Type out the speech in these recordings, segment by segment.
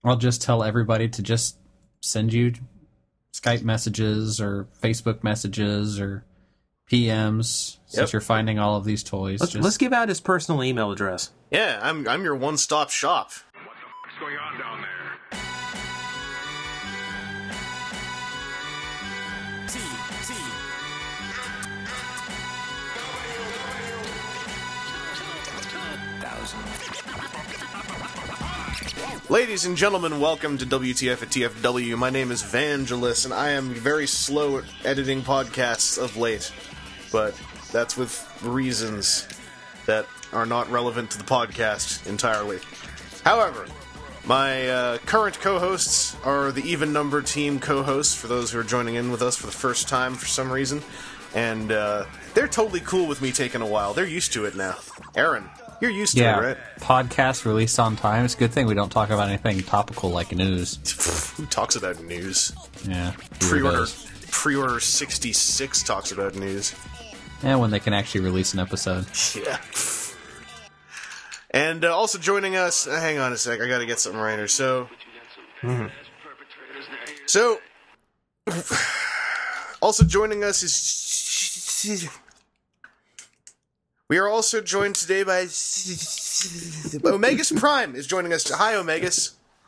I'll just tell everybody to just send you Skype messages or Facebook messages or PMs since you're finding all of these toys. Let's give out his personal email address. Yeah, I'm your one-stop shop. What's going on down there? Ladies and gentlemen, welcome to WTF at TFW. My name is Vangelis, and I am very slow at editing podcasts of late. But that's with reasons that are not relevant to the podcast entirely. However, my current co-hosts are the even-numbered team co-hosts, for those who are joining in with us for the first time for some reason. And they're totally cool with me taking a while. They're used to it now. Aaron, you're used to it, right? Podcast released on time. It's a good thing we don't talk about anything topical like news. Who talks about news? Yeah. Pre-order 66 talks about news. Yeah, when they can actually release an episode. Yeah. And also joining us... hang on a sec, I gotta get something right here. So... also joining us is... We are also joined today by... Omegas Prime is joining us. Hi, Omegas.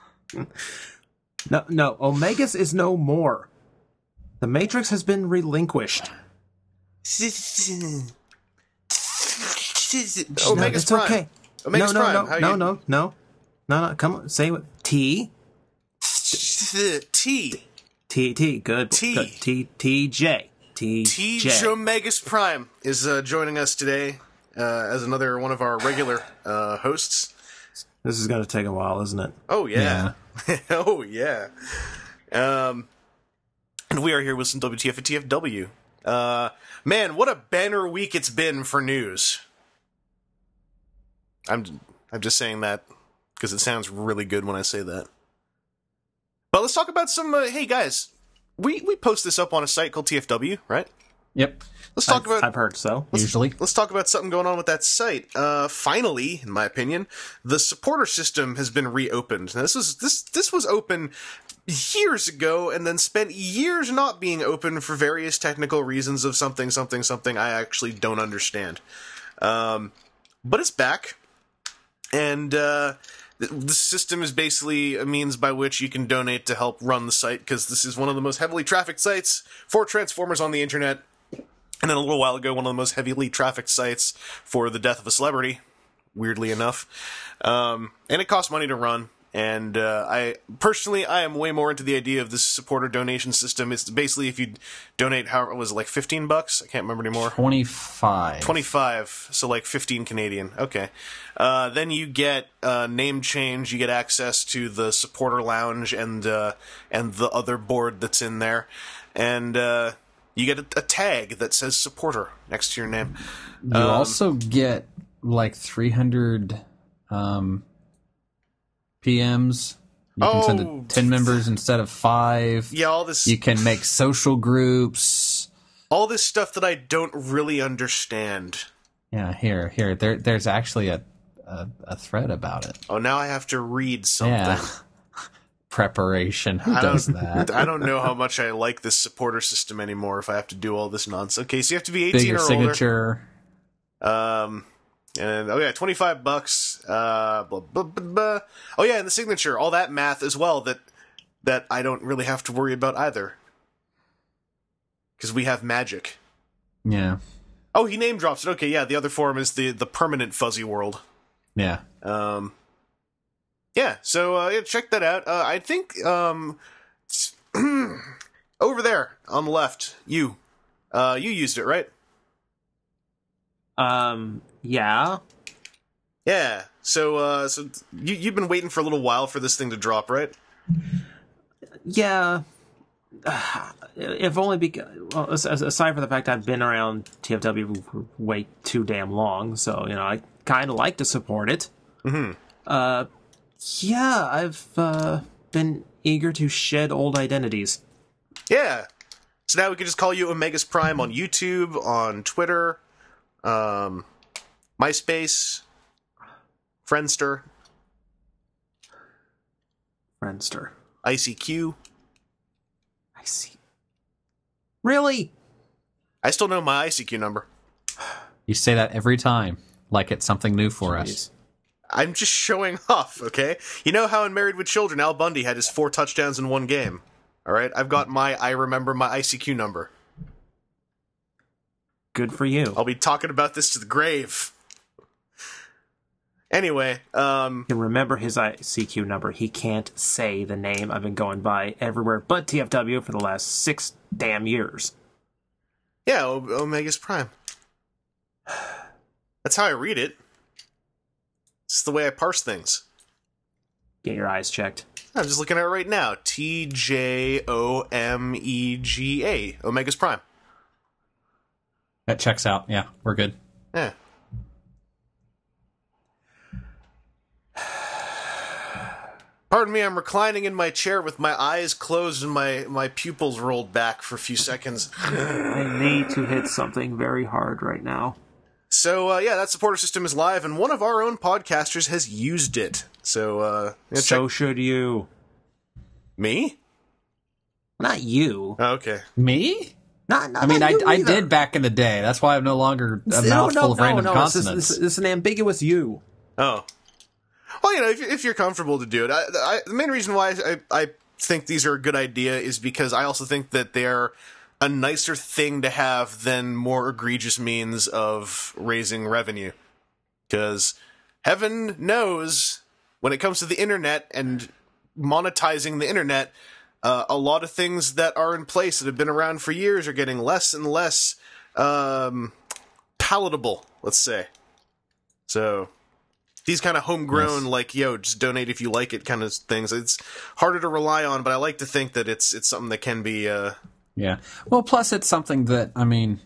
No, Omegas is no more. The Matrix has been relinquished. Omega's it's Prime. Okay. Omega's Prime. No. Come on, say what? T. T. Good. T. Good. TJ. Omega's Prime is joining us today as another one of our regular hosts. This is going to take a while, isn't it? Oh, yeah. Oh, yeah. And we are here with some WTF at TFW. Man, what a banner week it's been for news. I'm just saying that because it sounds really good when I say that. But let's talk about some... hey, guys, we post this up on a site called TFW, right? Yep. Let's talk about... I've heard so. Usually. Let's talk about something going on with that site. Finally, in my opinion, the supporter system has been reopened. Now, this was open years ago and then spent years not being open for various technical reasons of something I actually don't understand. But it's back. And the system is basically a means by which you can donate to help run the site, because this is one of the most heavily trafficked sites for Transformers on the internet. And then a little while ago, one of the most heavily trafficked sites for the death of a celebrity, weirdly enough. And it costs money to run. And I am way more into the idea of this supporter donation system. It's basically if you donate, however, was it like $15? I can't remember anymore. 25. So like 15 Canadian. Okay. Then you get name change. You get access to the supporter lounge and the other board that's in there. And you get a tag that says supporter next to your name. You also get like 300... PMs. You can send it 10 members instead of 5. Yeah, all this... You can make social groups. All this stuff that I don't really understand. Yeah, here. There's actually a thread about it. Oh, now I have to read something. Yeah. Preparation. Who does that? I don't know how much I like this supporter system anymore if I have to do all this nonsense. Okay, so you have to be 18 Bigger or signature. older. And $25. Blah, blah, blah, blah. Oh yeah, and the signature, all that math as well that I don't really have to worry about either, because we have magic. Yeah. Oh, he name drops it. Okay, yeah. The other form is the permanent fuzzy world. Yeah. Yeah. So yeah, check that out. I think over there on the left, you used it, right? Yeah. Yeah. So you've been waiting for a little while for this thing to drop, right? Yeah. If only because, well, aside from the fact I've been around TFW for way too damn long, so, I kind of like to support it. Mm-hmm. Yeah, I've been eager to shed old identities. Yeah. So now we can just call you Omegas Prime on YouTube, on Twitter, MySpace, Friendster. Friendster. ICQ. I see. Really? I still know my ICQ number. You say that every time, like it's something new for us. I'm just showing off, okay? You know how in Married with Children, Al Bundy had his 4 touchdowns in one game? All right? I've got I remember my ICQ number. Good for you. I'll be talking about this to the grave. Anyway, He can remember his ICQ number. He can't say the name I've been going by everywhere but TFW for the last 6 damn years. yeah, Omega's Prime. That's how I read it. It's the way I parse things. Get your eyes checked. I'm just looking at it right now. TJOMEGA. Omega's Prime. That checks out. Yeah, we're good. Yeah. Pardon me, I'm reclining in my chair with my eyes closed and my pupils rolled back for a few seconds. I need to hit something very hard right now. So, yeah, that supporter system is live, and one of our own podcasters has used it. So, So should you. Me? Not you. Oh, okay. Me? Not I mean, not you I either. did back in the day. That's why I'm no longer a mouthful of random consonants. This is an ambiguous you. Oh. Well, you know, if you're comfortable to do it. The main reason why I think these are a good idea is because I also think that they're a nicer thing to have than more egregious means of raising revenue. Because heaven knows, when it comes to the internet and monetizing the internet, a lot of things that are in place that have been around for years are getting less and less palatable, let's say. So these kind of homegrown, Yes. like, yo, just donate if you like it kind of things, it's harder to rely on, but I like to think that it's something that can be... Yeah. Well, plus it's something that, I mean,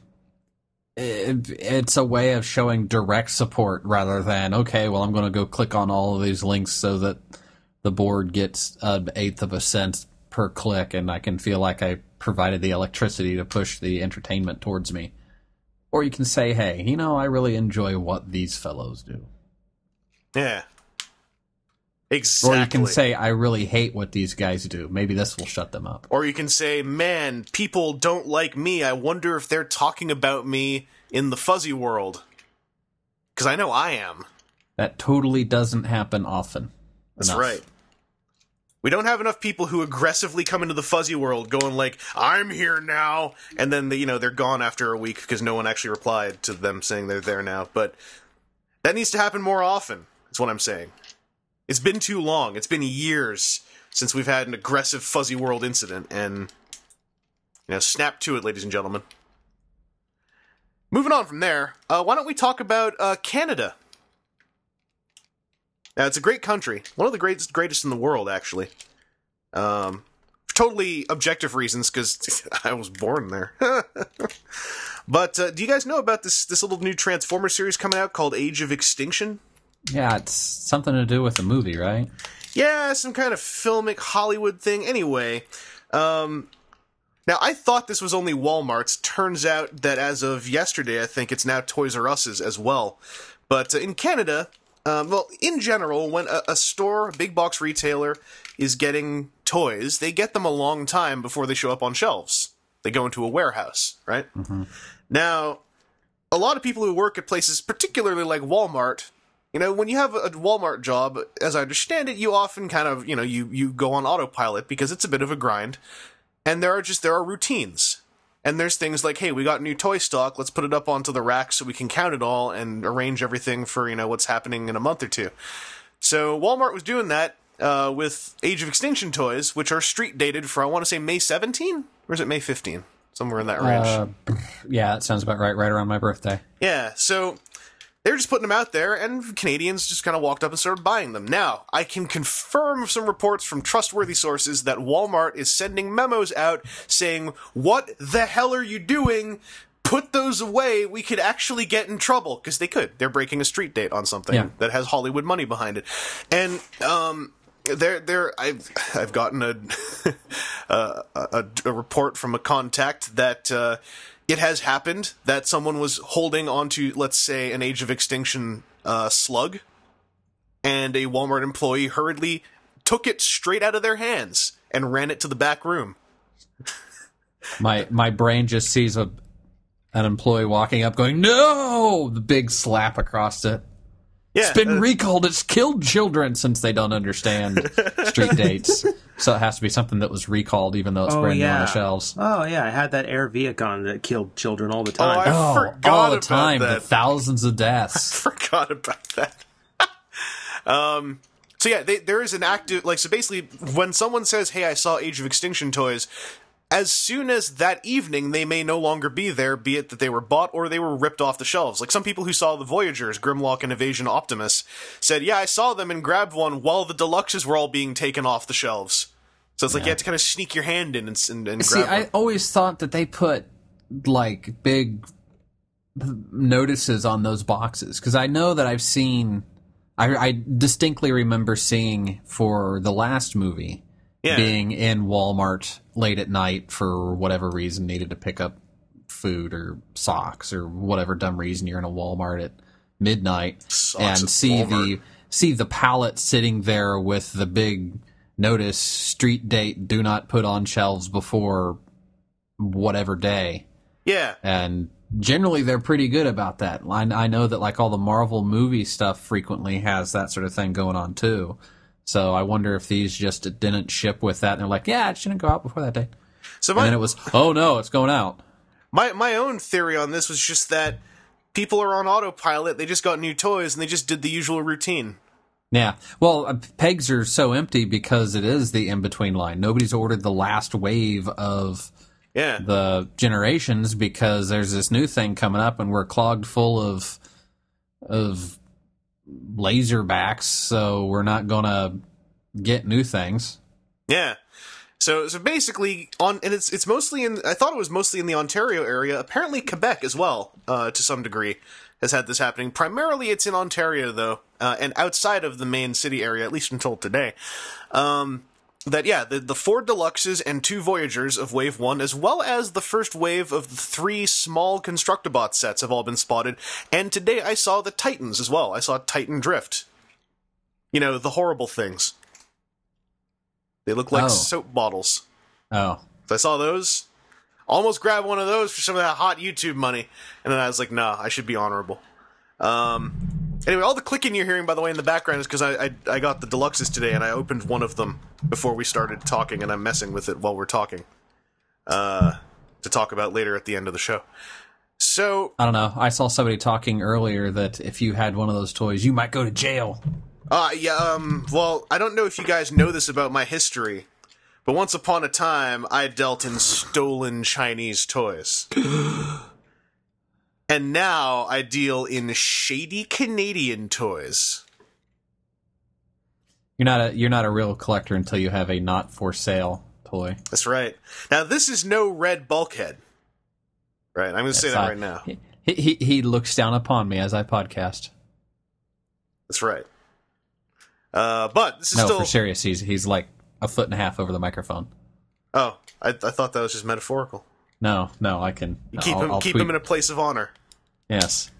it's a way of showing direct support rather than, okay, well, I'm going to go click on all of these links so that the board gets 1/8 of a cent per click and I can feel like I provided the electricity to push the entertainment towards me. Or you can say, hey, you know, I really enjoy what these fellows do. Yeah. Exactly. Or you can say, I really hate what these guys do. Maybe this will shut them up. Or you can say, man, people don't like me. I wonder if they're talking about me in the fuzzy world. Because I know I am. That totally doesn't happen often. That's enough. right. We don't have enough people who aggressively come into the fuzzy world going like, I'm here now. And then, they're gone after a week because no one actually replied to them saying they're there now. But that needs to happen more often, is what I'm saying. It's been too long. It's been years since we've had an aggressive fuzzy world incident, and snap to it, ladies and gentlemen. Moving on from there, why don't we talk about Canada? Now, it's a great country, one of the greatest in the world, actually. For totally objective reasons, because I was born there. But do you guys know about this little new Transformers series coming out called Age of Extinction? Yeah, it's something to do with the movie, right? Yeah, some kind of filmic Hollywood thing. Anyway, now I thought this was only Walmart's. Turns out that as of yesterday, I think it's now Toys R Us's as well. But in Canada, well, in general, when a store, a big box retailer, is getting toys, they get them a long time before they show up on shelves. They go into a warehouse, right? Mm-hmm. Now, a lot of people who work at places, particularly like Walmart, when you have a Walmart job, as I understand it, you often kind of, you go on autopilot because it's a bit of a grind. And there are routines. And there's things like, hey, we got new toy stock, let's put it up onto the rack so we can count it all and arrange everything for, what's happening in a month or two. So Walmart was doing that with Age of Extinction toys, which are street dated for, I want to say, May 17? Or is it May 15? Somewhere in that range. Yeah, that sounds about right around my birthday. Yeah, so they were just putting them out there, and Canadians just kind of walked up and started buying them. Now, I can confirm some reports from trustworthy sources that Walmart is sending memos out saying, what the hell are you doing? Put those away. We could actually get in trouble. Because they could. They're breaking a street date on something that has Hollywood money behind it. And I've gotten a report from a contact that it has happened that someone was holding onto, let's say, an Age of Extinction slug, and a Walmart employee hurriedly took it straight out of their hands and ran it to the back room. My brain just sees an employee walking up going, "No!" The big slap across it. Yeah, It's been recalled. It's killed children, since they don't understand street dates. So it has to be something that was recalled, even though it's brand new on the shelves. Oh, yeah. I had that Air Viacom that killed children all the time. I forgot all the about time. that. The thousands of deaths. Forgot about that. So yeah, there is an active, like, so basically when someone says, "Hey, I saw Age of Extinction toys," as soon as that evening they may no longer be there, be it that they were bought or they were ripped off the shelves. Like some people who saw the Voyagers, Grimlock and Evasion Optimus, said, "Yeah, I saw them and grabbed one while the deluxes were all being taken off the shelves." So it's like you have to kind of sneak your hand in and See, grab I one. always thought that they put, like, big notices on those boxes, because I know that I've seen... I distinctly remember seeing, for the last movie, being in Walmart late at night for whatever reason, needed to pick up food or socks or whatever dumb reason you're in a Walmart at midnight, Socks and at see the pallet sitting there with the big notice, street date, do not put on shelves before whatever day. Yeah. And generally they're pretty good about that. I know that, like, all the Marvel movie stuff frequently has that sort of thing going on too. So I wonder if these just didn't ship with that, and they're like, "Yeah, it shouldn't go out before that date." So And then it was, "Oh no, it's going out." my own theory on this was just that people are on autopilot, they just got new toys, and they just did the usual routine. Yeah. Well, pegs are so empty because it is the in-between line. Nobody's ordered the last wave of Yeah. the generations because there's this new thing coming up, and we're clogged full of laserbacks, so we're not gonna get new things. Yeah. So basically and it's mostly I thought it was mostly in the Ontario area. Apparently Quebec as well, to some degree, has had this happening. Primarily it's in Ontario though, and outside of the main city area, at least until today. The 4 Deluxes and 2 Voyagers of Wave 1, as well as the first wave of the 3 small Constructabot sets have all been spotted. And today I saw the Titans as well. I saw Titan Drift. You know, the horrible things. They look like soap bottles. Oh. So I saw those. Almost grabbed one of those for some of that hot YouTube money. And then I was like, nah, I should be honorable. Anyway, all the clicking you're hearing, by the way, in the background is because I got the Deluxes today, and I opened one of them before we started talking, and I'm messing with it while we're talking. To talk about later at the end of the show. So... I don't know. I saw somebody talking earlier that if you had one of those toys, you might go to jail. Well, I don't know if you guys know this about my history, but once upon a time, I dealt in stolen Chinese toys. And now I deal in shady Canadian toys. You're not a real collector until you have a not for sale toy. That's right. Now, this is no red bulkhead. Right, I'm going to say that right now. He looks down upon me as I podcast. That's right. But this is no, still... for serious, he's like a foot and a half over the microphone. Oh, I thought that was just metaphorical. No, I can... Keep him in a place of honor. Yes.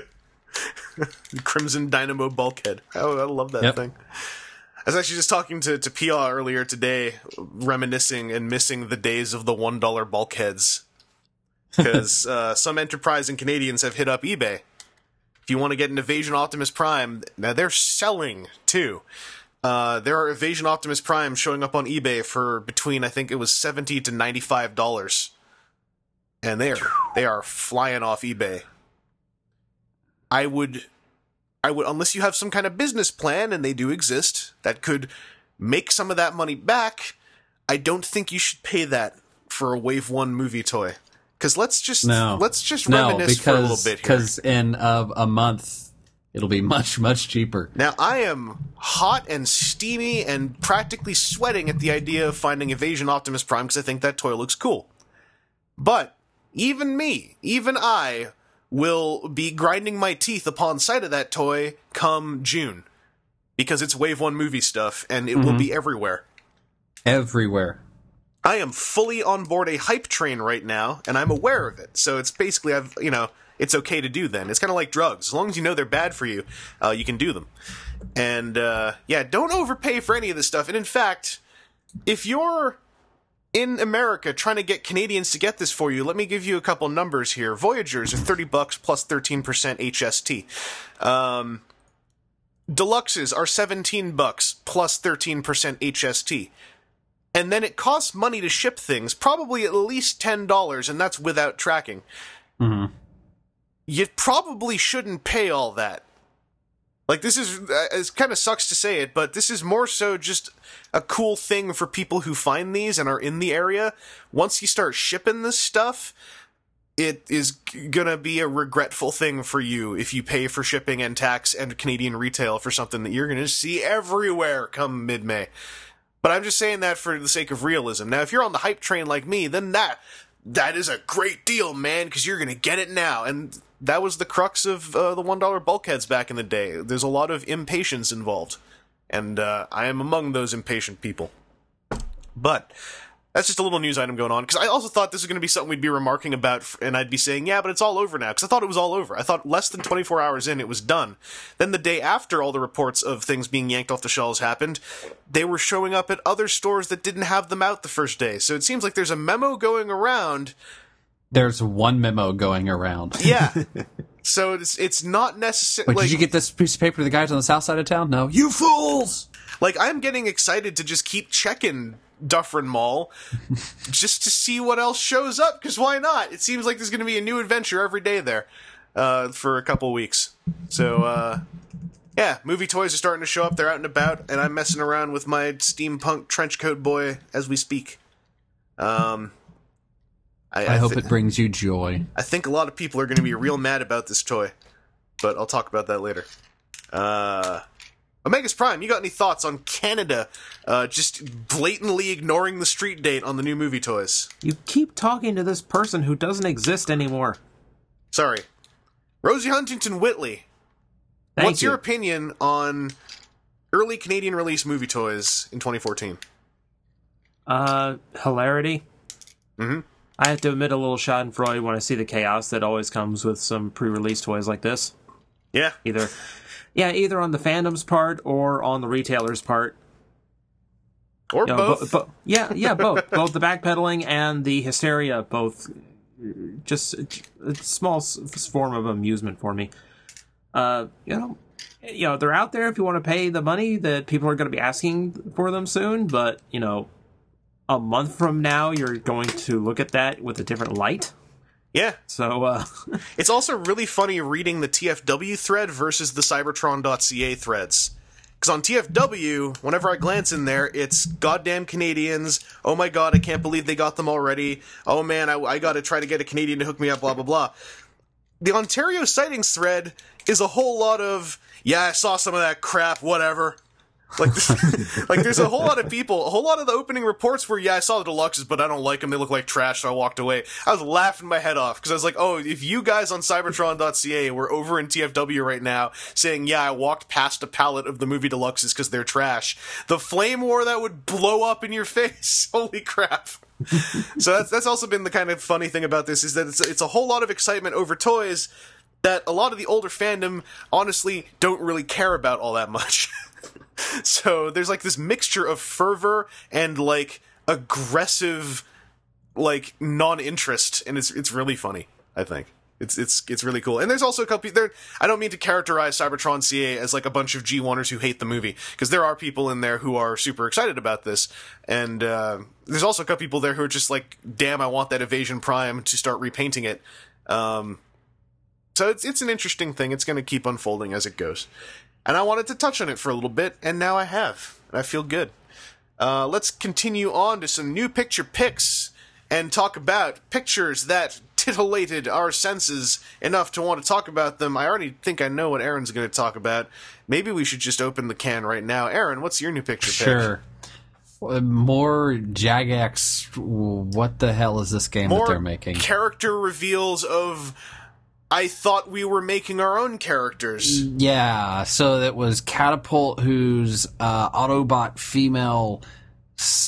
Crimson Dynamo bulkhead. Oh, I love that thing. I was actually just talking to Pia earlier today, reminiscing and missing the days of the $1 bulkheads. Because some enterprising Canadians have hit up eBay. If you want to get an Evasion Optimus Prime, now they're selling too. There are Evasion Optimus Prime showing up on eBay for between, I think it was $70 to $95. And they are flying off eBay. I would, unless you have some kind of business plan, and they do exist, that could make some of that money back, I don't think you should pay that for a Wave 1 movie toy. Because let's just reminisce for a little bit here. Because in a month, it'll be much, much cheaper. Now, I am hot and steamy and practically sweating at the idea of finding Evasion Optimus Prime because I think that toy looks cool. But even I will be grinding my teeth upon sight of that toy come June. Because it's Wave 1 movie stuff, and it will be everywhere. Everywhere. I am fully on board a hype train right now, and I'm aware of it. So it's basically, it's okay to do then. It's kind of like drugs. As long as you know they're bad for you, you can do them. And, don't overpay for any of this stuff. And in fact, if you're in America trying to get Canadians to get this for you, let me give you a couple numbers here. Voyagers are $30 plus 13% HST. Deluxes are $17 plus 13% HST. And then it costs money to ship things, probably at least $10, and that's without tracking. Mm-hmm. You probably shouldn't pay all that. Like, this is, it kind of sucks to say it, but this is more so just a cool thing for people who find these and are in the area. Once you start shipping this stuff, it is gonna be a regretful thing for you if you pay for shipping and tax and Canadian retail for something that you're gonna see everywhere come mid-May. But I'm just saying that for the sake of realism. Now, if you're on the hype train like me, then that is a great deal, man, because you're gonna get it now. And that was the crux of the $1 bulkheads back in the day. There's a lot of impatience involved. And I am among those impatient people. But that's just a little news item going on. Because I also thought this was going to be something we'd be remarking about, and I'd be saying, yeah, but it's all over now. Because I thought it was all over. I thought less than 24 hours in, it was done. Then the day after all the reports of things being yanked off the shelves happened, they were showing up at other stores that didn't have them out the first day. So it seems like there's a memo going around. There's one memo going around. Yeah. So it's not necessarily... Wait, did you get this piece of paper to the guys on the south side of town? No. You fools! Like, I'm getting excited to just keep checking Dufferin Mall just to see what else shows up, because why not? It seems like there's going to be a new adventure every day there for a couple weeks. So, movie toys are starting to show up. They're out and about, and I'm messing around with my steampunk trenchcoat boy as we speak. I hope it brings you joy. I think a lot of people are going to be real mad about this toy, but I'll talk about that later. Omegas Prime, you got any thoughts on Canada just blatantly ignoring the street date on the new movie toys? You keep talking to this person who doesn't exist anymore. Sorry. Rosie Huntington Whitley, what's your opinion on early Canadian release movie toys in 2014? Hilarity. Mm-hmm. I have to admit a little schadenfreude when I see the chaos that always comes with some pre-release toys like this. Yeah. Either on the fandom's part or on the retailer's part. Or both. Both. Both the backpedaling and the hysteria, both just a small form of amusement for me. They're out there if you want to pay the money that people are going to be asking for them soon, but, a month from now, you're going to look at that with a different light. Yeah. So, it's also really funny reading the TFW thread versus the Cybertron.ca threads. Because on TFW, whenever I glance in there, it's goddamn Canadians. Oh my god, I can't believe they got them already. Oh man, I gotta try to get a Canadian to hook me up, blah blah blah. The Ontario sightings thread is a whole lot of, yeah, I saw some of that crap, whatever. Like, there's a whole lot of people, a whole lot of the opening reports where, yeah, I saw the deluxes, but I don't like them, they look like trash, so I walked away. I was laughing my head off, because I was like, oh, if you guys on Cybertron.ca were over in TFW right now saying, yeah, I walked past a pallet of the movie deluxes because they're trash, the flame war that would blow up in your face. Holy crap. So that's also been the kind of funny thing about this, is that it's a whole lot of excitement over toys that a lot of the older fandom honestly don't really care about all that much. So there's like this mixture of fervor and like aggressive like non-interest, and it's really funny. I think it's really cool. And there's also a couple there. I don't mean to characterize Cybertron CA as like a bunch of G1ers who hate the movie, because there are people in there who are super excited about this, and there's also a couple people there who are just like, damn, I want that Evasion Prime to start repainting it. So it's an interesting thing. It's going to keep unfolding as it goes. And I wanted to touch on it for a little bit, and now I have. And I feel good. Let's continue on to some new picture picks and talk about pictures that titillated our senses enough to want to talk about them. I already think I know what Aaron's going to talk about. Maybe we should just open the can right now. Aaron, what's your new picture pick? Sure. More Jagex. What the hell is this game that they're making? Character reveals of... I thought we were making our own characters. Yeah, so it was Catapult, who's Autobot female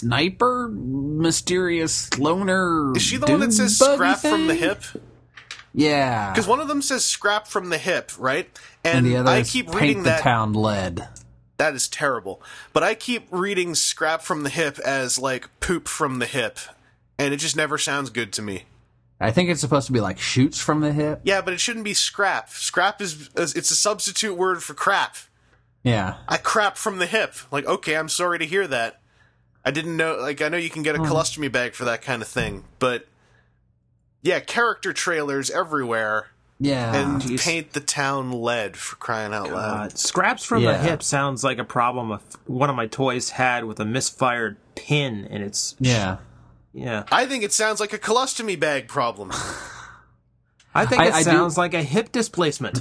sniper, mysterious loner. Is she the one that says scrap thing? from the hip? Yeah. Because one of them says "scrap from the hip," right? And the other I is keep paint reading the that. town lead. That is terrible. But I keep reading "scrap from the hip" as like "poop from the hip," and it just never sounds good to me. I think it's supposed to be like shoots from the hip. Yeah, but it shouldn't be scrap. Scrap it's a substitute word for crap. Yeah. I crap from the hip. Like, okay, I'm sorry to hear that. I didn't know. Like, I know you can get a colostomy bag for that kind of thing, but yeah, character trailers everywhere. Yeah. And paint the town lead, for crying out loud. Scraps from the hip sounds like a problem one of my toys had with a misfired pin in its... Yeah. Yeah. I think it sounds like a colostomy bag problem. I think it sounds like a hip displacement.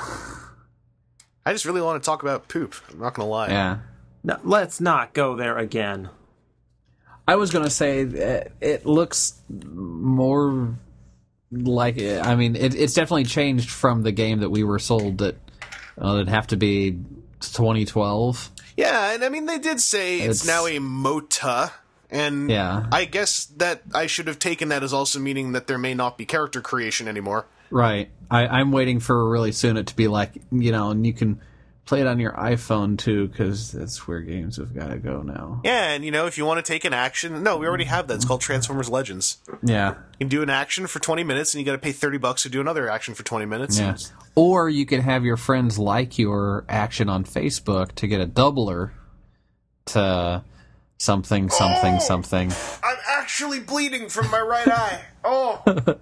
I just really want to talk about poop. I'm not going to lie. Yeah. No, let's not go there again. I was going to say that it looks more like... I mean, it's definitely changed from the game that we were sold that it'd have to be 2012. Yeah, and I mean, they did say it's now a MOTA, and I guess that I should have taken that as also meaning that there may not be character creation anymore. Right. I'm waiting for really soon it to be like, and you can play it on your iPhone too, because that's where games have got to go now. Yeah, and if you want to take an action... No, we already have that. It's called Transformers Legends. Yeah. You can do an action for 20 minutes, and you got to pay $30 to do another action for 20 minutes. Yeah. Or you can have your friends like your action on Facebook to get a doubler to something. I'm actually bleeding from my right eye. Oh!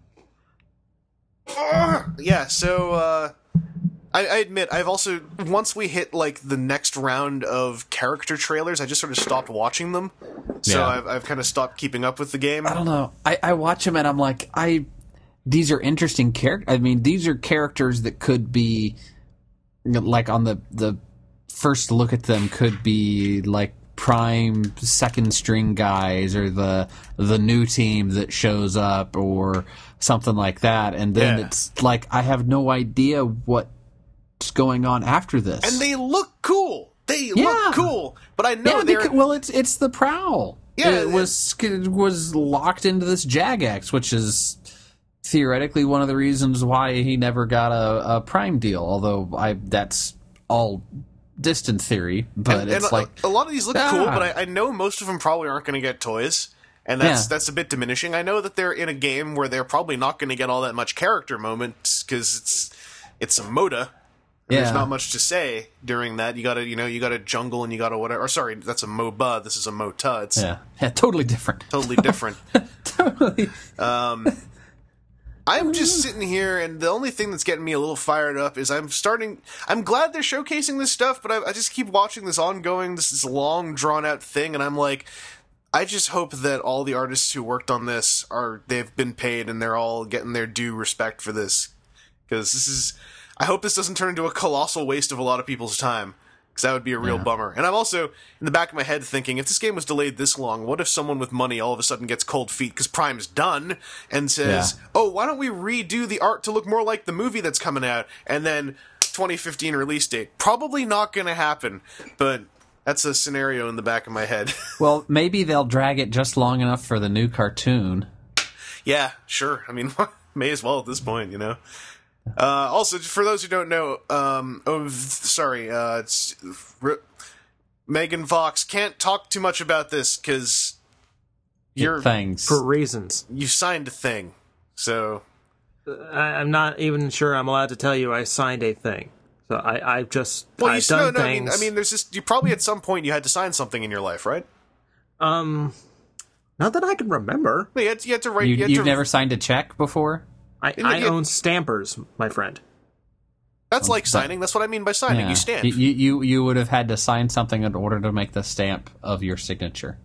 Yeah, so... I admit, I've also, once we hit, like, the next round of character trailers, I just sort of stopped watching them. So I've kind of stopped keeping up with the game. I don't know. I watch them and I'm like, these are interesting characters. I mean, these are characters that could be, like, on the first look at them could be, like, prime second string guys or the new team that shows up or something like that. And then it's like, I have no idea what's going on after this. And they look cool. They look cool. But I know they're... Well, it's the Prowl. Yeah. It was locked into this Jagex, which is theoretically one of the reasons why he never got a Prime deal, although that's all distant theory. But it's like... A lot of these look cool, but I know most of them probably aren't going to get toys. And that's a bit diminishing. I know that they're in a game where they're probably not going to get all that much character moments, because it's a MOTA. There's not much to say during that. You gotta jungle and you gotta whatever. Or sorry, that's a MOBA. This is a MOTA. It's totally different. Totally different. Totally. I'm just sitting here, and the only thing that's getting me a little fired up is I'm glad they're showcasing this stuff, but I just keep watching this this long, drawn-out thing, and I'm like, I just hope that all the artists who worked on this they've been paid, and they're all getting their due respect for this. Because I hope this doesn't turn into a colossal waste of a lot of people's time, because that would be a real bummer. And I'm also, in the back of my head, thinking, if this game was delayed this long, what if someone with money all of a sudden gets cold feet because Prime's done, and says, oh, why don't we redo the art to look more like the movie that's coming out, and then 2015 release date? Probably not going to happen, but that's a scenario in the back of my head. Well, maybe they'll drag it just long enough for the new cartoon. Yeah, sure. I mean, may as well at this point, Also, for those who don't know, Megan Fox can't talk too much about this because Thanks. For reasons. You signed a thing, so... I'm not even sure I'm allowed to tell you I signed a thing. So I've just I've done things. I mean, there's just... You probably at some point you had to sign something in your life, right? Not that I can remember. You had to write... You've never signed a check before? I own stampers, my friend. That's like signing. That's what I mean by signing. Yeah. You stamp. You would have had to sign something in order to make the stamp of your signature.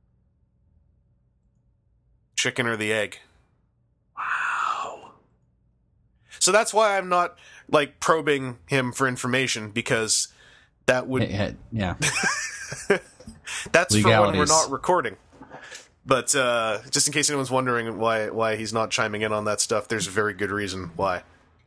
Chicken or the egg. Wow. So that's why I'm not, probing him for information, because that would... Yeah. That's Legalities. for when we're not recording. But just in case anyone's wondering why he's not chiming in on that stuff, there's a very good reason why.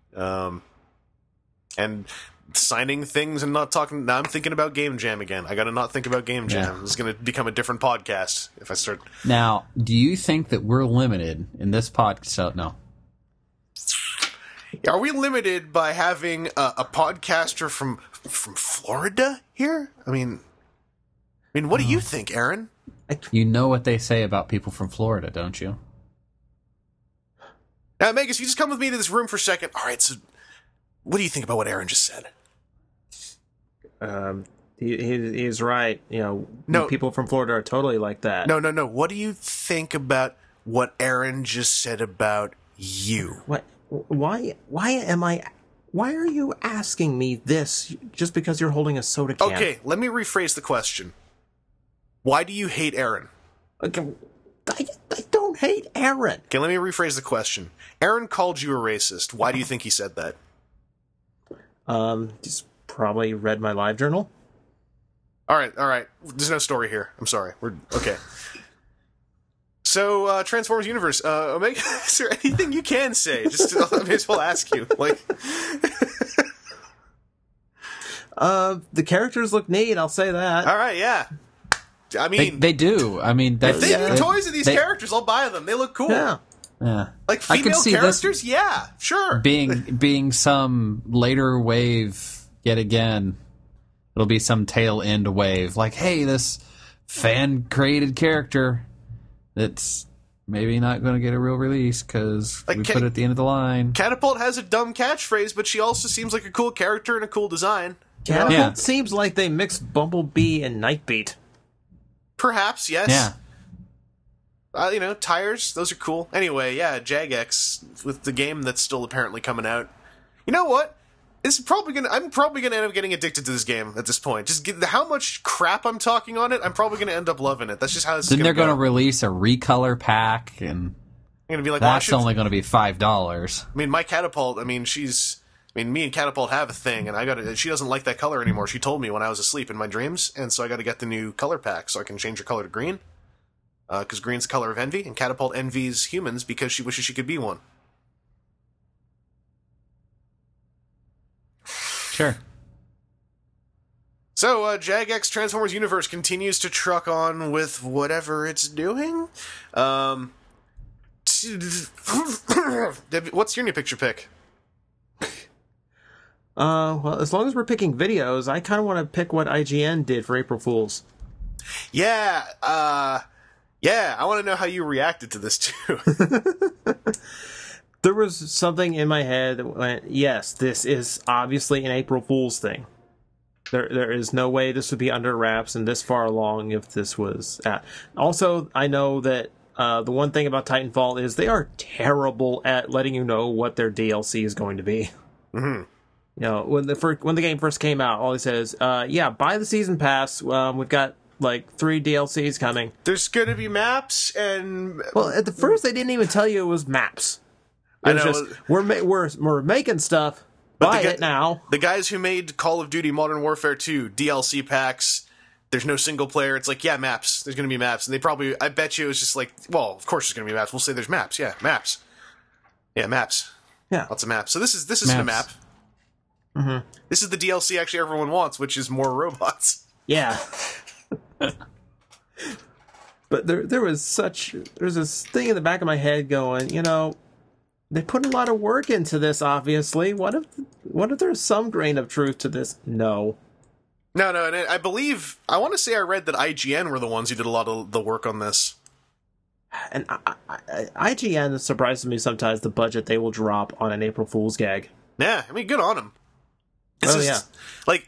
And signing things and not talking... Now I'm thinking about Game Jam again. I gotta not think about Game Jam. Yeah. This is gonna become a different podcast if I start... Now, do you think that we're limited in this podcast? No. Are we limited by having a podcaster from Florida here? I mean, what do you think, Aaron? You know what they say about people from Florida, don't you? Now, Megas, you just come with me to this room for a second. All right, so what do you think about what Aaron just said? He's right. No. People from Florida are totally like that. No. What do you think about what Aaron just said about you? What? Why are you asking me this just because you're holding a soda can? Okay, let me rephrase the question. Why do you hate Aaron? Okay, I don't hate Aaron. Okay, let me rephrase the question. Aaron called you a racist. Why do you think he said that? He's probably read my live journal. All right. There's no story here. I'm sorry. We're okay. So, Transformers Universe, Omega, is there anything you can say? Just I may as well ask you. The characters look neat. I'll say that. All right, yeah. I mean, They do. I mean, if they do toys of these characters, I'll buy them. They look cool. Yeah. Like I could female see characters, yeah, sure. being some later wave yet again. It'll be some tail end wave. Like, hey, this fan created character that's maybe not going to get a real release because we put it at the end of the line. Catapult has a dumb catchphrase, but she also seems like a cool character and a cool design. Catapult seems like they mixed Bumblebee and Nightbeat. Perhaps, yes. Yeah. Tires, those are cool. Anyway, yeah, Jagex with the game that's still apparently coming out. You know what? I'm probably gonna end up getting addicted to this game at this point. Just how much crap I'm talking on it, I'm probably gonna end up loving it. That's just how it's Then gonna they're go. going to release a recolor pack, and I'm gonna be like, that's only going to be $5. I mean, my Catapult. I mean, me and Catapult have a thing, and she doesn't like that color anymore. She told me when I was asleep in my dreams, and so I got to get the new color pack so I can change her color to green. Because green's the color of envy, and Catapult envies humans because she wishes she could be one. Sure. So, Jagex Transformers Universe continues to truck on with whatever it's doing. What's your new picture pick? Well, as long as we're picking videos, I kind of want to pick what IGN did for April Fools. Yeah, I want to know how you reacted to this, too. There was something in my head that went, yes, this is obviously an April Fool's thing. There is no way this would be under wraps and this far along if this was at. Also, I know that the one thing about Titanfall is they are terrible at letting you know what their DLC is going to be. Mm-hmm. When the game first came out, all it says, buy the season pass. We've got like 3 DLCs coming. There's going to be maps and... Well, at the first, they didn't even tell you it was maps. It was just, we're making stuff. Buy it now. The guys who made Call of Duty Modern Warfare 2 DLC packs, there's no single player. It's like, yeah, maps. There's going to be maps. And I bet you it was just like, well, of course there's going to be maps. We'll say there's maps. Yeah, maps. Yeah, maps. Yeah. Lots of maps. So this isn't a map. Mm-hmm. This is the DLC actually everyone wants, which is more robots. Yeah. But there's this thing in the back of my head going, they put a lot of work into this, obviously. What if there's some grain of truth to this? No. No, and I want to say I read that IGN were the ones who did a lot of the work on this. And IGN surprises me sometimes, the budget they will drop on an April Fool's gag. Yeah, I mean, good on them. Like,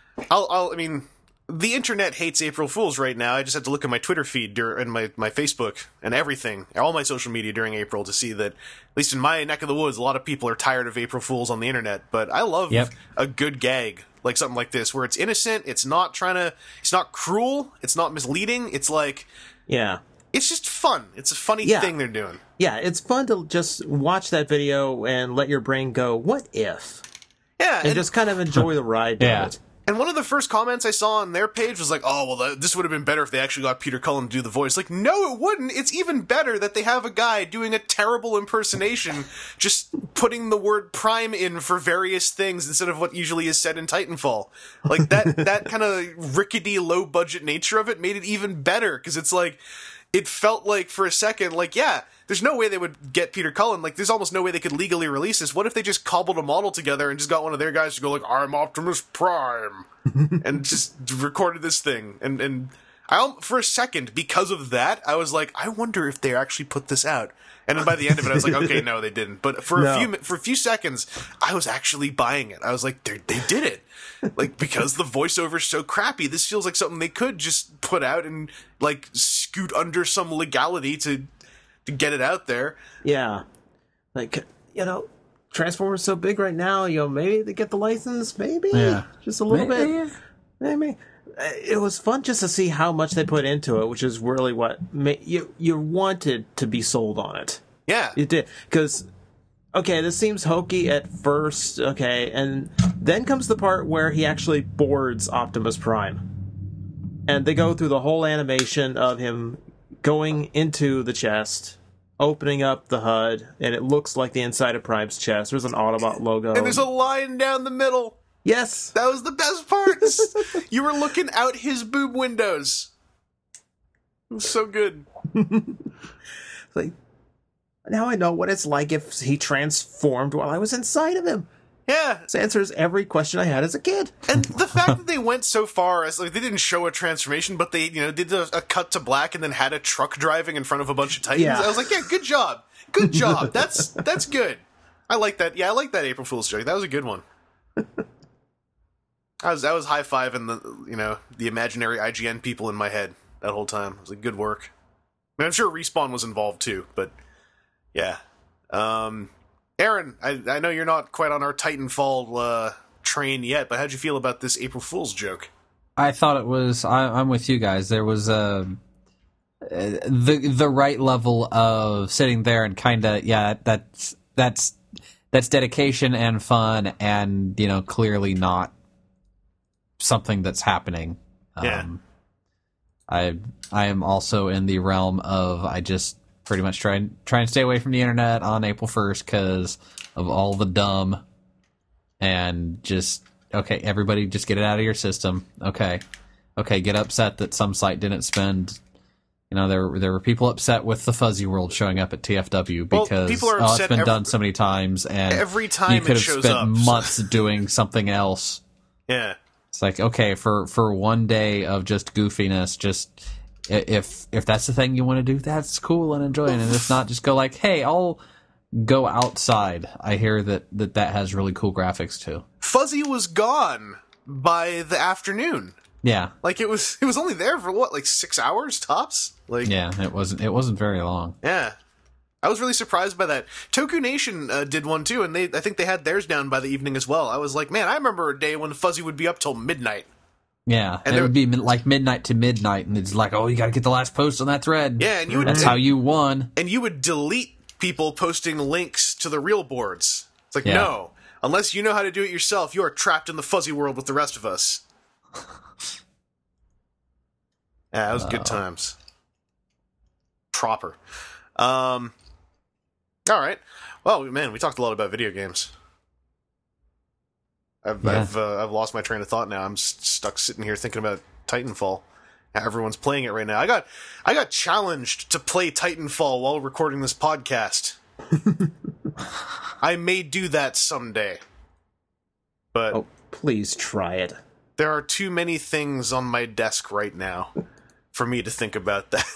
the internet hates April Fools right now. I just had to look at my Twitter feed and my Facebook and everything, all my social media during April to see that, at least in my neck of the woods, a lot of people are tired of April Fools on the internet. But I love a good gag, like something like this, where it's innocent, it's not cruel, it's not misleading, it's like... Yeah. It's just fun. It's a funny thing they're doing. Yeah, it's fun to just watch that video and let your brain go, what if? Yeah. And just kind of enjoy the ride. Yeah. It. And one of the first comments I saw on their page was like, oh, well, this would have been better if they actually got Peter Cullen to do the voice. Like, no, it wouldn't. It's even better that they have a guy doing a terrible impersonation, just putting the word prime in for various things instead of what usually is said in Titanfall. Like, that kind of rickety, low-budget nature of it made it even better, because it's like... it felt like for a second, like, yeah, there's no way they would get Peter Cullen. Like, there's almost no way they could legally release this. What if they just cobbled a model together and just got one of their guys to go like, I'm Optimus Prime, and just recorded this thing? And for a second, because of that, I was like, I wonder if they actually put this out. And then by the end of it, I was like, okay, no, they didn't. But for a few seconds, I was actually buying it. I was like, they did it. Like, because the voiceover's so crappy, this feels like something they could just put out and, like, scoot under some legality to get it out there. Yeah. Like, Transformers so big right now, maybe they get the license, maybe? Yeah. Just a little bit. Maybe. It was fun just to see how much they put into it, which is really what you wanted to be sold on it. Yeah. You did. Because, okay, this seems hokey at first, okay, and then comes the part where he actually boards Optimus Prime. And they go through the whole animation of him going into the chest, opening up the HUD, and it looks like the inside of Prime's chest. There's an Autobot logo. And there's a line down the middle. Yes. That was the best part. You were looking out his boob windows. It was so good. Like, now I know what it's like if he transformed while I was inside of him. Yeah. This answers every question I had as a kid. And the fact that they went so far as, like, they didn't show a transformation, but they, did a cut to black and then had a truck driving in front of a bunch of Titans. Yeah. I was like, yeah, good job. Good job. That's good. I like that. Yeah, I like that April Fool's joke. That was a good one. I was high-fiving the imaginary IGN people in my head that whole time. It was like, good work. I mean, I'm sure Respawn was involved too, but yeah. Aaron, I know you're not quite on our Titanfall train yet, but how'd you feel about this April Fool's joke? I thought it was. I'm with you guys. There was the right level of sitting there and kind of that's dedication and fun, and clearly not something that's happening. Yeah. I am also in the realm of I just pretty much try and stay away from the internet on April 1st because of all the dumb, and just okay, everybody just get it out of your system. Okay, get upset that some site didn't spend. There were people upset with the Fuzzy World showing up at TFW because people are upset it's been done so many times, and every time you could it have shows spent up. months doing something else. Yeah. It's like, okay, for one day of just goofiness, just if that's the thing you want to do, that's cool and enjoy it. And if not, just go like, hey, I'll go outside. I hear that has really cool graphics too. Fuzzy was gone by the afternoon. Yeah. Like it was only there for what, like 6 hours tops? Like yeah, it wasn't very long. Yeah. I was really surprised by that. Toku Nation did one too, and I think they had theirs down by the evening as well. I was like, man, I remember a day when Fuzzy would be up till midnight. Yeah, and it would be like midnight to midnight, and it's like, oh, you got to get the last post on that thread. Yeah, and that's how you won. And you would delete people posting links to the real boards. It's like, no, unless you know how to do it yourself, you are trapped in the Fuzzy world with the rest of us. Yeah, that was good times. Proper. All right. Well, man, we talked a lot about video games. I've lost my train of thought now. I'm stuck sitting here thinking about Titanfall. Everyone's playing it right now. I got challenged to play Titanfall while recording this podcast. I may do that someday. But please try it. There are too many things on my desk right now for me to think about that.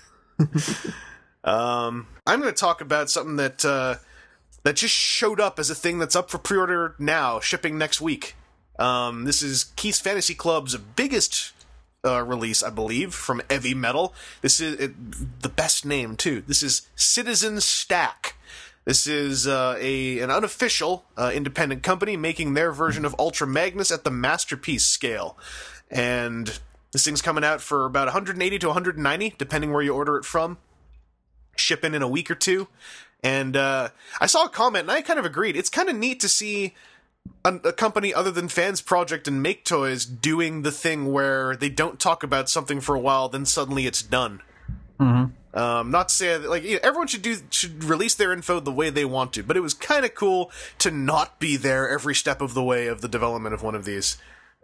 I'm going to talk about something that just showed up as a thing that's up for pre-order now, shipping next week. This is Keith's Fantasy Club's biggest release, I believe, from Heavy Metal. This is the best name, too. This is Citizen Stack. This is an unofficial independent company making their version of Ultra Magnus at the Masterpiece scale. And this thing's coming out for about 180 to 190, depending where you order it from. Shipping in a week or two. And I saw a comment, and I kind of agreed. It's kind of neat to see a company other than Fans Project and Make Toys doing the thing where they don't talk about something for a while, then suddenly it's done. Mm-hmm. Not to say that, like, everyone should release their info the way they want to, but it was kind of cool to not be there every step of the way of the development of one of these.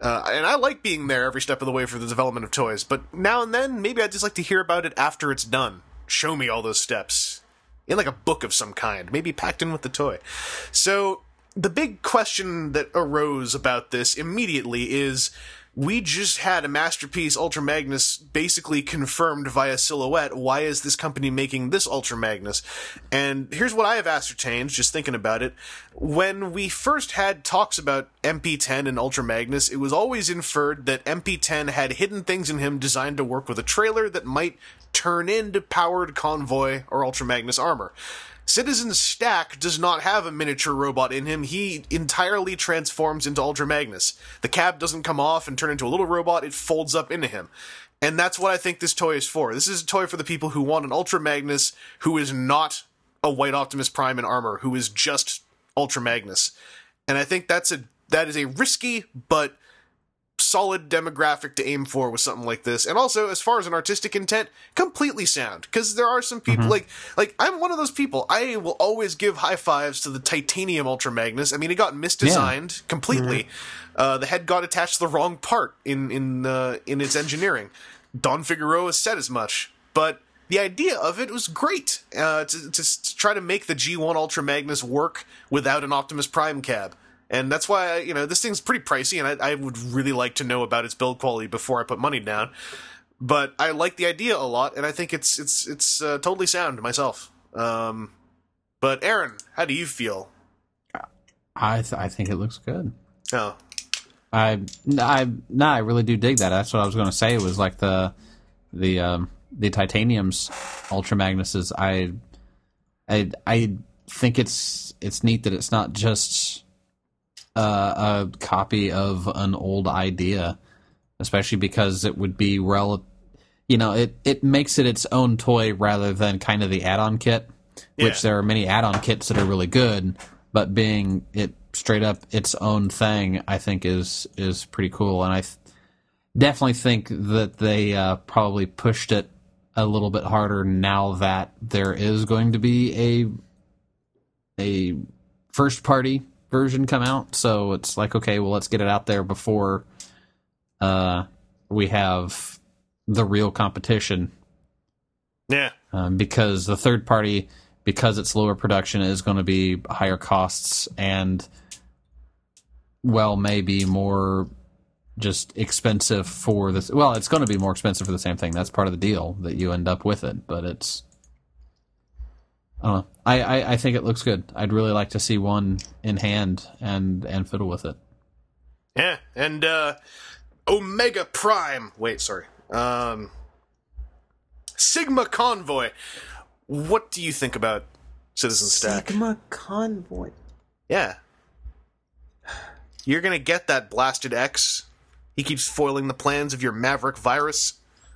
And I like being there every step of the way for the development of toys, but now and then, maybe I'd just like to hear about it after it's done. Show me all those steps. In like a book of some kind, maybe packed in with the toy. So, the big question that arose about this immediately is, we just had a Masterpiece Ultra Magnus basically confirmed via Silhouette. Why is this company making this Ultra Magnus? And here's what I have ascertained, just thinking about it. When we first had talks about MP10 and Ultra Magnus, it was always inferred that MP10 had hidden things in him designed to work with a trailer that might turn into powered Convoy or Ultra Magnus armor. Citizen Stack does not have a miniature robot in him. He entirely transforms into Ultra Magnus. The cab doesn't come off and turn into a little robot, it folds up into him. And that's what I think this toy is for. This is a toy for the people who want an Ultra Magnus who is not a white Optimus Prime in armor, who is just Ultra Magnus. And I think that is a risky but solid demographic to aim for with something like this. And also, as far as an artistic intent, completely sound. Because there are some people, like I'm one of those people. I will always give high fives to the Titanium Ultra Magnus. I mean, it got misdesigned completely. The head got attached to the wrong part in its engineering. Don Figueroa said as much. But the idea of it was great. To try to make the G1 Ultra Magnus work without an Optimus Prime cab. And that's why, this thing's pretty pricey, and I would really like to know about its build quality before I put money down. But I like the idea a lot, and I think it's totally sound myself. But Aaron, how do you feel? I think it looks good. Oh, I really do dig that. That's what I was going to say. It was like the Titanium's Ultra Magnuses. I think it's neat that it's not just a copy of an old idea, especially because it would be it makes it its own toy rather than kind of the add-on kit, which there are many add-on kits that are really good, but being it straight up its own thing, I think is pretty cool. And I definitely think that they probably pushed it a little bit harder now that there is going to be a first party version come out, so it's like, okay, well, let's get it out there before we have the real competition. Yeah. Because the third party, because it's lower production, is going to be higher costs and, well, maybe more just expensive for this. Well, it's going to be more expensive for the same thing. That's part of the deal, that you end up with it, but it's... I don't know. I think it looks good. I'd really like to see one in hand and fiddle with it. Yeah, and Omega Prime. Wait, sorry. Sigma Convoy. What do you think about Citizen Stack? Sigma Convoy. Yeah. You're gonna get that blasted X. He keeps foiling the plans of your Maverick virus.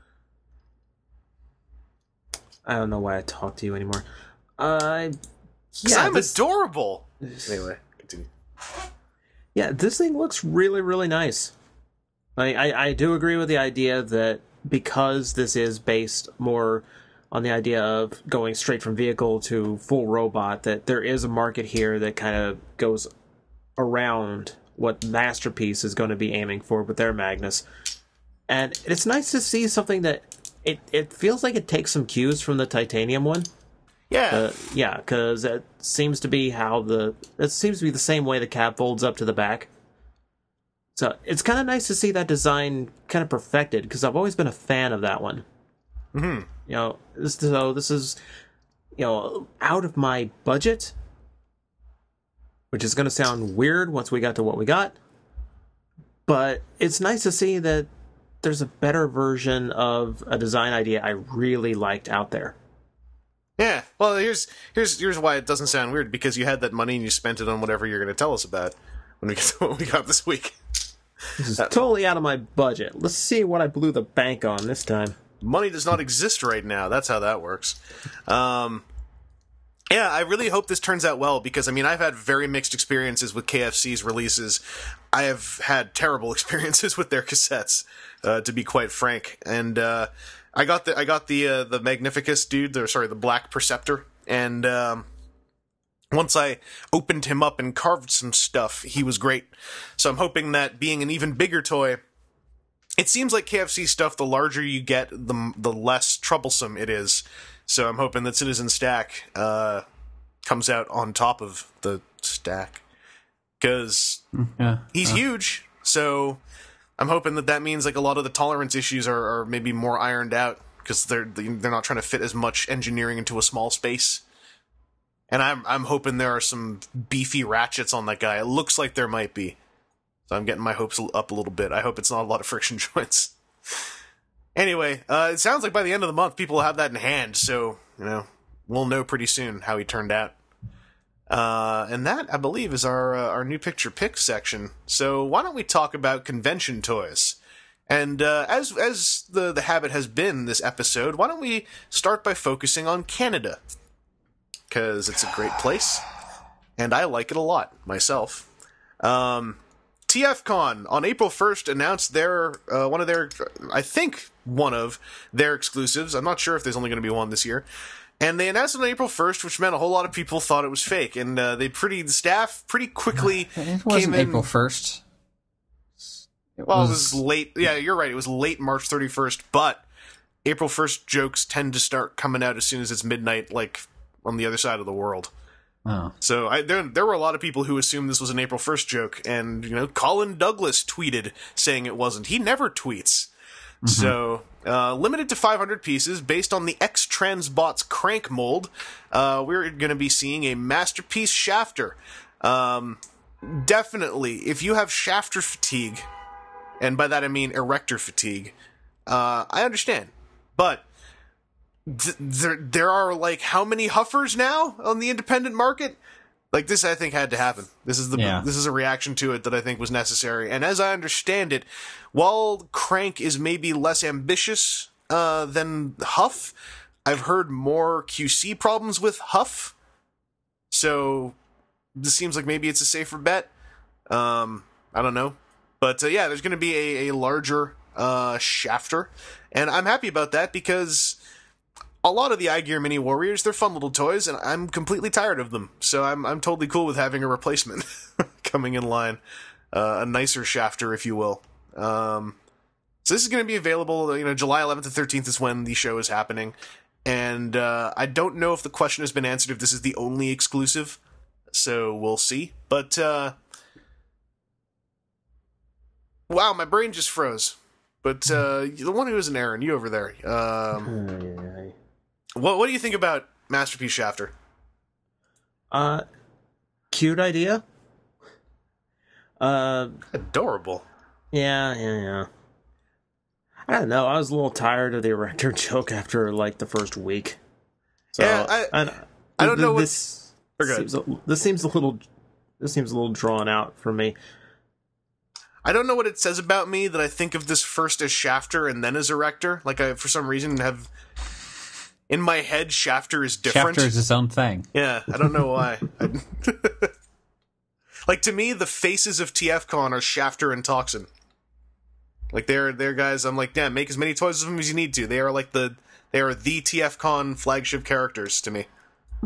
I don't know why I talk to you anymore. I'm adorable. Anyway, continue. Yeah, this thing looks really, really nice. I do agree with the idea that because this is based more on the idea of going straight from vehicle to full robot, that there is a market here that kind of goes around what Masterpiece is going to be aiming for with their Magnus. And it's nice to see something that it feels like it takes some cues from the Titanium one. Yeah. Yeah, because it seems to be it seems to be the same way the cab folds up to the back. So it's kind of nice to see that design kind of perfected, because I've always been a fan of that one. Mm-hmm. This is, out of my budget, which is going to sound weird once we got to what we got. But it's nice to see that there's a better version of a design idea I really liked out there. Yeah, well, here's why it doesn't sound weird, because you had that money and you spent it on whatever you're going to tell us about when we get to what we got this week. This is totally out of my budget. Let's see what I blew the bank on this time. Money does not exist right now. That's how that works. Yeah, I really hope this turns out well, because, I've had very mixed experiences with KFC's releases. I have had terrible experiences with their cassettes, to be quite frank. And, I got the Magnificus dude, the Black Perceptor, and once I opened him up and carved some stuff, he was great. So I'm hoping that being an even bigger toy, it seems like KFC stuff, the larger you get, the less troublesome it is. So I'm hoping that Citizen Stack comes out on top of the stack. Because he's huge, so I'm hoping that means like a lot of the tolerance issues are maybe more ironed out, because they're not trying to fit as much engineering into a small space. And I'm hoping there are some beefy ratchets on that guy. It looks like there might be. So I'm getting my hopes up a little bit. I hope it's not a lot of friction joints. Anyway, it sounds like by the end of the month, people will have that in hand. So, we'll know pretty soon how he turned out. And that, I believe, is our new picture pick section. So why don't we talk about convention toys? And as the habit has been this episode, why don't we start by focusing on Canada? Because it's a great place, and I like it a lot myself. TFCon on April 1st announced one of their exclusives. I'm not sure if there's only going to be one this year. And they announced it on April 1st, which meant a whole lot of people thought it was fake. And the staff pretty quickly it wasn't came in. April 1st. It was late. Yeah, you're right. It was late March 31st. But April 1st jokes tend to start coming out as soon as it's midnight, like on the other side of the world. Oh. So there were a lot of people who assumed this was an April 1st joke. And, Colin Douglas tweeted saying it wasn't. He never tweets. Mm-hmm. So, limited to 500 pieces, based on the X-Transbots crank mold, we're going to be seeing a Masterpiece Shafter. Definitely, if you have shafter fatigue, and by that I mean erector fatigue, I understand. But there are, like, how many Huffers now on the independent market? Like, this, I think, had to happen. This is a reaction to it that I think was necessary. And as I understand it, while Crank is maybe less ambitious than Huff, I've heard more QC problems with Huff. So this seems like maybe it's a safer bet. I don't know. But there's going to be a larger shafter. And I'm happy about that, because a lot of the iGear Mini Warriors, they're fun little toys, and I'm completely tired of them. So I'm totally cool with having a replacement coming in line. A nicer shafter, if you will. So this is going to be available, July 11th to 13th is when the show is happening. And I don't know if the question has been answered if this is the only exclusive. So we'll see. But, wow, my brain just froze. But the one who is an Aaron, you over there. What do you think about Masterpiece Shafter? Cute idea. Adorable. Yeah. I don't know. I was a little tired of the erector joke after like the first week. So yeah, I don't know what this seems a little drawn out for me. I don't know what it says about me that I think of this first as Shafter and then as Erector. Like, I, for some reason, have in my head, Shafter is different. Shafter is its own thing. Yeah, I don't know why. Like, to me, the faces of TFCon are Shafter and Toxin. Like, they're guys, I'm like, damn, make as many toys of them as you need to. They are the TFCon flagship characters to me.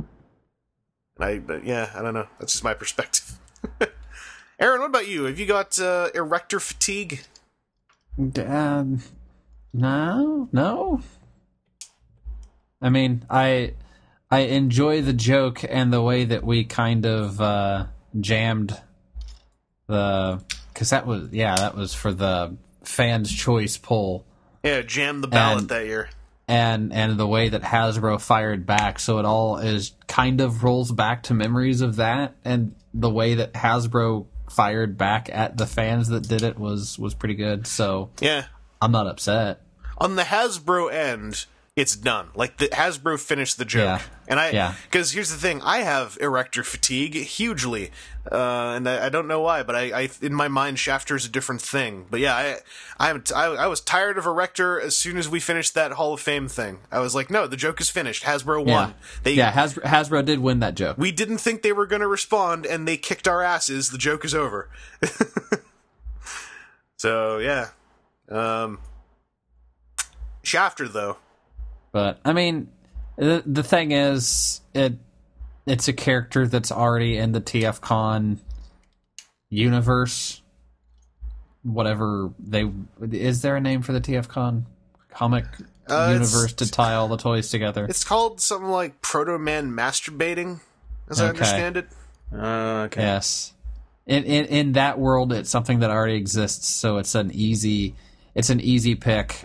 But yeah, I don't know. That's just my perspective. Aaron, what about you? Have you got erector fatigue? No. I mean, I enjoy the joke and the way that we kind of jammed because that was for the fans' choice poll. Yeah, jammed the ballot that year. And the way that Hasbro fired back, so it all is kind of rolls back to memories of that, and the way that Hasbro fired back at the fans that did it was pretty good. So yeah, I'm not upset. On the Hasbro end, it's done. Like, the Hasbro finished the joke. Yeah. Because here's the thing, I have erector fatigue hugely, and I don't know why, but I in my mind, Shafter is a different thing. But yeah, I was tired of erector as soon as we finished that Hall of Fame thing. I was like, no, the joke is finished. Hasbro won. Hasbro did win that joke. We didn't think they were going to respond, and they kicked our asses. The joke is over. So yeah, Shafter though. But I mean, the thing is, it it's a character that's already in the TFCon universe. Whatever is there a name for the TFCon comic universe to tie all the toys together? It's called something like Proto-Man Masturbating, as I understand it. Okay. Yes. In that world, it's something that already exists, so it's an easy pick.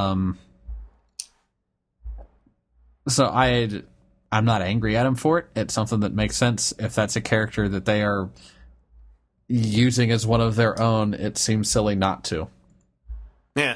So I'm not angry at him for it. It's something that makes sense. If that's a character that they are using as one of their own, it seems silly not to. Yeah.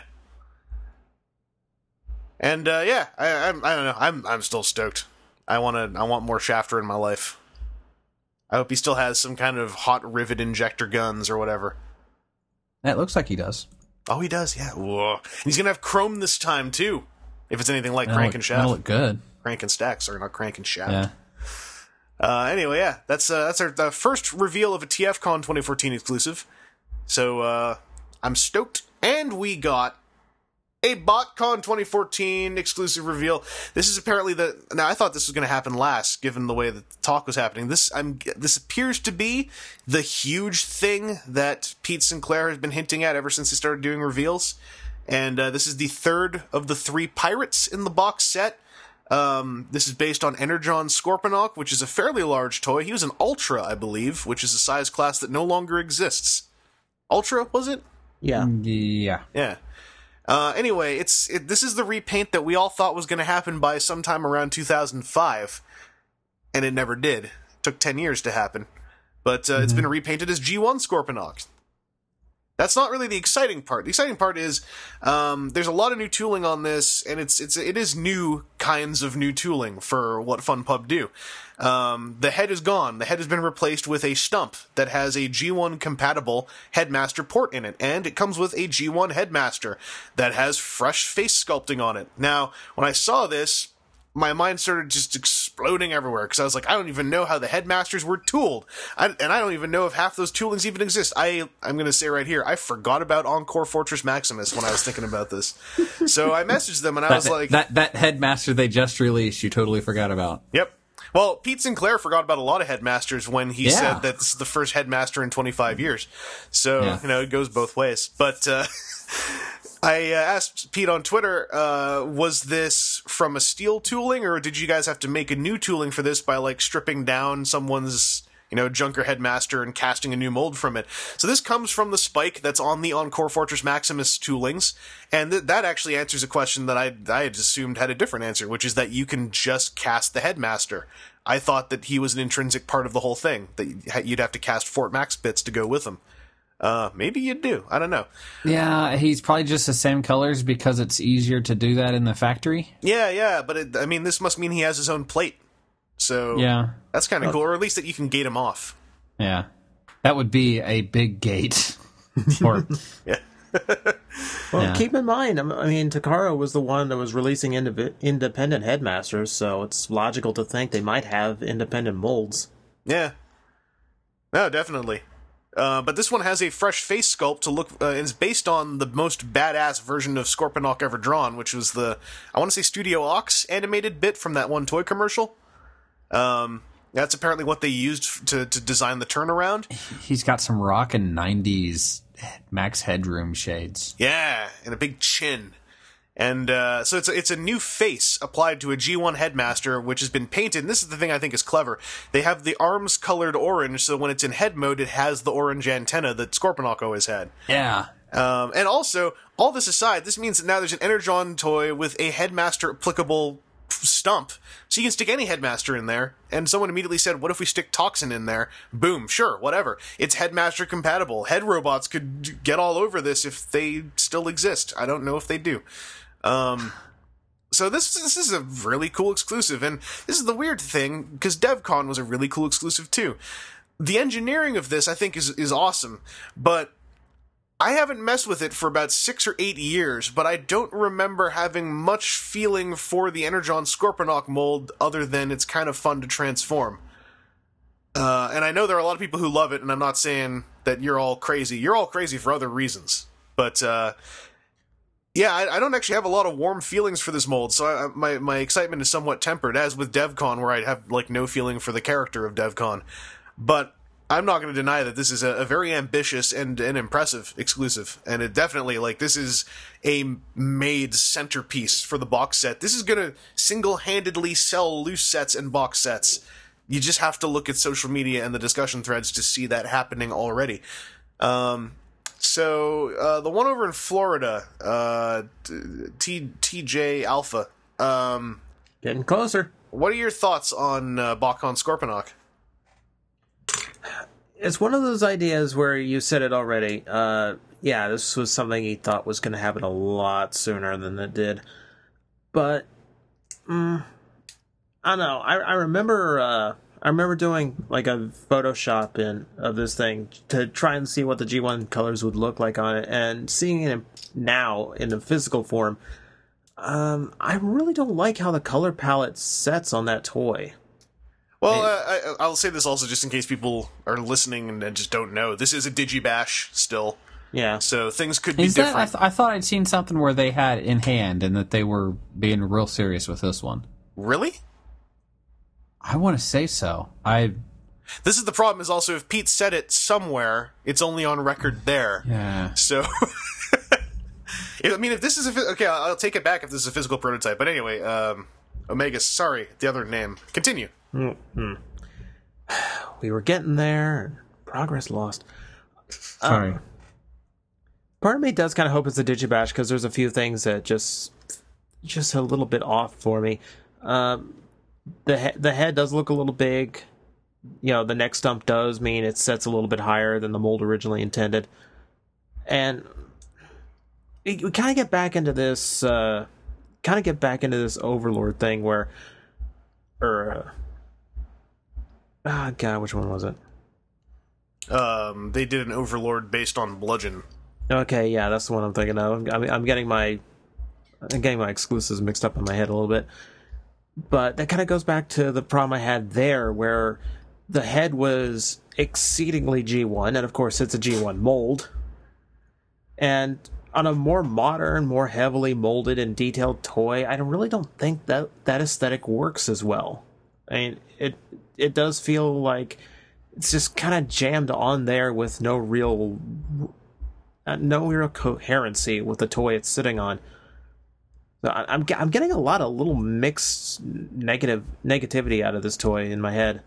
And I don't know. I'm still stoked. I want more Shafter in my life. I hope he still has some kind of hot rivet injector guns or whatever. It looks like he does. Oh, he does. Yeah. Whoa. And he's gonna have chrome this time too. If it's anything like Crank and Shaft. That'll look good. Crank and Stack, sorry, not Crank and Shaft. Yeah. Anyway, yeah, that's our the first reveal of a TFCon 2014 exclusive. So I'm stoked, and we got a BotCon 2014 exclusive reveal. This is apparently now I thought this was going to happen last, given the way that the talk was happening. This appears to be the huge thing that Pete Sinclair has been hinting at ever since he started doing reveals. And this is the third of the 3 pirates in the box set. This is based on Energon Scorponok, which is a fairly large toy. He was an Ultra, I believe, which is a size class that no longer exists. Ultra, was it? Yeah. Yeah. Yeah. Anyway, this is the repaint that we all thought was going to happen by sometime around 2005, and it never did. It took 10 years to happen. But it's been repainted as G1 Scorponok. That's not really the exciting part. The exciting part is there's a lot of new tooling on this, and it is new kinds of new tooling for what FunPub do. The head is gone. The head has been replaced with a stump that has a G1 compatible Headmaster port in it, and it comes with a G1 Headmaster that has fresh face sculpting on it. Now, when I saw this, my mind started just exploding everywhere, because I was like, I don't even know how the Headmasters were tooled. And I don't even know if half those toolings even exist. I'm going to say right here, I forgot about Encore Fortress Maximus when I was thinking about this. So I messaged them, and I was like... That Headmaster they just released, you totally forgot about. Yep. Well, Pete Sinclair forgot about a lot of Headmasters when he said that this is the first Headmaster in 25 years. So, it goes both ways. But... I asked Pete on Twitter, was this from a steel tooling, or did you guys have to make a new tooling for this by, like, stripping down someone's, Junker Headmaster and casting a new mold from it? So this comes from the spike that's on the Encore Fortress Maximus toolings, and that actually answers a question that I had assumed had a different answer, which is that you can just cast the Headmaster. I thought that he was an intrinsic part of the whole thing, that you'd have to cast Fort Max bits to go with him. Maybe you do. I don't know. Yeah, he's probably just the same colors because it's easier to do that in the factory. Yeah, but this must mean he has his own plate. So yeah, that's kind of cool, or at least that you can gate him off. Yeah, that would be a big gate. Yeah. Well, keep in mind, Takara was the one that was releasing independent Headmasters, so it's logical to think they might have independent molds. Yeah. No, definitely. But this one has a fresh face sculpt to look, and is based on the most badass version of Scorponok ever drawn, which was I want to say Studio Ox animated bit from that one toy commercial. That's apparently what they used to design the turnaround. He's got some rockin' 90s Max Headroom shades. Yeah, and a big chin. And so it's a new face applied to a G1 Headmaster, which has been painted. And this is the thing I think is clever. They have the arms colored orange, so when it's in head mode, it has the orange antenna that Scorponok always had. Yeah. And also, all this aside, this means that now there's an Energon toy with a Headmaster applicable stump. So you can stick any Headmaster in there. And someone immediately said, what if we stick Toxin in there? Boom, sure, whatever. It's Headmaster compatible. Head robots could get all over this if they still exist. I don't know if they do. So this is a really cool exclusive, and this is the weird thing, because DevCon was a really cool exclusive too. The engineering of this, I think, is awesome, but I haven't messed with it for about 6 or 8 years, but I don't remember having much feeling for the Energon Scorponok mold other than it's kind of fun to transform. And I know there are a lot of people who love it, and I'm not saying that you're all crazy. You're all crazy for other reasons, but Yeah, I don't actually have a lot of warm feelings for this mold, so my excitement is somewhat tempered, as with DevCon, where I have like no feeling for the character of DevCon. But I'm not going to deny that this is a very ambitious and an impressive exclusive, and it definitely, like, this is a made centerpiece for the box set. This is going to single-handedly sell loose sets and box sets. You just have to look at social media and the discussion threads to see that happening already. So, the one over in Florida, TJ Alpha, Getting closer. what are your thoughts on Bakhan Scorponok? It's one of those ideas where you said it already. Yeah, this was something he thought was going to happen a lot sooner than it did. But, I don't know. I remember doing like a Photoshop of this thing to try and see what the G1 colors would look like on it, and seeing it now in a physical form, I really don't like how the color palette sets on that toy. Well, I'll say this also just in case people are listening and just don't know. This is a Digibash still. Yeah. So things could be different. I thought I'd seen something where they had in hand and that they were being real serious with this one. Really? I want to say so. This is the problem, is also if Pete said it somewhere, it's only on record there. Yeah. So, I mean, if this is okay, I'll take it back if this is a physical prototype. But anyway, Omega, sorry, the other name. Continue. Mm-hmm. We were getting there. Progress lost. Sorry. Part of me does kind of hope it's a Digibash, because there's a few things that just a little bit off for me. The head does look a little big. You know, the neck stump does mean it sets a little bit higher than the mold originally intended. And we kind of get back into this Overlord thing where, God, which one was it? They did an Overlord based on Bludgeon. Okay, yeah, that's the one I'm thinking of. I'm getting my exclusives mixed up in my head a little bit. But that kind of goes back to the problem I had there, where the head was exceedingly G1, and of course it's a G1 mold. And on a more modern, more heavily molded and detailed toy, I really don't think that aesthetic works as well. I mean, it does feel like it's just kind of jammed on there with no real coherency with the toy it's sitting on. So I'm getting a lot of little mixed negativity out of this toy in my head.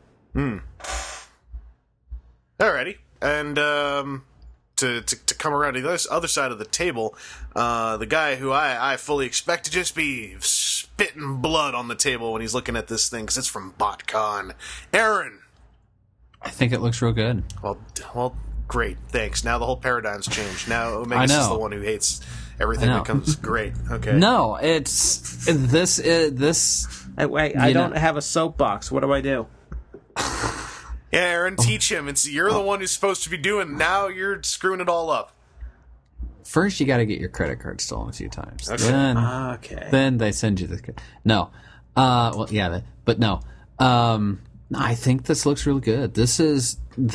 Alrighty, and to come around to the other side of the table, the guy who I fully expect to just be spitting blood on the table when he's looking at this thing, because it's from BotCon. Aaron! I think it looks real good. Well, great, thanks. Now the whole paradigm's changed. Now Omega's is the one who hates everything that comes great. Okay. No, it's this. I don't have a soapbox. What do I do? Yeah, Aaron, teach him. You're the one who's supposed to be doing. Now you're screwing it all up. First, you got to get your credit card stolen a few times. Okay. Then they send you the. No. Well, yeah, but no. I think this looks really good. This is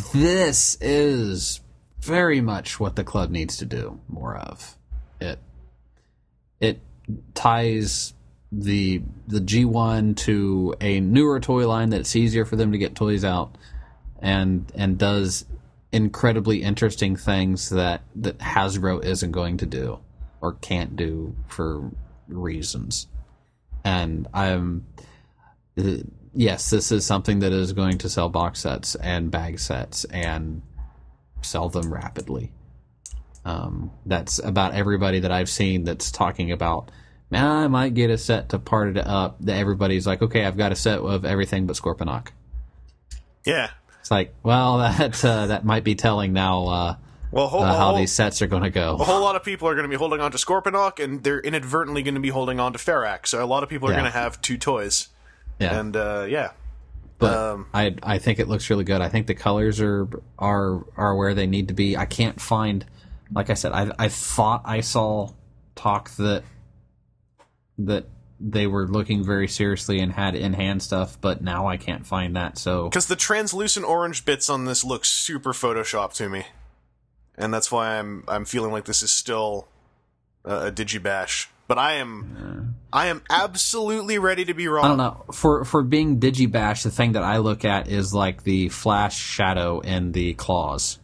very much what the club needs to do more of. It ties the G1 to a newer toy line that's easier for them to get toys out, and does incredibly interesting things that Hasbro isn't going to do or can't do for reasons. And yes, this is something that is going to sell box sets and bag sets and sell them rapidly. That's about everybody that I've seen that's talking about, man, I might get a set to part it up. That everybody's like, okay, I've got a set of everything but Scorponok. Yeah. It's like, well, that might be telling now how these sets are going to go. A whole lot of people are going to be holding on to Scorponok, and they're inadvertently going to be holding on to Ferrac. So a lot of people are going to have two toys. Yeah. And, yeah. But I think it looks really good. I think the colors are where they need to be. I can't find, like I said, I thought I saw talk that they were looking very seriously and had in-hand stuff, but now I can't find that. So because the translucent orange bits on this look super Photoshop to me, and that's why I'm feeling like this is still a Digibash. But I am absolutely ready to be wrong. I don't know. For being Digibash, the thing that I look at is like the flash shadow in the claws.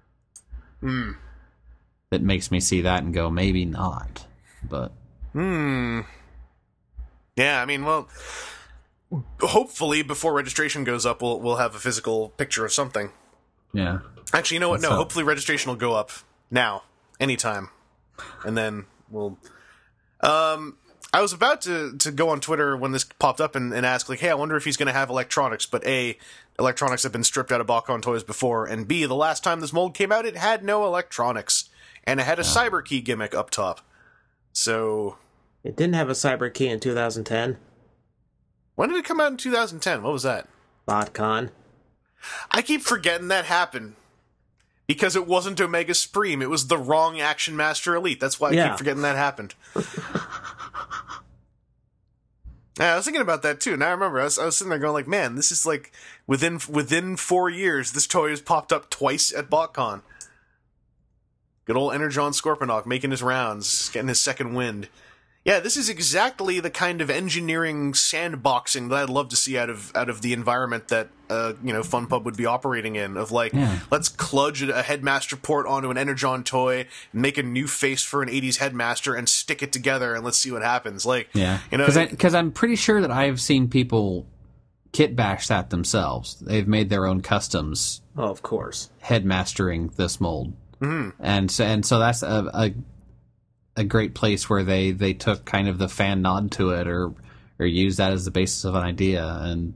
That makes me see that and go, maybe not. But Yeah, I mean, well, hopefully before registration goes up, we'll have a physical picture of something. yeah. Actually, you know what? No, So- hopefully registration will go up now, anytime, and then we'll. I was about to go on Twitter when this popped up and ask, like, hey, I wonder if he's going to have electronics. But A, electronics have been stripped out of BotCon toys before, and B, the last time this mold came out, it had no electronics, and it had a cyber key gimmick up top. So, It didn't have a cyber key in 2010. when did it come out in 2010? What was that? BotCon. I keep forgetting that happened. Because it wasn't Omega Supreme, it was the wrong Action Master Elite. That's why I Yeah. keep forgetting that happened. Yeah, I was thinking about that too. Now I remember, I was sitting there going like, man, this is like, within 4 years, this toy has popped up twice at BotCon. Good old Energon Scorponok making his rounds, getting his second wind. Yeah, this is exactly the kind of engineering sandboxing that I'd love to see out of the environment that FunPub would be operating in. Of like, let's kludge a Headmaster port onto an Energon toy, make a new face for an '80s Headmaster, and stick it together, and let's see what happens. Like, Yeah. Because I'm pretty sure that I've seen people kit bash that themselves. They've made their own customs Oh, of course. headmastering this mold. Mm-hmm. And so that's a great place where they took kind of the fan nod to it or used that as the basis of an idea, and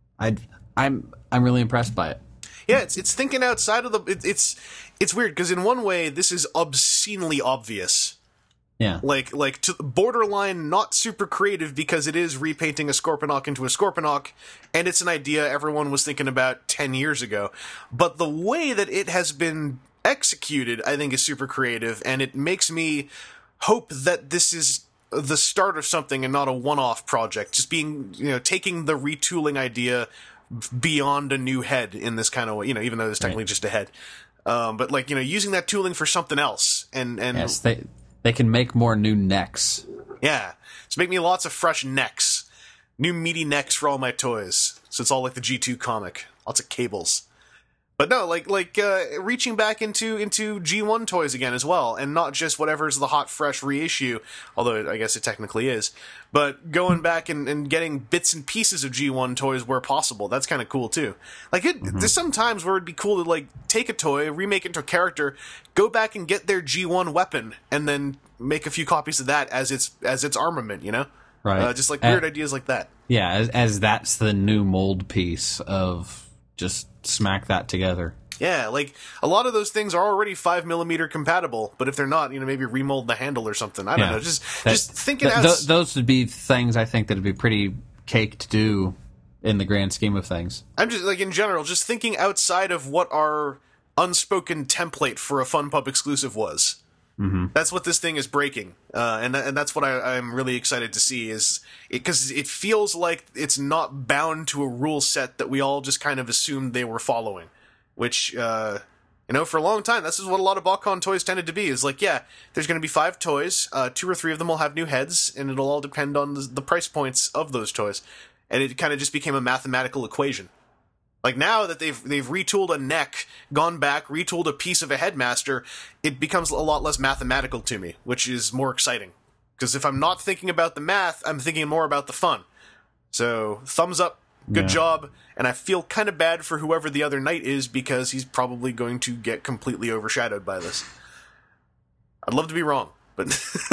I'm really impressed by it. Yeah, it's thinking outside of the. It's weird because in one way this is obscenely obvious. Yeah, like to borderline not super creative because it is repainting a Scorponok into a Scorponok, and it's an idea everyone was thinking about 10 years ago. But the way that it has been executed, I think, is super creative, and it makes me hope that this is the start of something and not a one-off project. Just being, taking the retooling idea beyond a new head in this kind of way, even though it's technically just a head. But like, using that tooling for something else. And yes, they can make more new necks. Yeah. So make me lots of fresh necks. New meaty necks for all my toys. So it's all like the G2 comic. Lots of cables. But no, like reaching back into G1 toys again as well, and not just whatever's the hot, fresh reissue, although I guess it technically is, but going back and getting bits and pieces of G1 toys where possible. That's kind of cool too. Like, there's some times where it'd be cool to like take a toy, remake it into a character, go back and get their G1 weapon, and then make a few copies of that as its armament, Right. Just like weird ideas like that. Yeah, as that's the new mold piece of just smack that together. Yeah, like a lot of those things are already 5mm compatible, but if they're not, maybe remold the handle or something. I don't know. Just thinking those would be things I think that'd be pretty cake to do in the grand scheme of things. I'm just like in general, just thinking outside of what our unspoken template for a FunPub exclusive was. Mm-hmm. That's what this thing is breaking, and that's what I'm really excited to see. Is because it feels like it's not bound to a rule set that we all just kind of assumed they were following, which for a long time this is what a lot of BotCon toys tended to be. Is like, yeah, there's going to be 5 toys, 2 or 3 of them will have new heads, and it'll all depend on the price points of those toys, and it kind of just became a mathematical equation. Like now that they've retooled a neck, gone back, retooled a piece of a Headmaster, it becomes a lot less mathematical to me, which is more exciting. Because if I'm not thinking about the math, I'm thinking more about the fun. So, thumbs up, good job, and I feel kind of bad for whoever the other knight is because he's probably going to get completely overshadowed by this. I'd love to be wrong, but...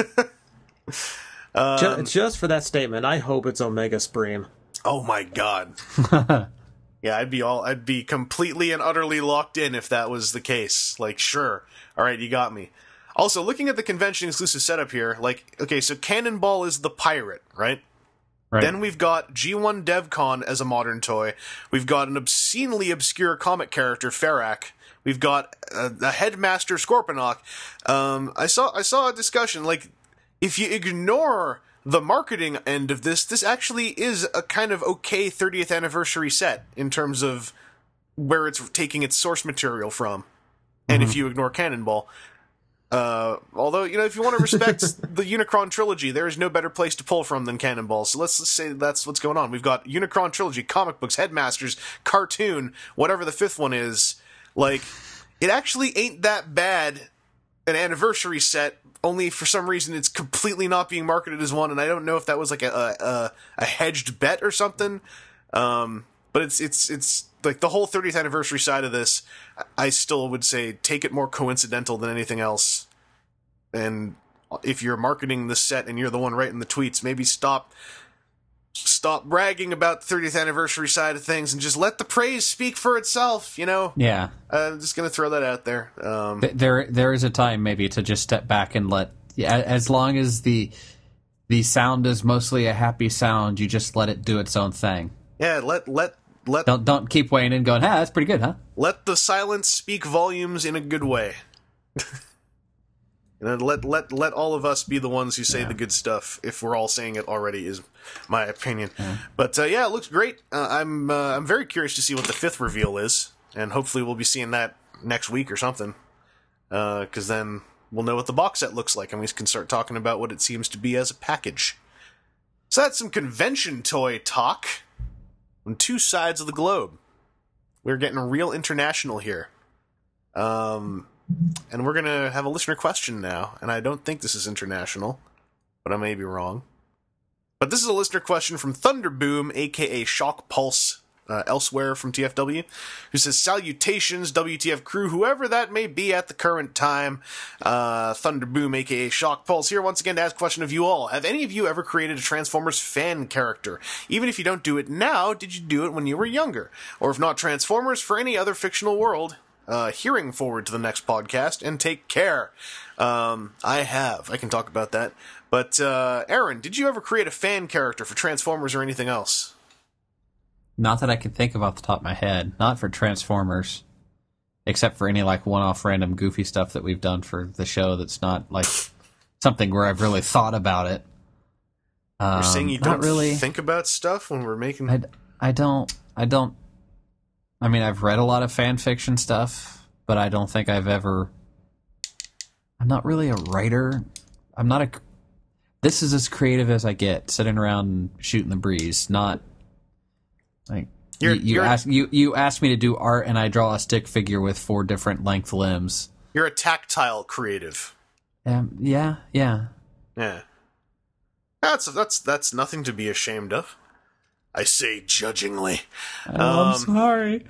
Just for that statement, I hope it's Omega Supreme. Oh my god. Yeah, I'd be completely and utterly locked in if that was the case. Like, sure. Alright, you got me. Also, looking at the convention exclusive setup here, like, okay, so Cannonball is the pirate, right? Right. Then we've got G1 DevCon as a modern toy. We've got an obscenely obscure comic character, Ferak. We've got a Headmaster Scorponok. I saw a discussion, like, if you ignore the marketing end of this actually is a kind of okay 30th anniversary set in terms of where it's taking its source material from. And if you ignore Cannonball. Although, if you want to respect the Unicron trilogy, there is no better place to pull from than Cannonball. So let's just say that's what's going on. We've got Unicron trilogy, comic books, Headmasters, cartoon, whatever the fifth one is. Like, it actually ain't that bad an anniversary set, only for some reason it's completely not being marketed as one, and I don't know if that was like a hedged bet or something. But it's like the whole 30th anniversary side of this, I still would say take it more coincidental than anything else. And if you're marketing this set and you're the one writing the tweets, maybe stop bragging about the 30th anniversary side of things and just let the praise speak for itself, Yeah. I'm just going to throw that out there. There is a time maybe to just step back and as long as the sound is mostly a happy sound, you just let it do its own thing. Yeah, let don't keep weighing in going, that's pretty good, huh? Let the silence speak volumes in a good way. Let all of us be the ones who say the good stuff. If we're all saying it already, is my opinion. Yeah. But it looks great. I'm very curious to see what the fifth reveal is, and hopefully we'll be seeing that next week or something. Because then we'll know what the box set looks like, and we can start talking about what it seems to be as a package. So that's some convention toy talk on two sides of the globe. We're getting real international here. And we're going to have a listener question now, and I don't think this is international, but I may be wrong. But this is a listener question from Thunderboom, a.k.a. Shock Pulse, elsewhere from TFW, who says, "Salutations, WTF crew, whoever that may be at the current time. Thunderboom, a.k.a. Shock Pulse, here once again to ask a question of you all. Have any of you ever created a Transformers fan character? Even if you don't do it now, did you do it when you were younger? Or if not Transformers, for any other fictional world? Hearing forward to the next podcast, and take care." I have. I can talk about that. But, Aaron, did you ever create a fan character for Transformers or anything else? Not that I can think of off the top of my head. Not for Transformers. Except for any, one-off random goofy stuff that we've done for the show that's not, something where I've really thought about it. You're saying you don't really think about stuff when we're making... I don't... I mean, I've read a lot of fan fiction stuff, but I don't think I've ever... I'm not really a writer. I'm not a... This is as creative as I get, sitting around and shooting the breeze, not... You asked me to do art, and I draw a stick figure with 4 different length limbs. You're a tactile creative. Yeah. Yeah. That's nothing to be ashamed of. I say judgingly. I'm sorry.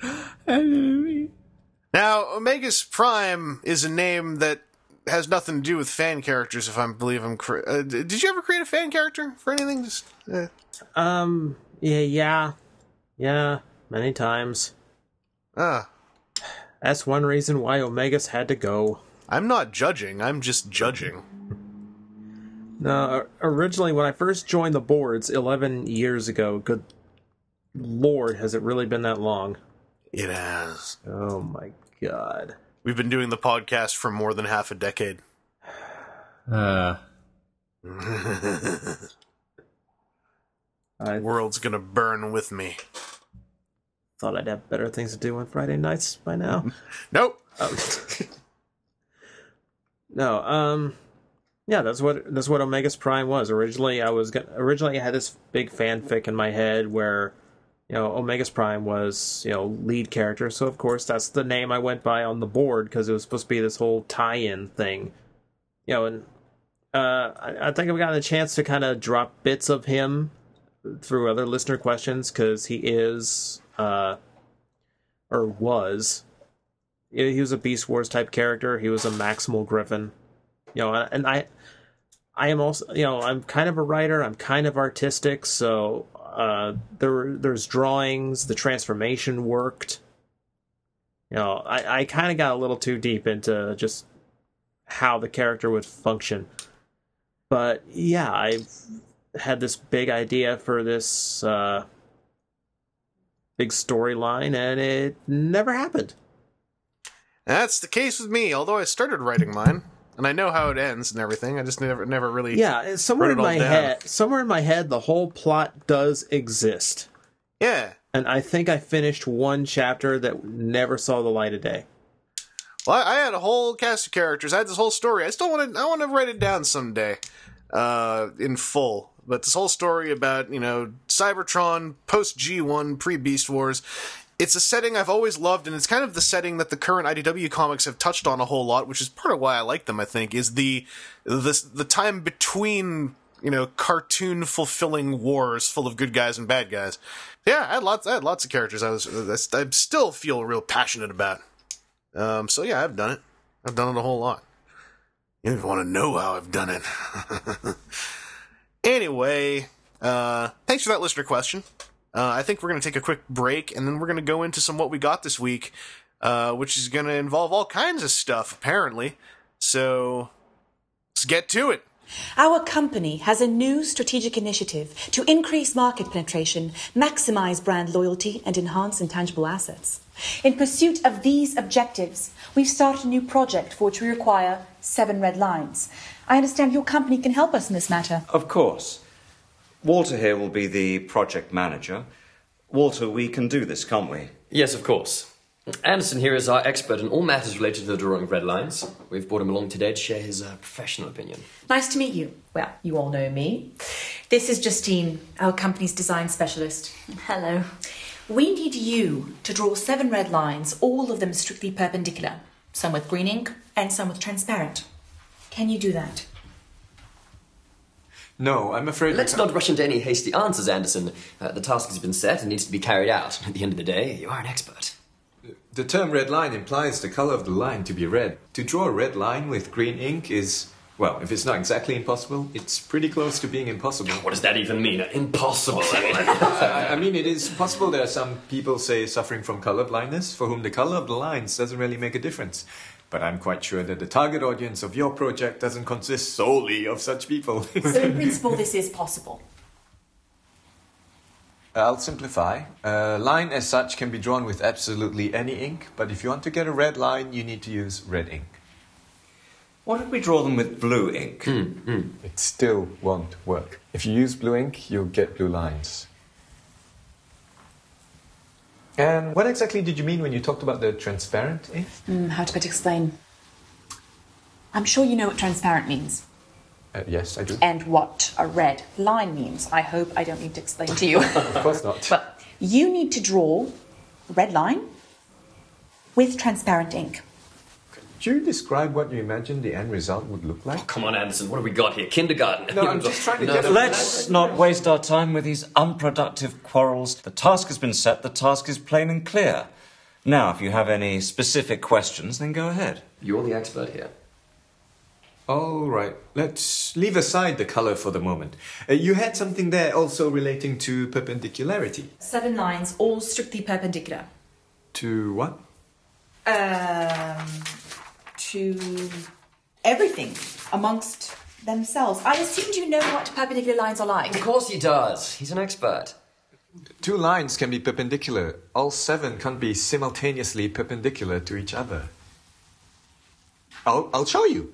Now, Omegas Prime is a name that has nothing to do with fan characters, if I believe I'm correct. Did you ever create a fan character for anything? Yeah, many times. That's one reason why Omegas had to go. I'm not judging, I'm just judging. No, originally when I first joined the boards 11 years ago, good lord, has it really been that long? It has. Oh my god. We've been doing the podcast for more than half a decade. World's gonna burn with me. Thought I'd have better things to do on Friday nights by now. Nope. No, yeah, that's what Omegas Prime was. Originally I had this big fanfic in my head where, Omegas Prime was, lead character. So of course that's the name I went by on the board because it was supposed to be this whole tie-in thing. And I think I've gotten a chance to kind of drop bits of him through other listener questions because he is, or was, he was a Beast Wars type character. He was a Maximal Griffin. And I am also, I'm kind of a writer. I'm kind of artistic. So there's drawings. The transformation worked. I kind of got a little too deep into just how the character would function. But yeah, I've had this big idea for this big storyline, and it never happened. That's the case with me. Although I started writing mine. And I know how it ends and everything. I just never really. Yeah, somewhere in my head, the whole plot does exist. Yeah, and I think I finished one chapter that never saw the light of day. Well, I had a whole cast of characters. I had this whole story. I want to write it down someday, in full. But this whole story about, Cybertron, post G1, pre Beast Wars, it's a setting I've always loved, and it's kind of the setting that the current IDW comics have touched on a whole lot, which is part of why I like them, I think, is the time between, cartoon fulfilling wars full of good guys and bad guys. Yeah, I had lots of characters I still feel real passionate about. So yeah, I've done it. I've done it a whole lot. You don't even want to know how I've done it. Anyway, thanks for that listener question. I think we're going to take a quick break, and then we're going to go into some what we got this week, which is going to involve all kinds of stuff, apparently. So, let's get to it. Our company has a new strategic initiative to increase market penetration, maximize brand loyalty, and enhance intangible assets. In pursuit of these objectives, we've started a new project for which we require 7 red lines. I understand your company can help us in this matter. Of course. Walter here will be the project manager. Walter, we can do this, can't we? Yes, of course. Anderson here is our expert in all matters related to the drawing of red lines. We've brought him along today to share his professional opinion. Nice to meet you. Well, you all know me. This is Justine, our company's design specialist. Hello. We need you to draw 7 red lines, all of them strictly perpendicular. Some with green ink and some with transparent. Can you do that? No, I'm afraid... Let's not rush into any hasty answers, Anderson. The task has been set and needs to be carried out. At the end of the day, you are an expert. The term red line implies the color of the line to be red. To draw a red line with green ink is, well, if it's not exactly impossible, it's pretty close to being impossible. What does that even mean? Impossible. I mean, it is possible there are some people, say, suffering from color blindness, for whom the color of the lines doesn't really make a difference. But I'm quite sure that the target audience of your project doesn't consist solely of such people. So in principle, this is possible. I'll simplify. A line as such can be drawn with absolutely any ink, but if you want to get a red line, you need to use red ink. What if we draw them with blue ink? It still won't work. If you use blue ink, you'll get blue lines. And what exactly did you mean when you talked about the transparent ink? How to better explain? I'm sure you know what transparent means. Yes, I do. And what a red line means. I hope I don't need to explain to you. Of course not. But you need to draw a red line with transparent ink. Could you describe what you imagine the end result would look like? Oh, come on, Anderson. What have we got here? Kindergarten? No, I'm just trying to get a... Let's not waste our time with these unproductive quarrels. The task has been set, the task is plain and clear. Now, if you have any specific questions, then go ahead. You're the expert here. All right, let's leave aside the color for the moment. You had something there also relating to perpendicularity. 7 lines, all strictly perpendicular. To what? To everything amongst themselves. I assumed you know what perpendicular lines are like. Of course he does. He's an expert. 2 lines can be perpendicular. All 7 can't be simultaneously perpendicular to each other. I'll show you.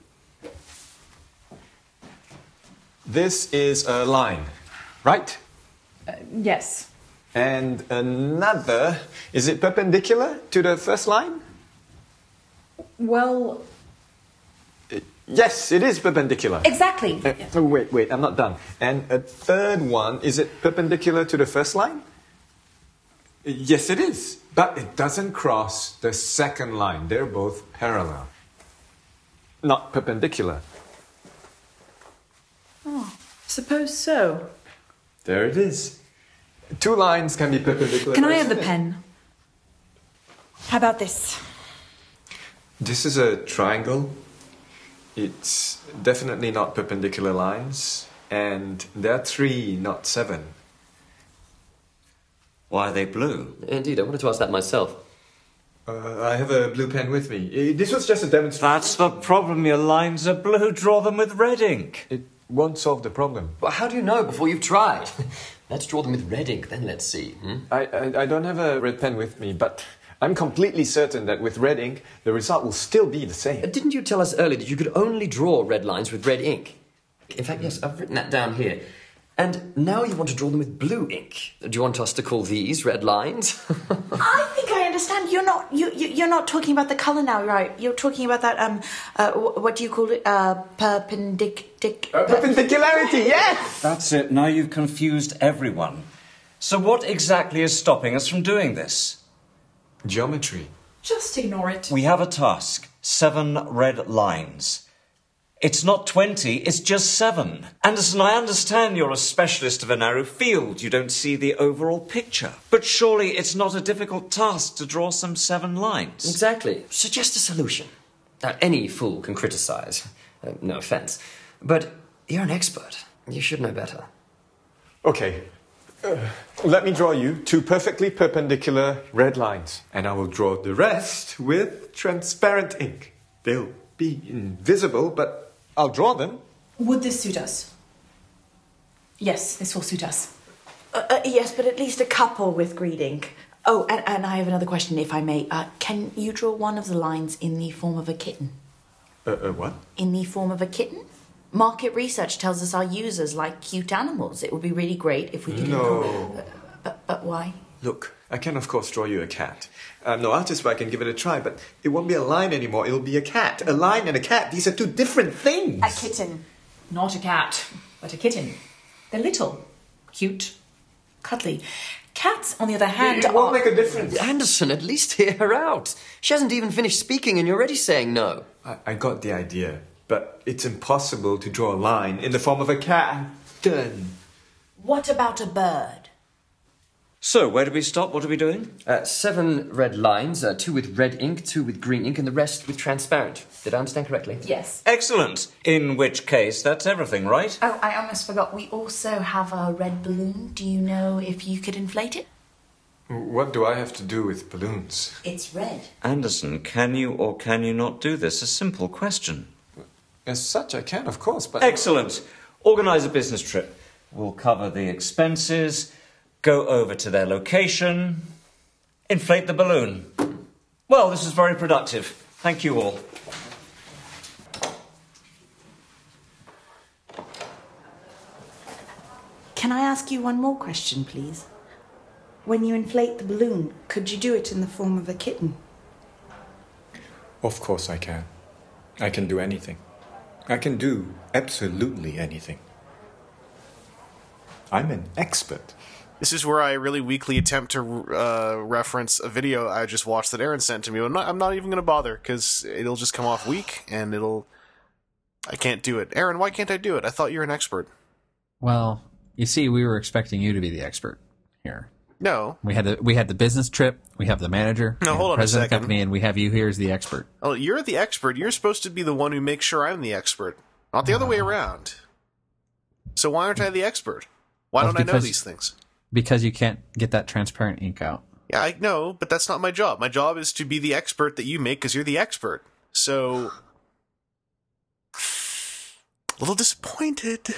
This is a line, right? Yes. And another, is it perpendicular to the first line? Well... Yes, it is perpendicular. Exactly. Wait, I'm not done. And a third one, is it perpendicular to the first line? Yes, it is. But it doesn't cross the second line. They're both parallel. Not perpendicular. Oh, suppose so. There it is. 2 lines can be perpendicular. Can I have the pen? How about this? This is a triangle. It's definitely not perpendicular lines. And there are 3, not 7. Why are they blue? Indeed, I wanted to ask that myself. I have a blue pen with me. This was just a demonstration. That's the problem. Your lines are blue. Draw them with red ink. It won't solve the problem. Well, how do you know before you've tried? Let's draw them with red ink, then let's see. I don't have a red pen with me, but I'm completely certain that with red ink, the result will still be the same. Didn't you tell us earlier that you could only draw red lines with red ink? In fact, yes, I've written that down here. And now you want to draw them with blue ink. Do you want us to call these red lines? I think I understand. You're not talking about the colour now, right? You're talking about that what do you call it? Perpendicularity, yes! That's it. Now you've confused everyone. So what exactly is stopping us from doing this? Geometry. Just ignore it. We have a task. 7 red lines. It's not 20, it's just 7. Anderson, I understand you're a specialist of a narrow field. You don't see the overall picture. But surely it's not a difficult task to draw some 7 lines. Exactly. Suggest a solution. Any fool can criticize. No offense. But you're an expert. You should know better. Okay. Let me draw you 2 perfectly perpendicular red lines, and I will draw the rest with transparent ink. They'll be invisible, but I'll draw them. Would this suit us? Yes, this will suit us. Yes, but at least a couple with green ink. Oh, and I have another question, if I may. Can you draw one of the lines in the form of a kitten? What? In the form of a kitten? Market research tells us our users like cute animals. It would be really great if we could... No. But why? Look, I can of course draw you a cat. I'm no artist, but I can give it a try, but it won't be a line anymore, it'll be a cat. A line and a cat, these are 2 different things. A kitten. Not a cat, but a kitten. They're little, cute, cuddly. Cats, on the other hand, It won't make a difference. Anderson, at least hear her out. She hasn't even finished speaking and you're already saying no. I got the idea, but it's impossible to draw a line in the form of a cat. Done. What about a bird? So, where do we stop? What are we doing? 7 red lines, 2 with red ink, 2 with green ink, and the rest with transparent. Did I understand correctly? Yes. Excellent. In which case, that's everything, right? Oh, I almost forgot. We also have a red balloon. Do you know if you could inflate it? What do I have to do with balloons? It's red. Anderson, can you or can you not do this? A simple question. As such, I can, of course, but... Excellent. Organise a business trip. We'll cover the expenses, go over to their location, inflate the balloon. Well, this is very productive. Thank you all. Can I ask you one more question, please? When you inflate the balloon, could you do it in the form of a kitten? Of course I can. I can do anything. I can do absolutely anything. I'm an expert. This is where I really weakly attempt to reference a video I just watched that Aaron sent to me. I'm not even going to bother, because it'll just come off weak, and I can't do it. Aaron, why can't I do it? I thought you were an expert. Well, you see, we were expecting you to be the expert here. No. We had the business trip, we have the manager, No, hold on a president of the second. company, and we have you here as the expert. Oh, you're the expert. You're supposed to be the one who makes sure I'm the expert, not the other way around. So why aren't I the expert? Why Well, don't I know because- these things? Because you can't get that transparent ink out. Yeah, I know, but that's not my job. My job is to be the expert that you make because you're the expert. So, a little disappointed.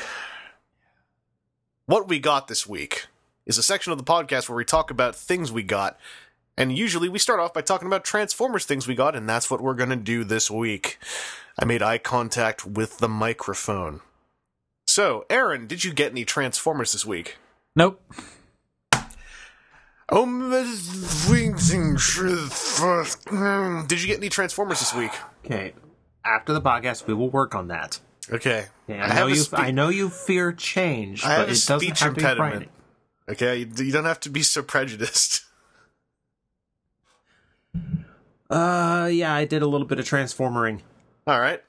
What we got this week is a section of the podcast where we talk about things we got. And usually we start off by talking about Transformers things we got, and that's what we're going to do this week. I made eye contact with the microphone. So, Aaron, did you get any Transformers this week? Nope. Did you get any Transformers this week? Okay. After the podcast, we will work on that. Okay. Yeah, I know you fear change, I have but a it doesn't speech have to be impediment. frightening. Okay, you don't have to be so prejudiced. Yeah, I did a little bit of transformering. All right.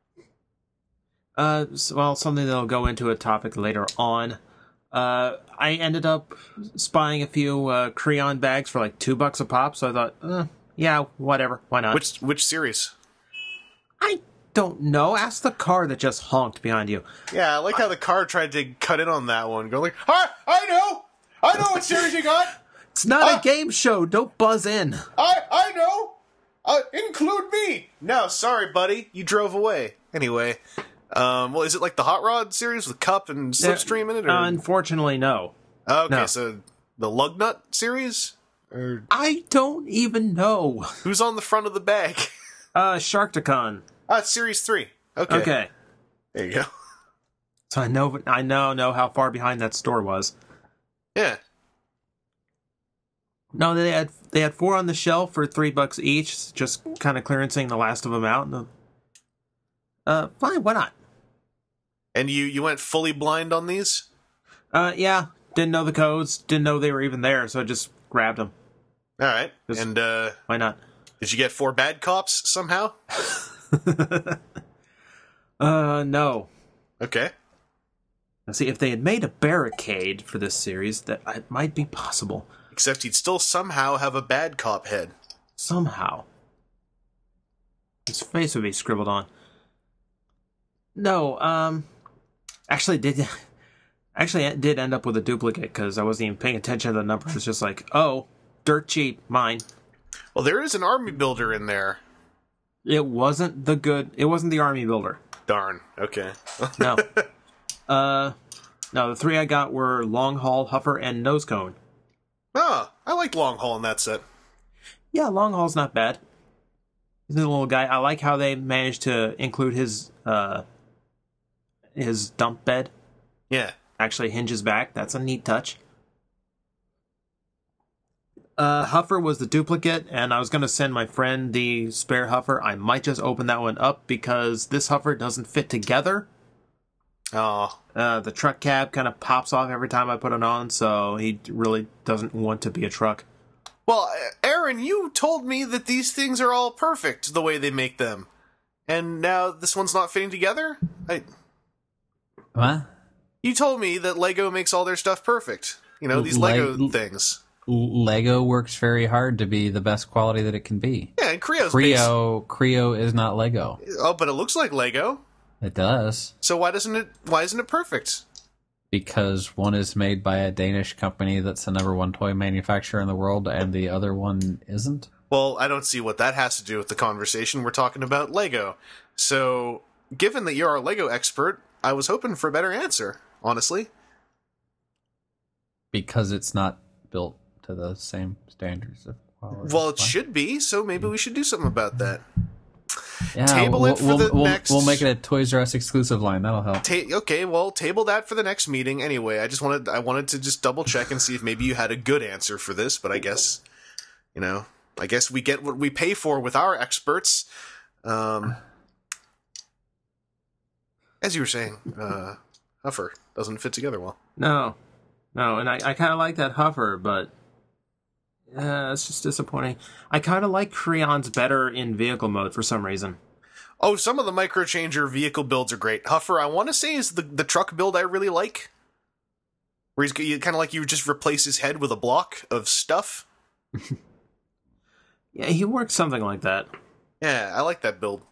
Well, something that'll go into a topic later on. I ended up spying a few Creon bags for like $2 a pop, so I thought, yeah, whatever, why not? Which series? I don't know. Ask the car that just honked behind you. Yeah, I like how the car tried to cut in on that one. Go like, I know what series you got. It's not a game show. Don't buzz in. I know. Include me. No, sorry, buddy. You drove away. Anyway, well, is it like the Hot Rod series with Cup and Slipstream in it? Or? Unfortunately, no. Okay, no. So the Lugnut series? Or I don't even know. who's on the front of the bag? Sharkticon. It's series 3. Okay. Okay. There you go. So I know how far behind that store was. Yeah. No, they had 4 on the shelf for $3 each, just kind of clearancing the last of them out. Fine, why not? And you went fully blind on these? Yeah, didn't know the codes, didn't know they were even there, so I just grabbed them. All right. Just, and why not? did you get 4 bad cops somehow? No. Okay. Now, see, if they had made a barricade for this series, that it might be possible. Except he'd still somehow have a bad cop head. Somehow. His face would be scribbled on. No, actually it did end up with a duplicate, because I wasn't even paying attention to the numbers. It's just like, oh, dirt cheap, mine. Well, there is an army builder in there. It wasn't the army builder. Darn. Okay. No. No, the 3 I got were Long Haul, Huffer, and Nose Cone. Oh, I like Long Haul in that set. Yeah, Long Haul's not bad. He's a little guy. I like how they managed to include his dump bed. Yeah. Actually hinges back. That's a neat touch. Huffer was the duplicate, and I was going to send my friend the spare Huffer. I might just open that one up, because this Huffer doesn't fit together. Oh. The truck cab kind of pops off every time I put it on, so he really doesn't want to be a truck. Well, Aaron, you told me that these things are all perfect the way they make them. And now this one's not fitting together? What? You told me that Lego makes all their stuff perfect. You know, these Lego things. Lego works very hard to be the best quality that it can be. Yeah, and Creo is not Lego. Oh, but it looks like Lego. It does. So why isn't it perfect? Because one is made by a Danish company that's the #1 toy manufacturer in the world, and the other one isn't. Well, I don't see what that has to do with the conversation. We're talking about Lego. So, given that you're our Lego expert, I was hoping for a better answer, honestly. Because it's not built to the same standards of quality. Well, it should be, so maybe we should do something about that. Yeah, Table it for the next... We'll make it a Toys R Us exclusive line. That'll help. Okay, well, table that for the next meeting. Anyway, I wanted to just double check and see if maybe you had a good answer for this, but I guess, we get what we pay for with our experts. As you were saying, Huffer doesn't fit together well. No, and I kind of like that Huffer, but it's just disappointing. I kind of like Creon's better in vehicle mode for some reason. Oh, some of the microchanger vehicle builds are great. Huffer, I want to say, is the truck build I really like. Where he's kind of like you just replace his head with a block of stuff. Yeah, he works something like that. Yeah, I like that build.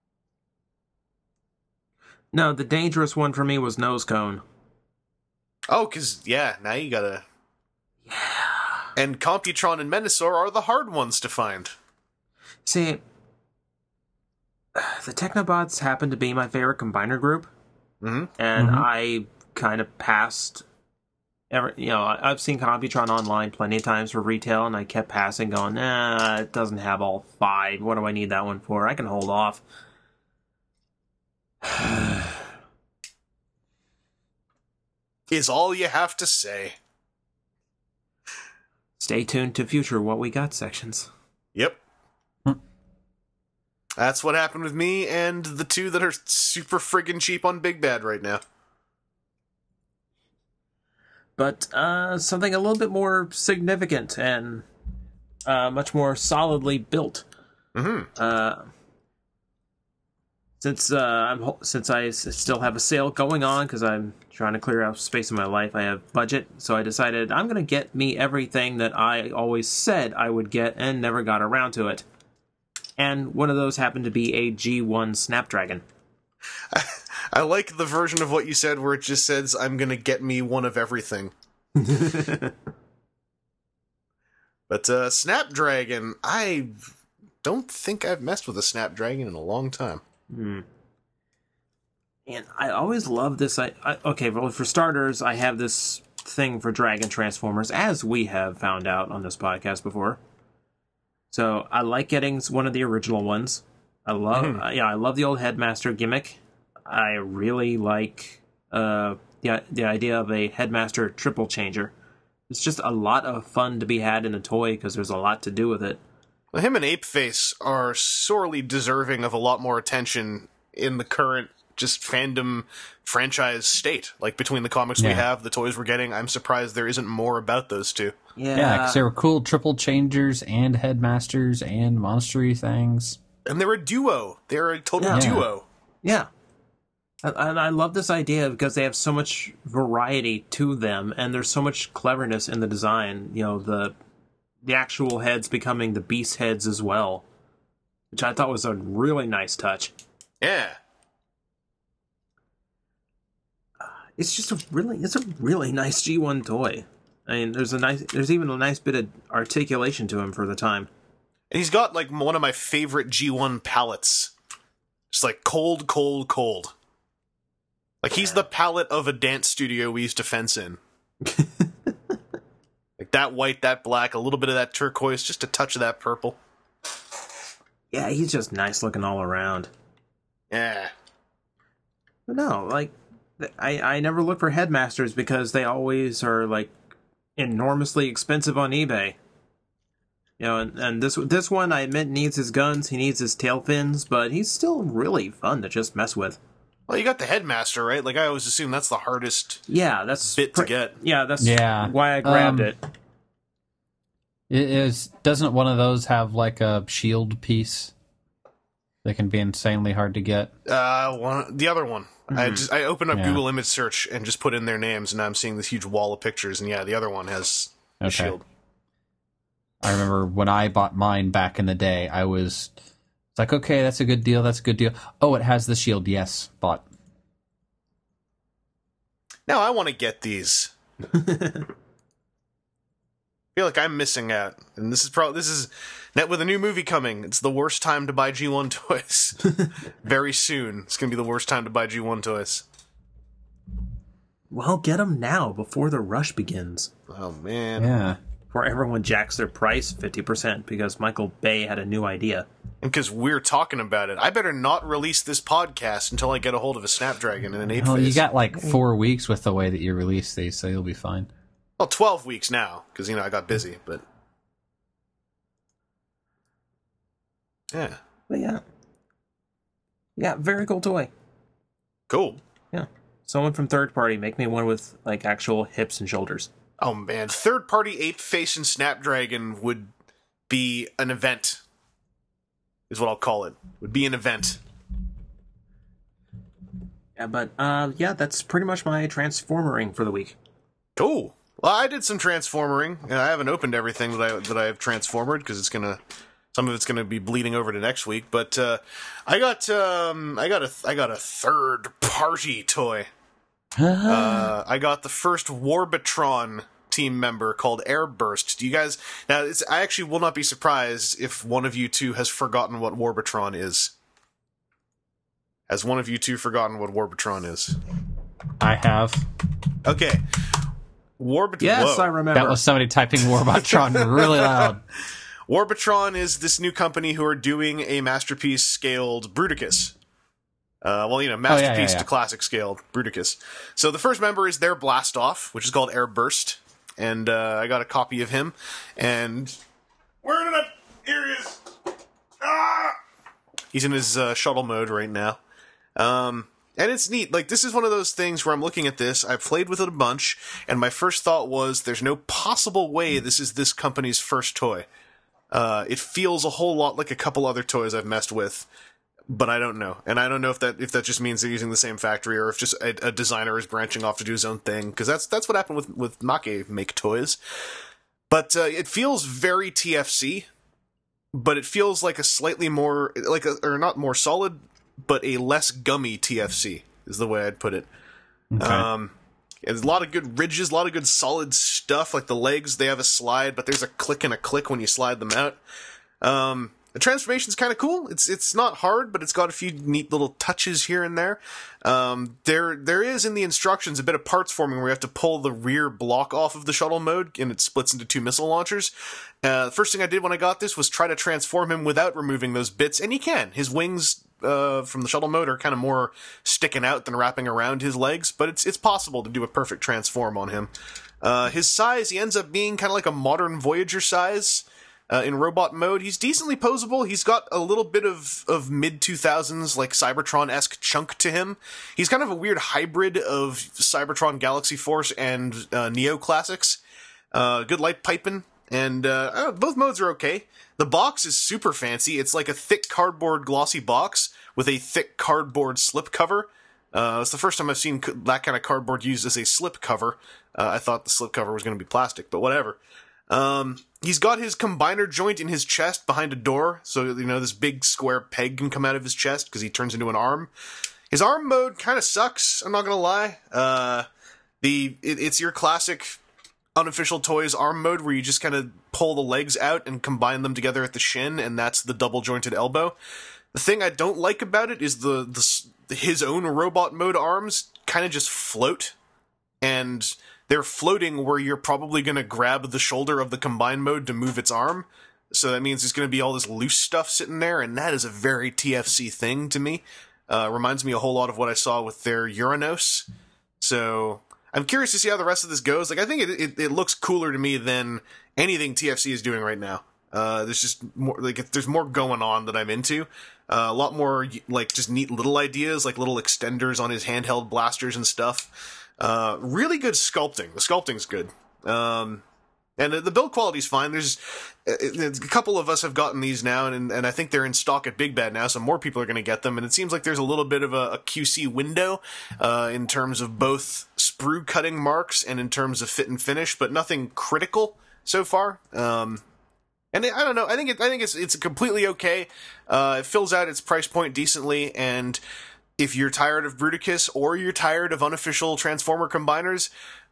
No, the dangerous one for me was Nose Cone. Oh, because, now you gotta... Yeah. And Computron and Menasor are the hard ones to find. See, the Technobots happen to be my favorite combiner group. Mm-hmm. And I kind of passed... I've seen Computron online plenty of times for retail, and I kept passing, going, it doesn't have all 5. What do I need that one for? I can hold off. Is all you have to say. Stay tuned to future What We Got sections. Yep. That's what happened with me and the 2 that are super friggin' cheap on Big Bad right now. But something a little bit more significant and much more solidly built. Mm-hmm. Since I still have a sale going on, because I'm trying to clear out space in my life, I have budget, so I decided I'm going to get me everything that I always said I would get and never got around to it. And one of those happened to be a G1 Snapdragon. I like the version of what you said where it just says, I'm going to get me one of everything. But Snapdragon, I don't think I've messed with a Snapdragon in a long time. And I always love this. Okay, well, for starters, I have this thing for Dragon Transformers, as we have found out on this podcast before. So I like getting one of the original ones. I love, I love the old Headmaster gimmick. I really like the idea of a Headmaster triple changer. It's just a lot of fun to be had in a toy because there's a lot to do with it. Well, him and Apeface are sorely deserving of a lot more attention in the current just fandom franchise state. Like, between the comics we have, the toys we're getting, I'm surprised there isn't more about those two. Yeah, because they were cool triple changers and headmasters and monstery things. And they're a duo. They're a total duo. Yeah. And I love this idea because they have so much variety to them, and there's so much cleverness in the design. You know, the actual heads becoming the beast heads as well, which I thought was a really nice touch. Yeah. It's just a really nice G1 toy. I mean, there's even a nice bit of articulation to him for the time. And he's got, like, one of my favorite G1 palettes. Just, like, cold, cold, cold. Like, he's the palette of a dance studio we used to fence in. Like, that white, that black, a little bit of that turquoise, just a touch of that purple. Yeah, he's just nice looking all around. Yeah. But no, like, I never look for headmasters because they always are, like, enormously expensive on eBay. You know, and this one, I admit, needs his guns, he needs his tail fins, but he's still really fun to just mess with. Well, you got the headmaster, right? Like, I always assume that's the hardest bit to get. Yeah, that's why I grabbed it. Doesn't one of those have, like, a shield piece that can be insanely hard to get? The other one. I opened up Google image search and just put in their names, and now I'm seeing this huge wall of pictures, and the other one has a shield. I remember when I bought mine back in the day, it's like, okay, that's a good deal, Oh, it has the shield, yes, bought. Now I want to get these. I feel like I'm missing out, and this is net with a new movie coming. It's the worst time to buy G1 toys. Very soon, it's going to be the worst time to buy G1 toys. Well, get them now before the rush begins. Oh man, yeah. Before everyone jacks their price 50% because Michael Bay had a new idea. And because we're talking about it, I better not release this podcast until I get a hold of a Snapdragon and an 8 Well, you got like 4 weeks with the way that you release these, so you'll be fine. Well, 12 weeks now, because, I got busy, but... Yeah. But yeah. Yeah, very cool toy. Cool. Yeah. Someone from Third Party, make me one with, like, actual hips and shoulders. Oh, man. Third-party Apeface and Snapdragon would be an event, is what I'll call it. Would be an event. Yeah, but, that's pretty much my transformering for the week. Cool. Well, I did some transformering, and I haven't opened everything that I have transformed because some of it's gonna be bleeding over to next week. But I got a third party toy. I got the first Warbatron team member called Airburst. Do you guys now? I actually will not be surprised if one of you two has forgotten what Warbatron is. Has one of you two forgotten what Warbatron is? I have. Okay. Yes, I remember. That was somebody typing Warbatron really loud. Warbatron is this new company who are doing a Masterpiece scaled Bruticus. Masterpiece to classic scaled Bruticus. So the first member is their Blastoff, which is called Airburst, and I got a copy of him. And here he is. He's in his shuttle mode right now. And it's neat. Like, this is one of those things where I'm looking at this, I've played with it a bunch, and my first thought was, there's no possible way this is this company's first toy. It feels a whole lot like a couple other toys I've messed with, but I don't know. And I don't know if that just means they're using the same factory, or if just a designer is branching off to do his own thing, because that's what happened with Make make toys. But it feels very TFC, but it feels like a slightly more, or not more solid, but a less gummy TFC is the way I'd put it. Okay. There's a lot of good ridges, a lot of good solid stuff. Like the legs, they have a slide, but there's a click and a click when you slide them out. The transformation's kind of cool. It's not hard, but it's got a few neat little touches here and there. There is in the instructions a bit of parts forming where you have to pull the rear block off of the shuttle mode, and it splits into 2 missile launchers. The first thing I did when I got this was try to transform him without removing those bits, and you can. His wings from the shuttle mode are kind of more sticking out than wrapping around his legs, but it's possible to do a perfect transform on him. His size, he ends up being kind of like a modern Voyager size. In robot mode, he's decently posable. He's got a little bit of mid-2000s, like, Cybertron-esque chunk to him. He's kind of a weird hybrid of Cybertron Galaxy Force and Neo Classics. Good light piping, and both modes are okay. The box is super fancy. It's like a thick cardboard glossy box with a thick cardboard slip cover. It's the first time I've seen that kind of cardboard used as a slip cover. I thought the slip cover was going to be plastic, but whatever. He's got his combiner joint in his chest behind a door, so, this big square peg can come out of his chest because he turns into an arm. His arm mode kind of sucks, I'm not gonna lie. It's your classic Unofficial Toys arm mode where you just kind of pull the legs out and combine them together at the shin, and that's the double jointed elbow. The thing I don't like about it is his own robot mode arms kind of just float, and they're floating where you're probably going to grab the shoulder of the combine mode to move its arm. So that means there's going to be all this loose stuff sitting there, and that is a very TFC thing to me. Reminds me a whole lot of what I saw with their Uranus. So I'm curious to see how the rest of this goes. Like, I think it looks cooler to me than anything TFC is doing right now. There's just more, like, there's more going on that I'm into. A lot more, like, just neat little ideas, like little extenders on his handheld blasters and stuff. Really good sculpting. The sculpting's good. And the build quality's fine. There's a couple of us have gotten these now, and I think they're in stock at Big Bad now, so more people are going to get them, and it seems like there's a little bit of a QC window, in terms of both sprue cutting marks and in terms of fit and finish, but nothing critical so far. And I don't know, I think it's completely okay. It fills out its price point decently, and if you're tired of Bruticus or you're tired of unofficial Transformer combiners,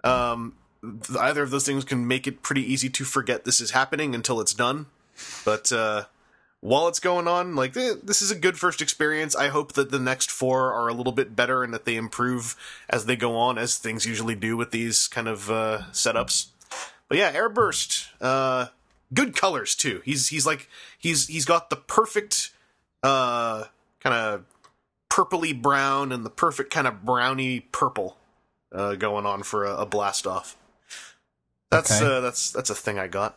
either of those things can make it pretty easy to forget this is happening until it's done. But while it's going on, like, this is a good first experience. I hope that the next 4 are a little bit better and that they improve as they go on, as things usually do with these kind of setups. But yeah, Airburst, good colors too. He's got the perfect kind of purpley brown and the perfect kind of browny purple going on for a blast off. That's a thing I got.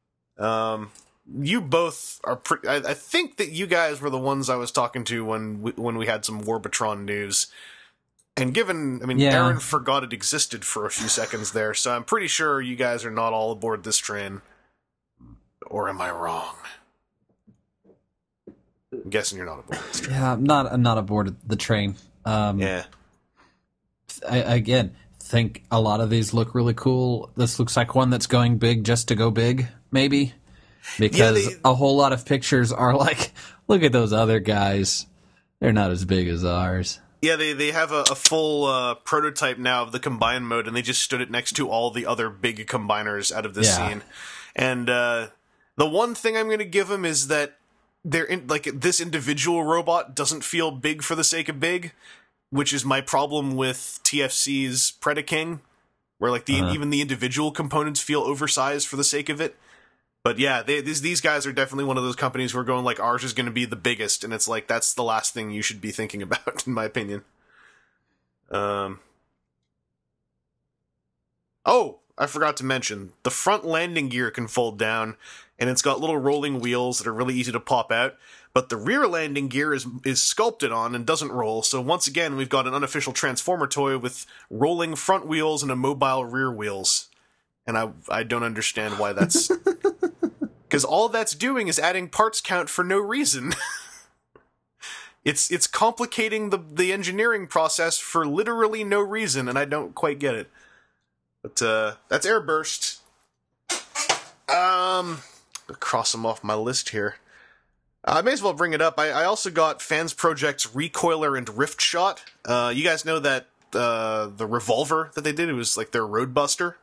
You both are I think that you guys were the ones I was talking to when we had some Warbitron news. And Aaron forgot it existed for a few seconds there, so I'm pretty sure you guys are not all aboard this train. Or am I wrong? I'm guessing you're not aboard this train. Yeah, I'm not aboard the train. Yeah. I think a lot of these look really cool. This looks like one that's going big just to go big, maybe. Because a whole lot of pictures are like, look at those other guys. They're not as big as ours. Yeah, they have a full prototype now of the combine mode, and they just stood it next to all the other big combiners out of this scene. And the one thing I'm going to give them is that this individual robot doesn't feel big for the sake of big, which is my problem with TFC's Predaking, where even the individual components feel oversized for the sake of it. But yeah, these guys are definitely one of those companies who are going like, ours is going to be the biggest, and it's like, that's the last thing you should be thinking about, in my opinion. Oh, I forgot to mention, the front landing gear can fold down, and it's got little rolling wheels that are really easy to pop out, but the rear landing gear is sculpted on and doesn't roll, so once again, we've got an unofficial Transformer toy with rolling front wheels and a mobile rear wheels. And I don't understand why that's... Because all that's doing is adding parts count for no reason. It's complicating the engineering process for literally no reason, and I don't quite get it. But that's Airburst. I'll cross them off my list here. I may as well bring it up. I also got Fans Project's Recoiler and Rift Shot. You guys know that the revolver that they did? It was like their Roadbuster.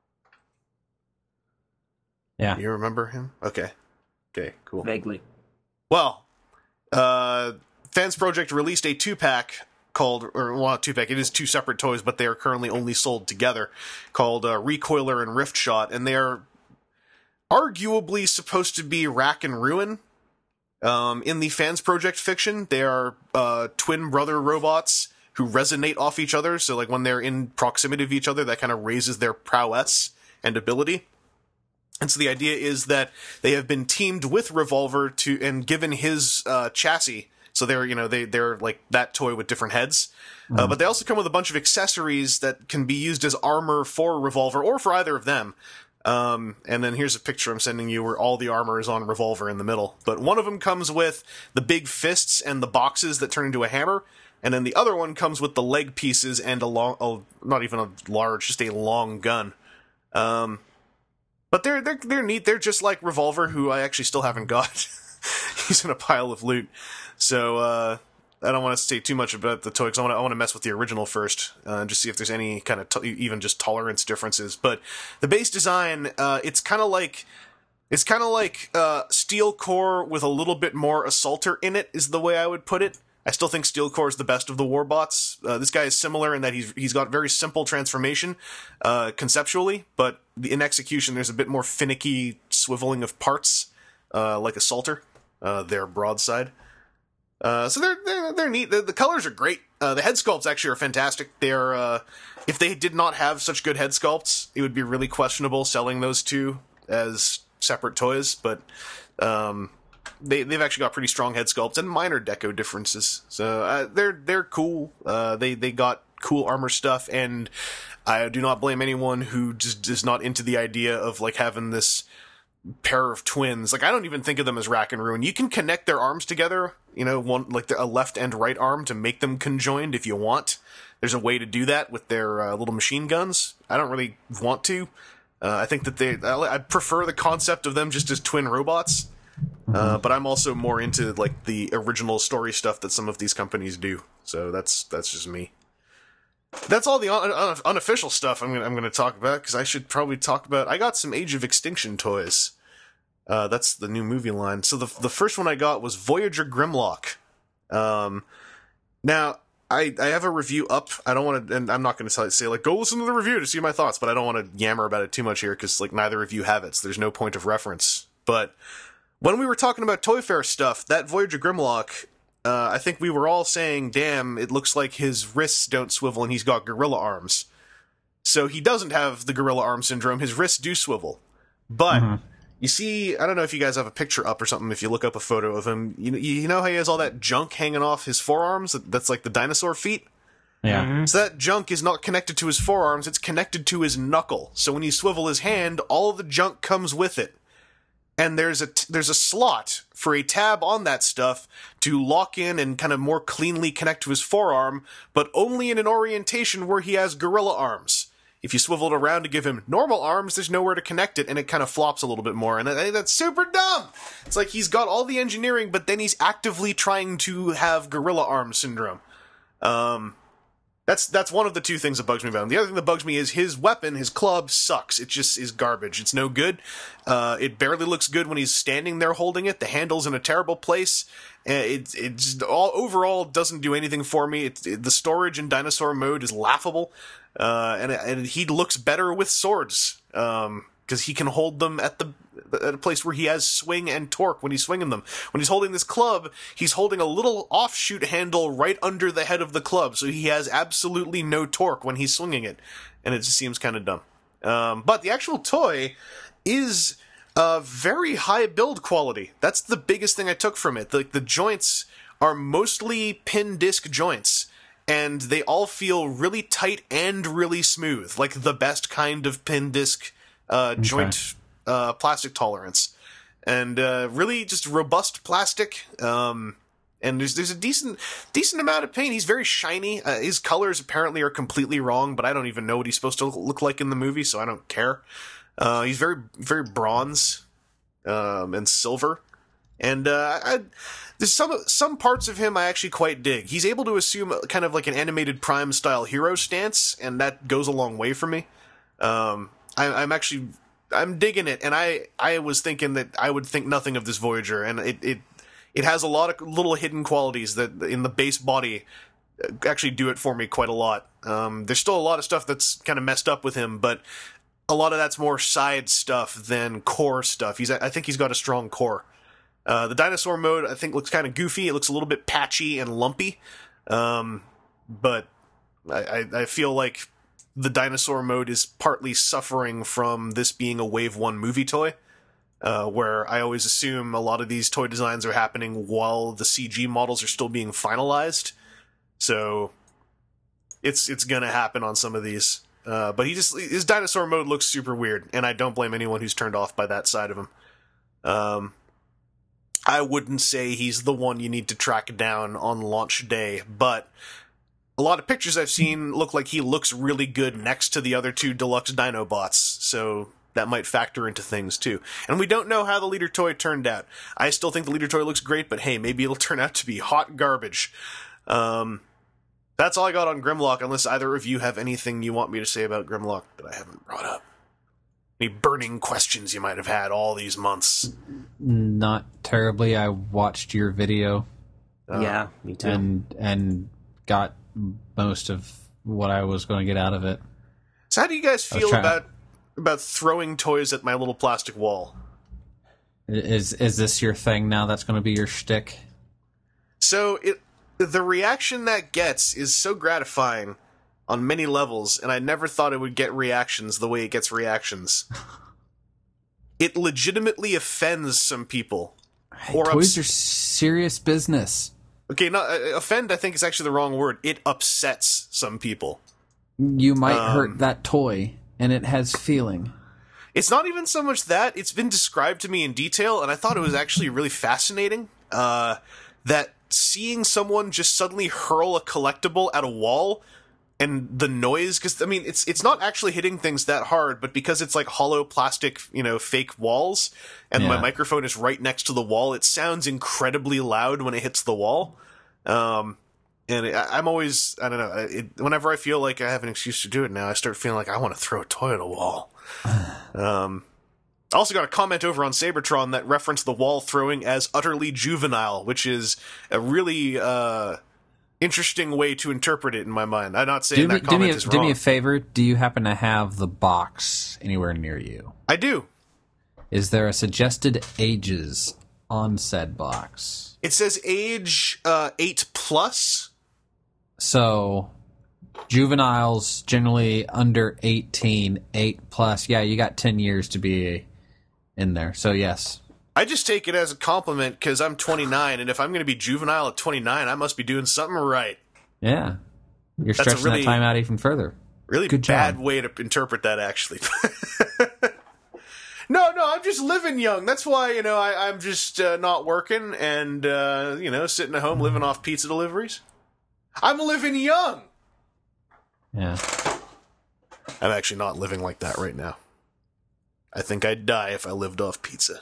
Yeah. You remember him? Okay, cool. Vaguely. Well, Fans Project released a 2-pack called, or well, not 2-pack, it is 2 separate toys, but they are currently only sold together, called Recoiler and Rift Shot, and they are arguably supposed to be Rack and Ruin. In the Fans Project fiction, they are twin brother robots who resonate off each other. So, like, when they're in proximity of each other, that kind of raises their prowess and ability. And so the idea is that they have been teamed with Revolver and given his chassis. So they're like that toy with different heads. But they also come with a bunch of accessories that can be used as armor for Revolver or for either of them. And then here's a picture I'm sending you where all the armor is on Revolver in the middle. But one of them comes with the big fists and the boxes that turn into a hammer. And then the other one comes with the leg pieces and not even a large, just a long gun. But they're neat. They're just like Revolver, who I actually still haven't got. He's in a pile of loot. So, I don't want to say too much about the toy, because I want to mess with the original first, and just see if there's any kind of even just tolerance differences. But the base design, it's kind of like Steel Core with a little bit more Assaulter in it, is the way I would put it. I still think Steel Core is the best of the Warbots. This guy is similar in that he's got very simple transformation, conceptually, but in execution there's a bit more finicky swiveling of parts, like Assaulter, their broadside. So they're neat. The colors are great. The head sculpts actually are fantastic. They're if they did not have such good head sculpts, it would be really questionable selling those two as separate toys. But they've actually got pretty strong head sculpts and minor deco differences. So they're cool. They got cool armor stuff, and I do not blame anyone who just is not into the idea of like having this pair of twins. Like, I don't even think of them as Rack and Ruin. You can connect their arms together, one like a left and right arm to make them conjoined if you want. There's a way to do that with their little machine guns. I don't really want to. I think that I prefer the concept of them just as twin robots. But I'm also more into like the original story stuff that some of these companies do. So that's just me. That's all the unofficial stuff I'm going to talk about, because I should probably talk about... I got some Age of Extinction toys. That's the new movie line. So the first one I got was Voyager Grimlock. Now, I have a review up. I don't want to... And I'm not going to say, like, go listen to the review to see my thoughts, but I don't want to yammer about it too much here, because, like, neither of you have it, so there's no point of reference. But when we were talking about Toy Fair stuff, that Voyager Grimlock... I think we were all saying, damn, it looks like his wrists don't swivel and he's got gorilla arms. So he doesn't have the gorilla arm syndrome. His wrists do swivel. But, you see, I don't know if you guys have a picture up or something, if you look up a photo of him. You know how he has all that junk hanging off his forearms? That's like the dinosaur feet? Yeah. Mm-hmm. So that junk is not connected to his forearms, it's connected to his knuckle. So when you swivel his hand, all of the junk comes with it. And there's a slot for a tab on that stuff to lock in and kind of more cleanly connect to his forearm, but only in an orientation where he has gorilla arms. If you swivel it around to give him normal arms, there's nowhere to connect it, and it kind of flops a little bit more. And I think that's super dumb! It's like he's got all the engineering, but then he's actively trying to have gorilla arm syndrome. That's one of the two things that bugs me about him. The other thing that bugs me is his weapon, his club, sucks. It just is garbage. It's no good. It barely looks good when he's standing there holding it. The handle's in a terrible place. It's all overall doesn't do anything for me. The storage in dinosaur mode is laughable. And he looks better with swords. Because he can hold them at a place where he has swing and torque when he's swinging them. When he's holding this club, he's holding a little offshoot handle right under the head of the club, so he has absolutely no torque when he's swinging it, and it just seems kind of dumb. But the actual toy is very high build quality. That's the biggest thing I took from it. The joints are mostly pin disc joints, and they all feel really tight and really smooth, like the best kind of pin disc joint plastic tolerance, and really just robust plastic. And there's a decent amount of paint. He's very shiny. His colors apparently are completely wrong, but I don't even know what he's supposed to look like in the movie, so I don't care. He's very, very bronze and silver, and there's some parts of him I actually quite dig. He's able to assume kind of like an animated Prime style hero stance, and that goes a long way for me. I'm digging it, and I was thinking that I would think nothing of this Voyager, and it has a lot of little hidden qualities that in the base body actually do it for me quite a lot. There's still a lot of stuff that's kind of messed up with him, but a lot of that's more side stuff than core stuff. I think he's got a strong core. The dinosaur mode, I think, looks kind of goofy. It looks a little bit patchy and lumpy. But I feel like the dinosaur mode is partly suffering from this being a Wave 1 movie toy, where I always assume a lot of these toy designs are happening while the CG models are still being finalized. So it's going to happen on some of these. But his dinosaur mode looks super weird, and I don't blame anyone who's turned off by that side of him. I wouldn't say he's the one you need to track down on launch day, but a lot of pictures I've seen look like he looks really good next to the other two deluxe Dinobots, so that might factor into things too. And we don't know how the leader toy turned out. I still think the leader toy looks great, but hey, maybe it'll turn out to be hot garbage. That's all I got on Grimlock, unless either of you have anything you want me to say about Grimlock that I haven't brought up. Any burning questions you might have had all these months? Not terribly. I watched your video. Yeah, me too. And got most of what I was going to get out of it. So how do you guys feel about throwing toys at my little plastic wall? Is this your thing now? That's going to be your shtick? So the reaction that gets is so gratifying on many levels, and I never thought it would get reactions the way it gets reactions. It legitimately offends some people. Toys are serious business. Okay, offend I think is actually the wrong word. It upsets some people. You might hurt that toy, and it has feeling. It's not even so much that. It's been described to me in detail, and I thought it was actually really fascinating that seeing someone just suddenly hurl a collectible at a wall and the noise, because I mean it's not actually hitting things that hard, but because it's like hollow plastic, fake walls, and my microphone is right next to the wall, it sounds incredibly loud when it hits the wall. And I'm always, I don't know, whenever I feel like I have an excuse to do it now, I start feeling like I want to throw a toy at a wall. I also got a comment over on Sabertron that referenced the wall throwing as utterly juvenile, which is a really interesting way to interpret it in my mind. I'm not saying that comment is wrong. Do me a favor. Do you happen to have the box anywhere near you? I do. Is there a suggested ages on said box? It says age 8+. So juveniles generally under 18, 8+. Yeah, you got 10 years to be in there. So yes. I just take it as a compliment because I'm 29, and if I'm going to be juvenile at 29, I must be doing something right. Yeah. You're stretching that time out even further. Really Good bad job. way to interpret that, actually. No, I'm just living young. That's why, I'm just not working and, sitting at home living off pizza deliveries. I'm living young! Yeah. I'm actually not living like that right now. I think I'd die if I lived off pizza.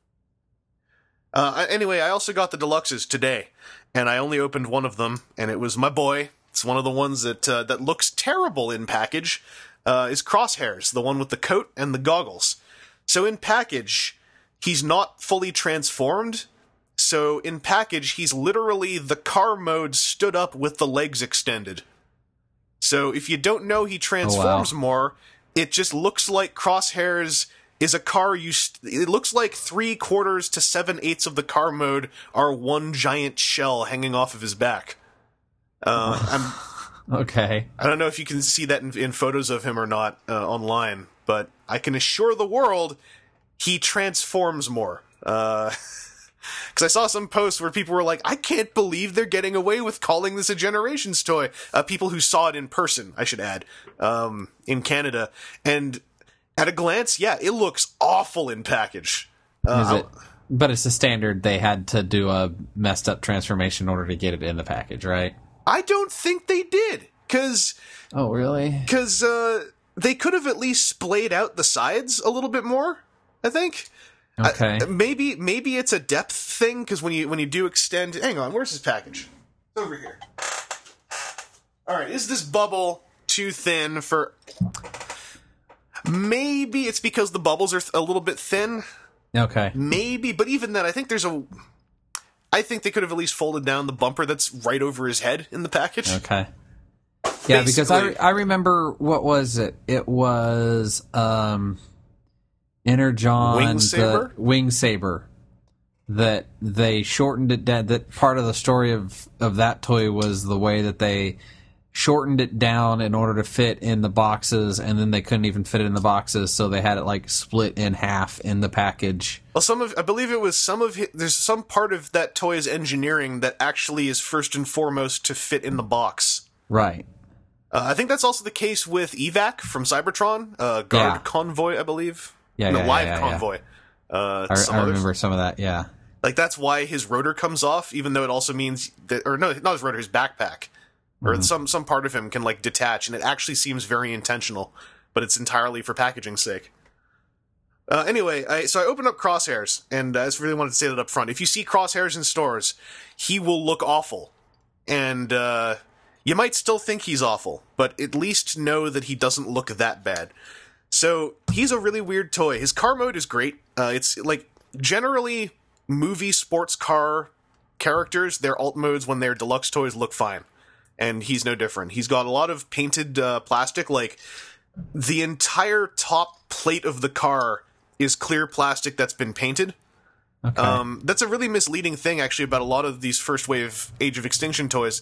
Anyway, I also got the deluxes today, and I only opened one of them, and it was my boy. It's one of the ones that looks terrible in package, is Crosshairs, the one with the coat and the goggles. So in package, he's not fully transformed. So in package, he's literally the car mode stood up with the legs extended. So if you don't know he transforms more, it just looks like Crosshairs is a car it looks like 3/4 to 7/8 of the car mode are one giant shell hanging off of his back. Okay. I don't know if you can see that in photos of him or not online, but I can assure the world he transforms more. Because I saw some posts where people were like, I can't believe they're getting away with calling this a Generations toy. People who saw it in person, I should add, in Canada. And at a glance, yeah, it looks awful in package. But it's a standard. They had to do a messed up transformation in order to get it in the package, right? I don't think they did. Oh, really? Because they could have at least splayed out the sides a little bit more, I think. Okay. Maybe it's a depth thing, because when you do extend... Hang on, where's this package? It's over here. Alright, is this bubble too thin for... Maybe it's because the bubbles are a little bit thin. Okay. Maybe, but even then, I think I think they could have at least folded down the bumper that's right over his head in the package. Okay. Yeah, because I remember, what was it? It was Energon... Wing Saber? Wing Saber. that they shortened it down. That part of the story of that toy was the way that they shortened it down in order to fit in the boxes, and then they couldn't even fit it in the boxes, so they had it like split in half in the package. Well, I believe it was there's some part of that toy's engineering that actually is first and foremost to fit in the box. Right. I think that's also the case with Evac from Cybertron, Guard Convoy, I believe. Live Convoy. I remember some of that, yeah. Like, that's why his rotor comes off, even though it also means that, or no, not his rotor, his backpack. Or some part of him can, like, detach, and it actually seems very intentional, but it's entirely for packaging's sake. Anyway, so I opened up Crosshairs, and I just really wanted to say that up front. If you see Crosshairs in stores, he will look awful. And, you might still think he's awful, but at least know that he doesn't look that bad. So, he's a really weird toy. His car mode is great. It's, like, generally, movie sports car characters, their alt modes when they're deluxe toys look fine. And he's no different. He's got a lot of painted plastic, like, the entire top plate of the car is clear plastic that's been painted. Okay. That's a really misleading thing, actually, about a lot of these first wave Age of Extinction toys.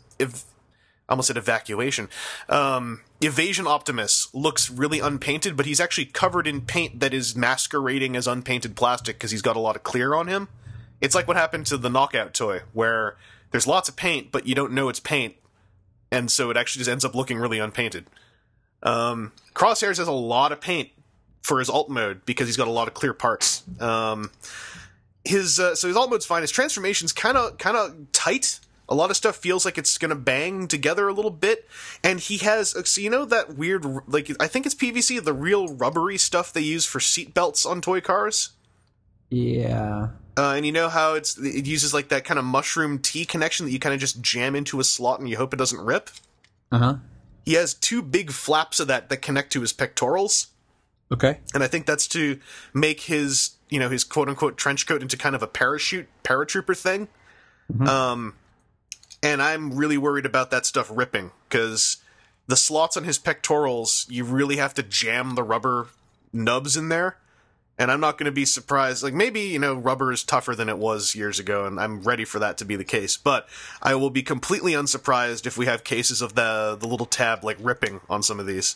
I almost said evacuation. Evasion Optimus looks really unpainted, but he's actually covered in paint that is masquerading as unpainted plastic because he's got a lot of clear on him. It's like what happened to the Knockout toy, where there's lots of paint, but you don't know it's paint, and so it actually just ends up looking really unpainted. Crosshairs has a lot of paint for his alt mode because he's got a lot of clear parts. So his alt mode's fine. His transformation's kind of tight. A lot of stuff feels like it's going to bang together a little bit. And he has, so you know that weird, like, I think it's PVC, the real rubbery stuff they use for seat belts on toy cars? Yeah. And you know how it uses, like, that kind of mushroom T connection that you kind of just jam into a slot and you hope it doesn't rip? Uh-huh. He has two big flaps of that connect to his pectorals. Okay. And I think that's to make his, his quote-unquote trench coat into kind of a paratrooper thing. Mm-hmm. And I'm really worried about that stuff ripping, because the slots on his pectorals, you really have to jam the rubber nubs in there, and I'm not going to be surprised. Like, maybe, rubber is tougher than it was years ago, and I'm ready for that to be the case, but I will be completely unsurprised if we have cases of the little tab, like, ripping on some of these.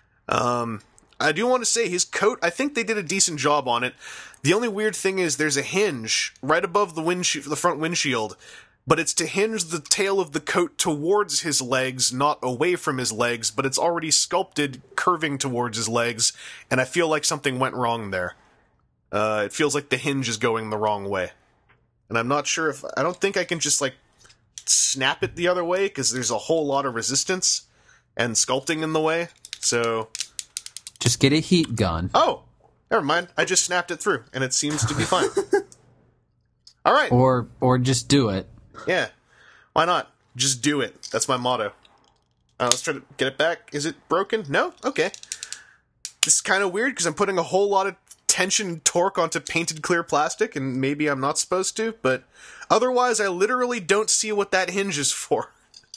I do want to say, his coat, I think they did a decent job on it. The only weird thing is there's a hinge right above the front windshield, but it's to hinge the tail of the coat towards his legs, not away from his legs, but it's already sculpted, curving towards his legs, and I feel like something went wrong there. It feels like the hinge is going the wrong way. And I'm not sure I don't think I can just, like, snap it the other way, because there's a whole lot of resistance and sculpting in the way, so... Just get a heat gun. Oh! Never mind, I just snapped it through, and it seems to be fine. Alright. Or just do it. Yeah. Why not? Just do it. That's my motto. Let's try to get it back. Is it broken? No? Okay. This is kind of weird because I'm putting a whole lot of tension and torque onto painted clear plastic, and maybe I'm not supposed to, but otherwise I literally don't see what that hinge is for.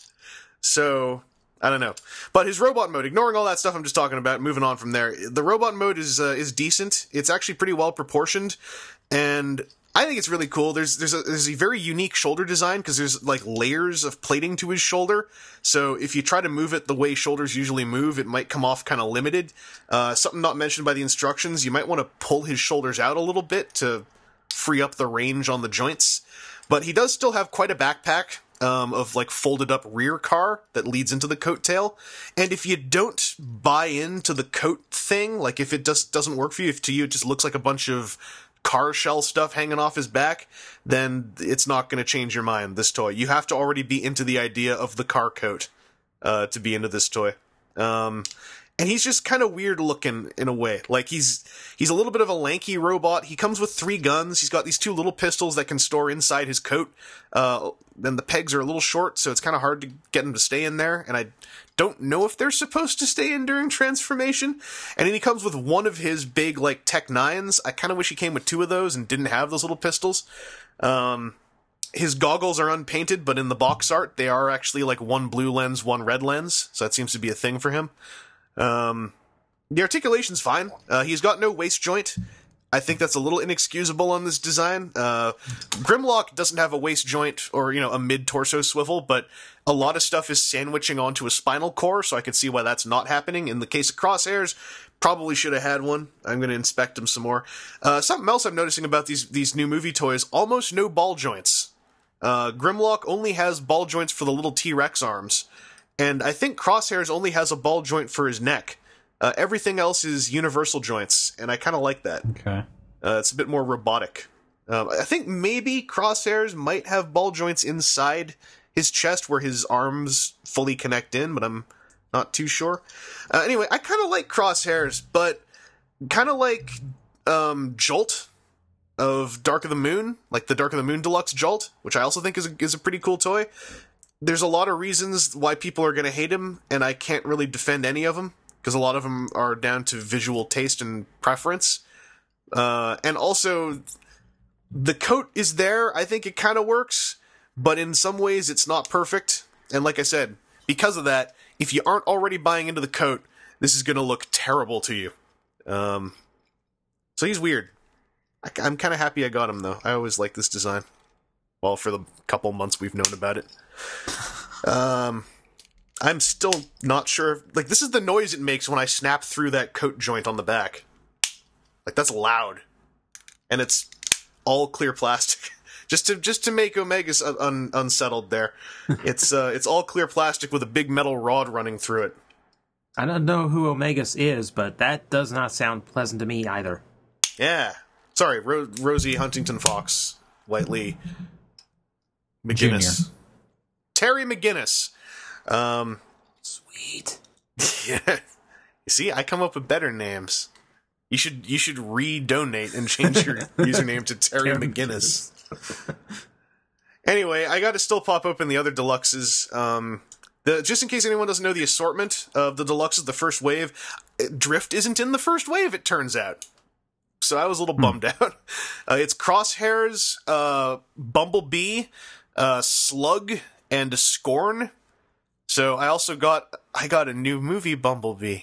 So, I don't know. But his robot mode, ignoring all that stuff I'm just talking about, moving on from there, the robot mode is decent. It's actually pretty well proportioned, and I think it's really cool. There's a very unique shoulder design because there's, like, layers of plating to his shoulder. So if you try to move it the way shoulders usually move, it might come off kind of limited. Something not mentioned by the instructions, you might want to pull his shoulders out a little bit to free up the range on the joints. But he does still have quite a backpack of, like, folded up rear car that leads into the coat tail. And if you don't buy into the coat thing, like if it doesn't work for you, if to you it just looks like a bunch of car shell stuff hanging off his back, then it's not going to change your mind, this toy. You have to already be into the idea of the car coat to be into this toy. And he's just kind of weird looking in a way. Like, he's a little bit of a lanky robot. He comes with 3 guns. He's got these 2 little pistols that can store inside his coat. Then the pegs are a little short, so it's kind of hard to get him to stay in there. And I don't know if they're supposed to stay in during transformation. And then he comes with one of his big, like, Tech 9s. I kind of wish he came with 2 of those and didn't have those little pistols. His goggles are unpainted, but in the box art, they are actually, like, 1 blue lens, 1 red lens. So that seems to be a thing for him. The articulation's fine. He's got no waist joint. I think that's a little inexcusable on this design. Grimlock doesn't have a waist joint or, a mid-torso swivel, but a lot of stuff is sandwiching onto a spinal core, so I can see why that's not happening. In the case of Crosshairs, probably should have had one. I'm going to inspect them some more. Something else I'm noticing about these new movie toys, almost no ball joints. Grimlock only has ball joints for the little T-Rex arms, and I think Crosshairs only has a ball joint for his neck. Everything else is universal joints, and I kind of like that. Okay. It's a bit more robotic. I think maybe Crosshairs might have ball joints inside his chest where his arms fully connect in, but I'm not too sure. Anyway, I kind of like Crosshairs, but kind of like Jolt of Dark of the Moon, like the Dark of the Moon Deluxe Jolt, which I also think is a pretty cool toy. There's a lot of reasons why people are going to hate him, and I can't really defend any of them, because a lot of them are down to visual taste and preference. And also, the coat is there. I think it kind of works, but in some ways it's not perfect. And like I said, because of that, if you aren't already buying into the coat, this is going to look terrible to you. So he's weird. I'm kind of happy I got him, though. I always like this design. Well, for the couple months we've known about it. I'm still not sure. Like, this is the noise it makes when I snap through that coat joint on the back. Like, that's loud. And it's all clear plastic. just to make Omega's unsettled there. It's all clear plastic with a big metal rod running through it. I don't know who Omegas is, but that does not sound pleasant to me either. Yeah. Sorry, Rosie Huntington Fox. Whiteley McGinnis. Junior. Terry McGinnis. Sweet. Yeah. You see, I come up with better names. You should re-donate and change your username to Terry McGinnis. Anyway, I got to still pop open the other deluxes. Just in case anyone doesn't know the assortment of the deluxes, the first wave, Drift isn't in the first wave, it turns out. So I was a little bummed out. It's Crosshairs, Bumblebee, Slug, and Scorn. So I got a new movie Bumblebee.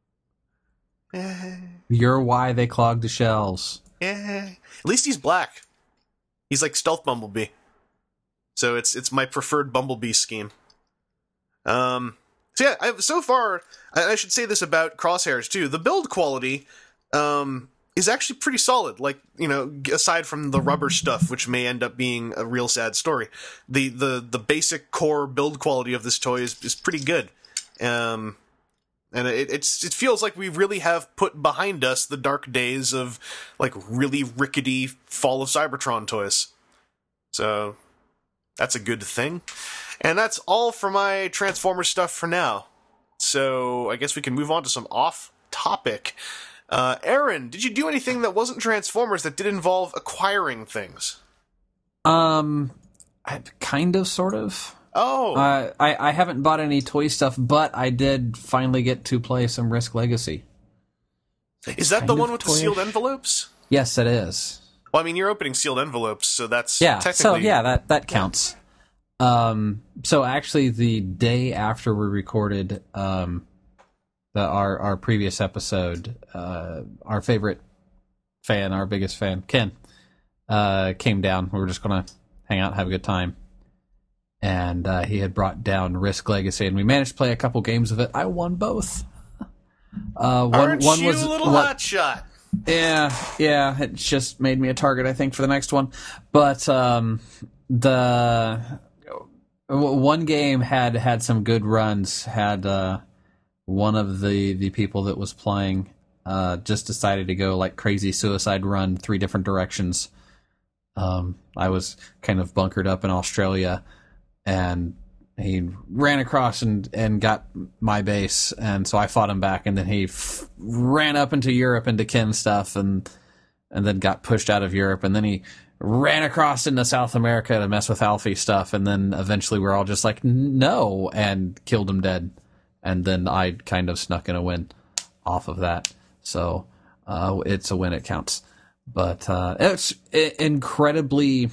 You're why they clogged the shelves. Yeah. At least he's black. He's like Stealth Bumblebee. So it's my preferred Bumblebee scheme. So yeah, so far, I should say this about Crosshairs too. The build quality is actually pretty solid. Like, aside from the rubber stuff, which may end up being a real sad story, the basic core build quality of this toy is pretty good. And it feels like we really have put behind us the dark days of like really rickety Fall of Cybertron toys. So that's a good thing. And that's all for my Transformers stuff for now. So I guess we can move on to some off-topic. Aaron, did you do anything that wasn't Transformers that did involve acquiring things? Kind of, sort of. Oh. I haven't bought any toy stuff, but I did finally get to play some Risk Legacy. Is that the one with the sealed envelopes? Yes, it is. Well, I mean, you're opening sealed envelopes, so that's technically... So yeah, that counts. So actually, the day after we recorded our previous episode, our favorite fan, our biggest fan, Ken, came down. We were just going to hang out and have a good time. And he had brought down Risk Legacy, and we managed to play a couple games of it. I won both. Aren't you a little hotshot? Yeah, it just made me a target, I think, for the next one. But the one game had some good runs. Had one of the people that was playing just decided to go like crazy suicide run 3 different directions. I was kind of bunkered up in Australia, and he ran across and got my base, and so I fought him back, and then he ran up into Europe into Ken stuff, and then got pushed out of Europe, and then he ran across into South America to mess with Alfie stuff, and then eventually we're all just like, no, and killed him dead. And then I kind of snuck in a win off of that. So it's a win, it counts. But it's incredibly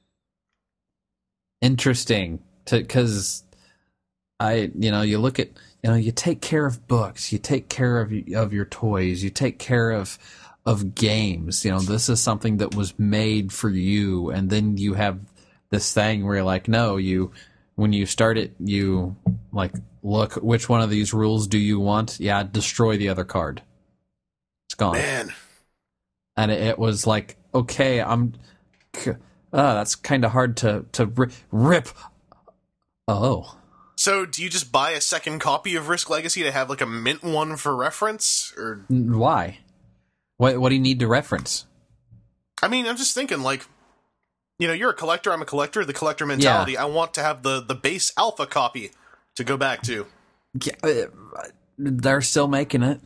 interesting because you look at, you take care of books, you take care of your toys, you take care of of games. You know, this is something that was made for you, and then you have this thing where you're like, no, when you start it, you like, look, which one of these rules do you want? Yeah, destroy the other card. It's gone. Man. And it was like, okay, that's kind of hard to rip. Oh. So do you just buy a second copy of Risk Legacy to have like a mint one for reference? Or why? What do you need to reference? I mean, I'm just thinking, like, you know, you're a collector, I'm a collector, the collector mentality. Yeah. I want to have the base alpha copy to go back to. Yeah, they're still making it.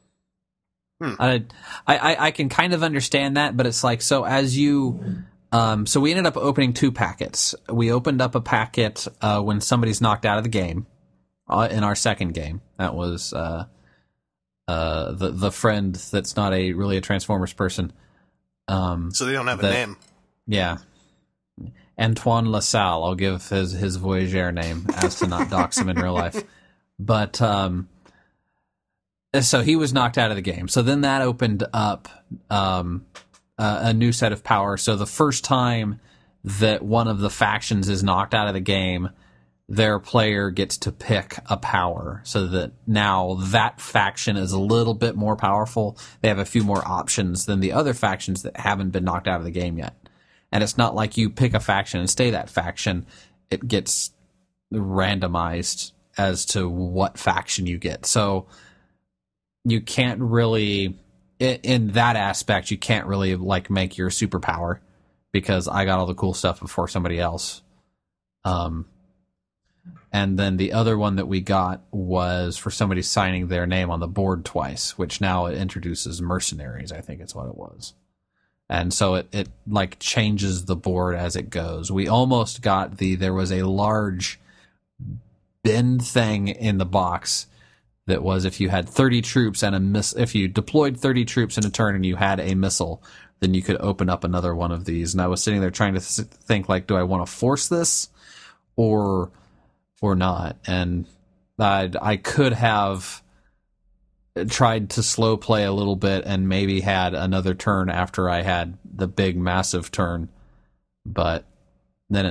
I can kind of understand that, but it's like, so as you... so we ended up opening 2 packets. We opened up a packet when somebody's knocked out of the game in our second game. That was the friend that's not really a Transformers person. So they don't have a name. Yeah. Antoine LaSalle. I'll give his Voyager name as to not dox him in real life. But so he was knocked out of the game. So then that opened up a new set of power. So the first time that one of the factions is knocked out of the game, their player gets to pick a power, so that now that faction is a little bit more powerful. They have a few more options than the other factions that haven't been knocked out of the game yet. And it's not like you pick a faction and stay that faction. It gets randomized as to what faction you get. So you can't really... in that aspect, you can't really like make your superpower, because I got all the cool stuff before somebody else. And then the other one that we got was for somebody signing their name on the board twice, which now it introduces mercenaries, I think it's what it was. And so it like changes the board as it goes. We almost got there was a large bin thing in the box that was, if you had 30 troops and if you deployed 30 troops in a turn and you had a missile, then you could open up another one of these. And I was sitting there trying to think, like, do I want to force this or not? And I could have tried to slow play a little bit and maybe had another turn after I had the big massive turn, but then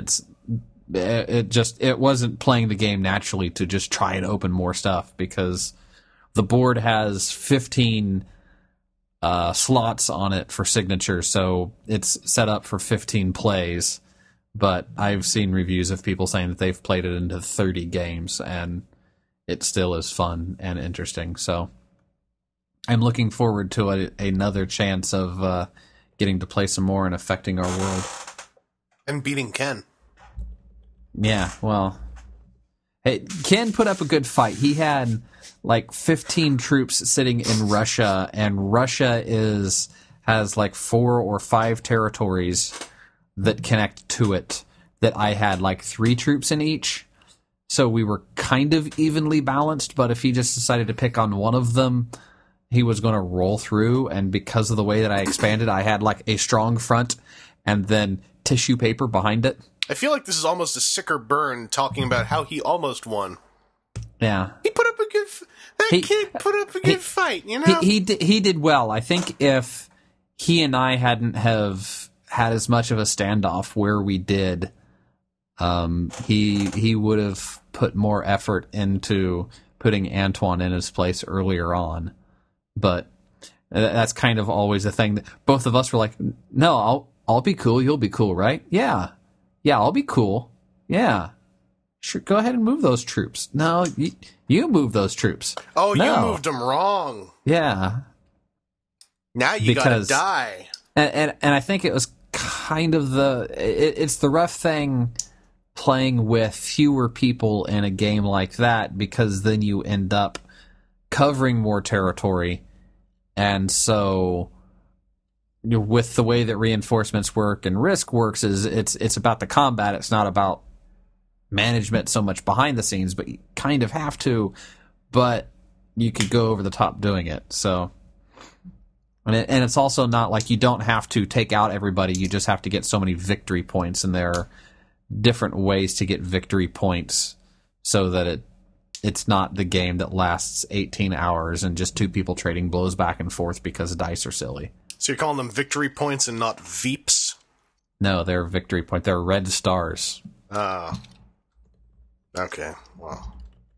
it wasn't playing the game naturally to just try and open more stuff, because the board has 15 slots on it for signatures, so it's set up for 15 plays. But I've seen reviews of people saying that they've played it into 30 games, and it still is fun and interesting. So I'm looking forward to another chance of getting to play some more and affecting our world. And beating Ken. Yeah, well, hey, Ken put up a good fight. He had like 15 troops sitting in Russia, and Russia has like 4 or 5 territories that connect to it, that I had like 3 troops in each. So we were kind of evenly balanced, but if he just decided to pick on one of them, he was going to roll through. And because of the way that I expanded, I had like a strong front and then tissue paper behind it. I feel like this is almost a sicker burn talking about how he almost won. Yeah. He put up a good... kid put up a good fight, you know? He did well. I think if he and I hadn't have had as much of a standoff where we did, he would have put more effort into putting Antoine in his place earlier on. But that's kind of always a thing that both of us were like, no, I'll be cool, you'll be cool, right? Yeah, I'll be cool. Yeah. Sure, go ahead and move those troops. No, you move those troops. Oh, no. You moved them wrong. Yeah. Now you gotta die. And I think it was kind of it's the rough thing playing with fewer people in a game like that, because then you end up covering more territory. And so with the way that reinforcements work and Risk works, is it's about the combat. It's not about management so much behind the scenes, but you kind of have to, but you could go over the top doing it. So, and it's also not like you don't have to take out everybody. You just have to get so many victory points, and there are different ways to get victory points so that it's not the game that lasts 18 hours and just 2 people trading blows back and forth because dice are silly. So you're calling them victory points and not Veeps? No, they're victory point. They're red stars. Oh. Okay, well.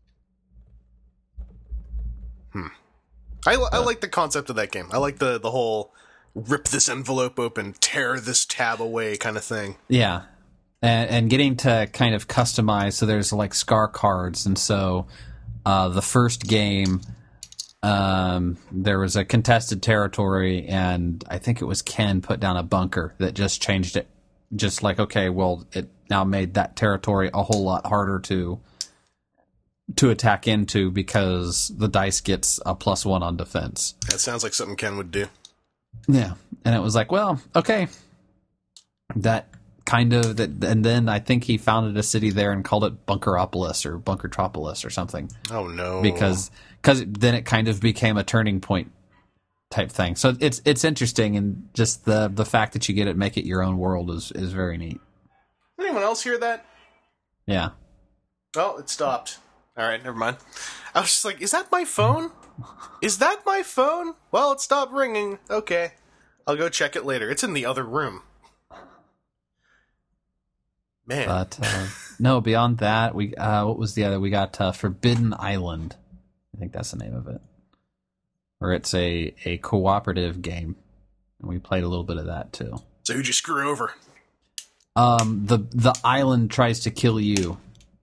I like the concept of that game. I like the whole rip this envelope open, tear this tab away kind of thing. Yeah. And getting to kind of customize, so there's like scar cards, and so the first game, there was a contested territory, and I think it was Ken put down a bunker that just changed it. Just like, okay, well, it now made that territory a whole lot harder to attack into because the dice gets a +1 on defense. That sounds like something Ken would do. Yeah, and it was like, well, okay, that kind of that, and then I think he founded a city there and called it Bunkeropolis or Bunkertropolis or something. Oh no! Because then it kind of became a turning point type thing. So it's interesting, and just the fact that you get it, make it your own world is very neat. Anyone else hear that? Yeah. Oh, it stopped. All right, never mind. I was just like, is that my phone? Is that my phone? Well, it stopped ringing. Okay. I'll go check it later. It's in the other room. Man. But, no, beyond that, we what was the other? We got Forbidden Island. I think that's the name of it. Where it's a cooperative game. And we played a little bit of that, too. So who'd you screw over? The island tries to kill you.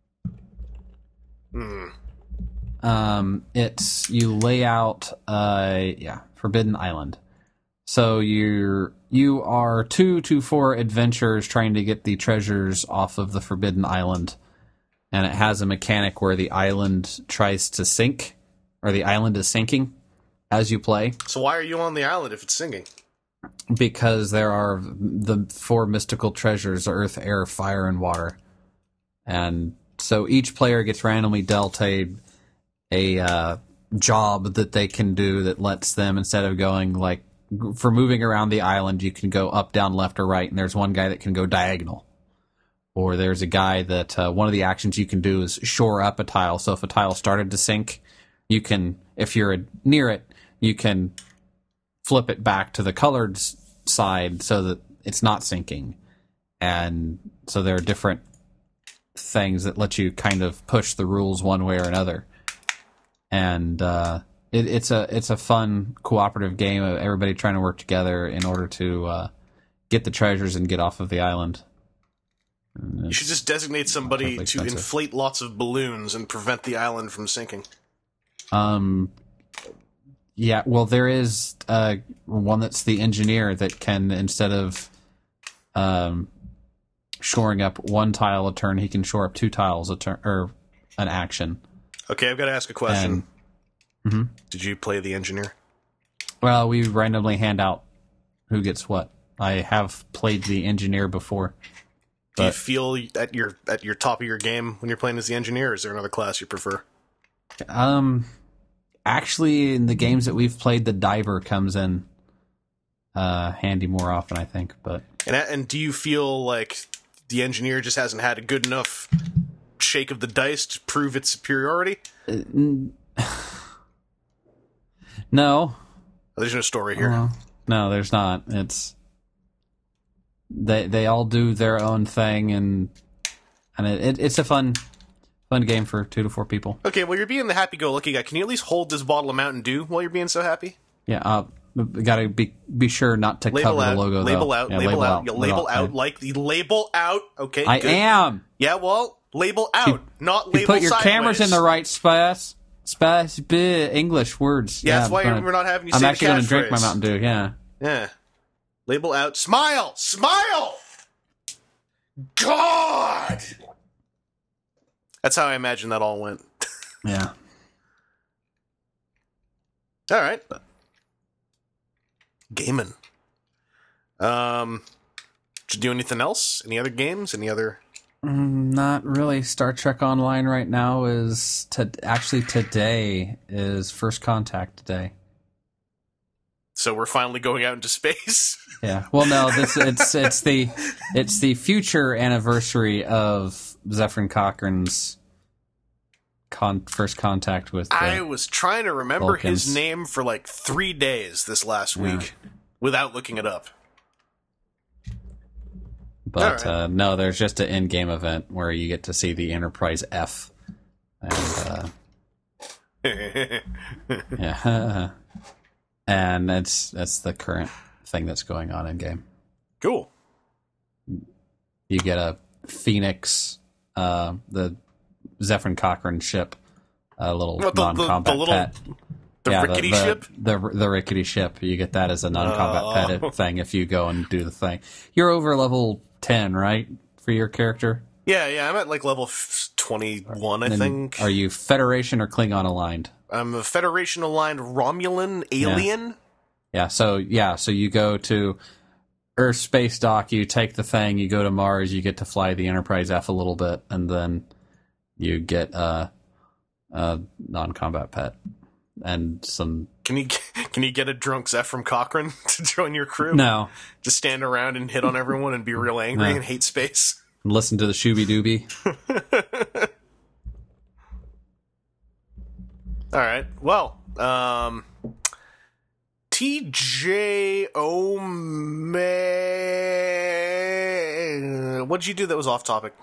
It's you lay out Forbidden Island. So you are 2 to 4 adventurers trying to get the treasures off of the Forbidden Island, and it has a mechanic where the island tries to sink, or the island is sinking as you play. So why are you on the island if it's sinking? Because there are the 4 mystical treasures: earth, air, fire, and water. And so each player gets randomly dealt a job that they can do that lets them, instead of going like for moving around the island, you can go up, down, left, or right, and there's one guy that can go diagonal. Or there's a guy that one of the actions you can do is shore up a tile. So if a tile started to sink, you can, if you're near it, you can flip it back to the colored side so that it's not sinking. And so there are different things that let you kind of push the rules one way or another. And it's a fun cooperative game of everybody trying to work together in order to get the treasures and get off of the island. You should just designate somebody to inflate lots of balloons and prevent the island from sinking. Yeah, well, there is one that's the engineer that can, instead of shoring up 1 tile a turn, he can shore up 2 tiles a turn, or an action. Okay, I've got to ask a question. Did you play the engineer? Well, we randomly hand out who gets what. I have played the engineer before. Do you feel at your top of your game when you're playing as the engineer, or is there another class you prefer? Actually, in the games that we've played, the diver comes in handy more often, I think. But and do you feel like the engineer just hasn't had a good enough shake of the dice to prove its superiority? No. There's no story here. No, there's not. It's they all do their own thing, and it's a fun game for 2 to 4 people. Okay, well, you're being the happy-go-lucky guy. Can you at least hold this bottle of Mountain Dew while you're being so happy? Yeah, gotta be sure not to cover the logo. Label though. out. Yeah, label out. Label out. Like the label out. Okay. I good. am. Yeah. Well, label out, not label. You put your sideways. cameras in the right space. English words. Yeah, that's why we're not having you say I'm actually going to drink my Mountain Dew. Yeah. Yeah. Label out. Smile. God. That's how I imagine that all went. Yeah. All right. Gaming. Did you do anything else? Any other games? Any other? Not really. Star Trek Online right now is actually today is First Contact Day. So we're finally going out into space. Yeah. Well, no, it's the future anniversary of Zefram Cochrane's first contact with. I was trying to remember Vulcans. his name for like 3 days this last week. without looking it up. But All right. no, there's just an in-game event where you get to see the Enterprise F. And, yeah. And that's the current thing that's going on in-game. Cool. You get a Phoenix, the Zephyr Cochrane ship, a little What, the non-combat little- pet. The rickety ship? The rickety ship. You get that as a non-combat pet thing if you go and do the thing. You're over level 10, right, for your character? Yeah, I'm at like level 21, I And think. Are you Federation or Klingon aligned? I'm a Federation-aligned Romulan alien. So you go to Earth Space Dock, you take the thing, you go to Mars, you get to fly the Enterprise F a little bit, and then you get a non-combat pet and some. Can you get a drunk Zephyr Cochrane to join your crew? No, Just stand around and hit on everyone and be real angry No. and hate space. listen to the Shooby Dooby. All right. Well, TJ O'May. What'd you do that was off topic?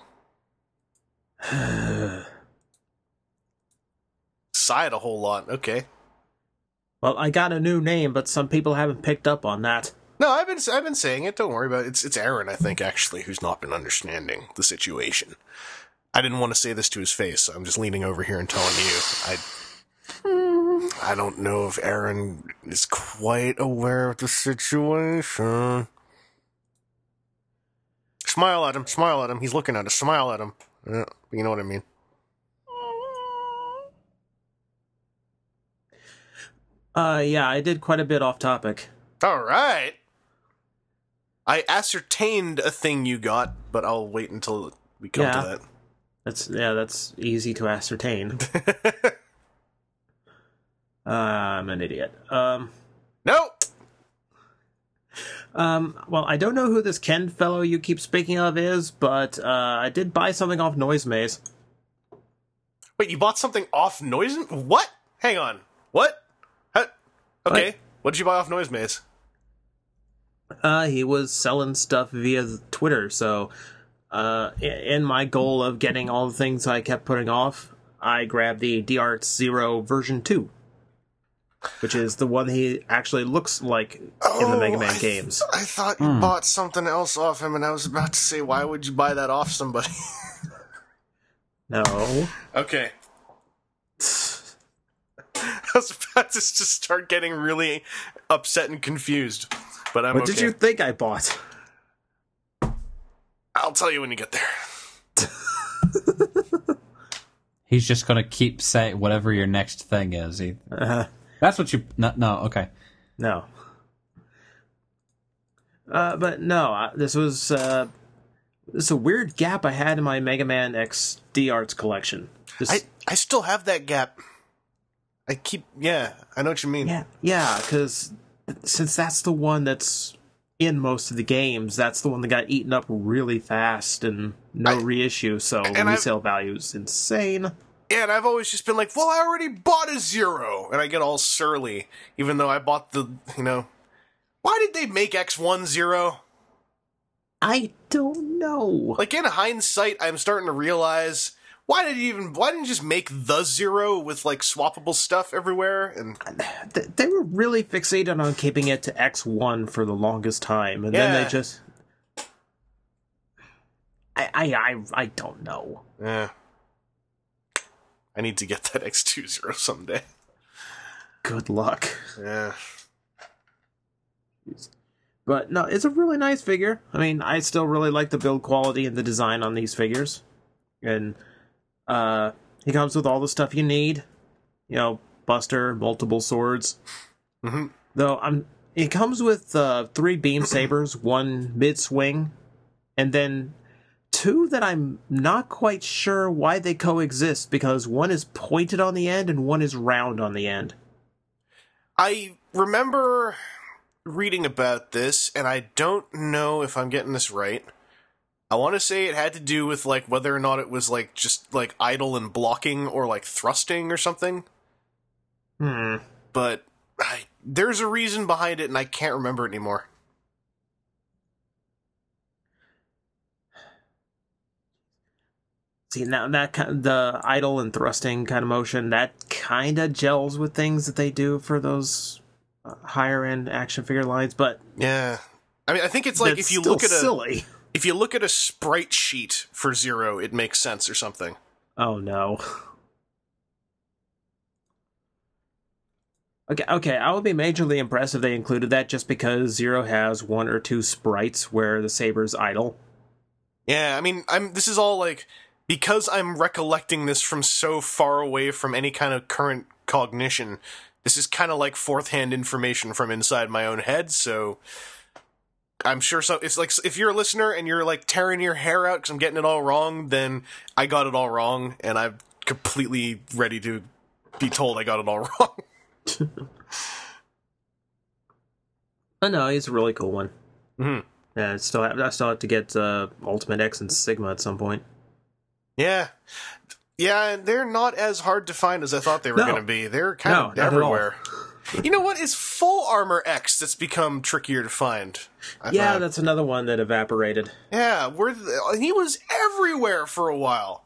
Sighed a whole lot. Okay. Well, I got a new name, but some people haven't picked up on that. No, I've been saying it. Don't worry about it. It's Aaron, I think, actually, who's not been understanding the situation. I didn't want to say this to his face, so I'm just leaning over here and telling you. I don't know if Aaron is quite aware of the situation. Smile at him. Smile at him. He's looking at us. Smile at him. Yeah, you know what I mean. Yeah, I did quite a bit off topic. All right. I ascertained a thing you got, but I'll wait until we come to That's easy to ascertain. that. I'm an idiot. No. Well, I don't know who this Ken fellow you keep speaking of is, but I did buy something off Noise Maze. Wait, you bought something off Noise? What? Hang on. What? Okay. What? What'd you buy off Noise Maze? He was selling stuff via Twitter, so in my goal of getting all the things I kept putting off, I grabbed the DArts 0 version 2, which is the one he actually looks like in the Mega Man games. I thought you bought something else off him, and I was about to say, why would you buy that off somebody? No. Okay. I was about to just start getting really upset and confused, but I'm What okay. did you think I bought? I'll tell you when you get there. He's just going to keep saying whatever your next thing is. That's what you... No, okay. No. But no, this was a weird gap I had in my Mega Man X DArts collection. I still have that gap. I know what you mean. Yeah, because since that's the one that's in most of the games, that's the one that got eaten up really fast and no reissue, so resale value is insane. Yeah, and I've always just been like, well, I already bought a 0, and I get all surly, even though I bought why did they make X1 0? I don't know. Like, in hindsight, I'm starting to realize, why didn't you just make the 0 with, like, swappable stuff everywhere? And They were really fixated on keeping it to X1 for the longest time, and then Yeah. they just... I don't know. yeah. I need to get that X2 0 someday. Good luck. Yeah. But no, it's a really nice figure. I mean, I still really like the build quality and the design on these figures. And he comes with all the stuff you need. You know, Buster, multiple swords. Mm-hmm. Though it comes with 3 beam sabers, 1 mid swing, and then 2 that I'm not quite sure why they coexist, because 1 is pointed on the end and 1 is round on the end. I remember reading about this, and I don't know if I'm getting this right. I want to say it had to do with, like, whether or not it was, like, just, like, idle and blocking or, like, thrusting or something. But there's a reason behind it, and I can't remember it anymore. See, now the idle and thrusting kind of motion, that kind of gels with things that they do for those higher end action figure lines, but yeah, I mean, I think it's like if you look at a sprite sheet for Zero, it makes sense or something. Oh no. Okay, I would be majorly impressed if they included that, just because Zero has 1 or 2 sprites where the saber's idle. Yeah, I mean, this is all like, because I'm recollecting this from so far away from any kind of current cognition, this is kind of like fourth-hand information from inside my own head, so I'm sure it's like, if you're a listener and you're like tearing your hair out because I'm getting it all wrong, then I got it all wrong, and I'm completely ready to be told I got it all wrong. Oh no, he's a really cool one. Mm-hmm. Yeah, I still have to get Ultimate X and Sigma at some point. Yeah, and they're not as hard to find as I thought they were going to be. They're kind of everywhere. You know what? It's Full Armor X that's become trickier to find. I thought. That's another one that evaporated. Yeah, he was everywhere for a while.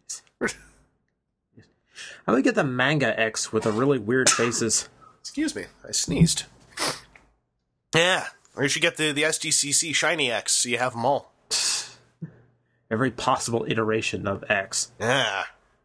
How do we get the Manga X with the really weird faces? Excuse me, I sneezed. Yeah, or you should get the SDCC Shiny X so you have them all. Every possible iteration of X. Yeah.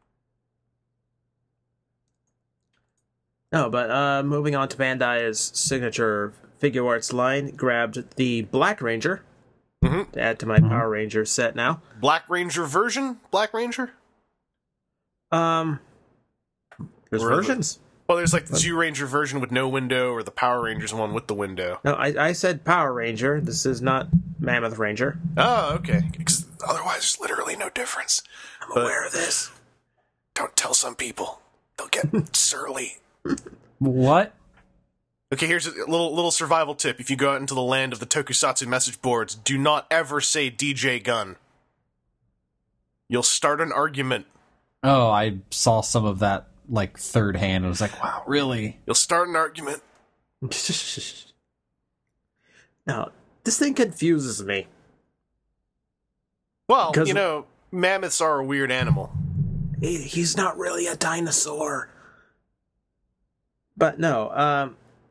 No, but moving on to Bandai's signature figure arts line, grabbed the Black Ranger to add to my Power Ranger set now. Black Ranger version? Black Ranger? There's versions. Well, there's like the Zeo Ranger version with no window, or the Power Rangers one with the window. No, I said Power Ranger. This is not Mammoth Ranger. Oh, okay. Because otherwise, there's literally no difference. I'm aware of this. Don't tell some people. They'll get surly. What? Okay, here's a little survival tip. If you go out into the land of the Tokusatsu message boards, do not ever say DJ Gun. You'll start an argument. Oh, I saw some of that, like, third hand. I was like, wow, really? You'll start an argument. Now, this thing confuses me. Well, mammoths are a weird animal. He's not really a dinosaur. But no,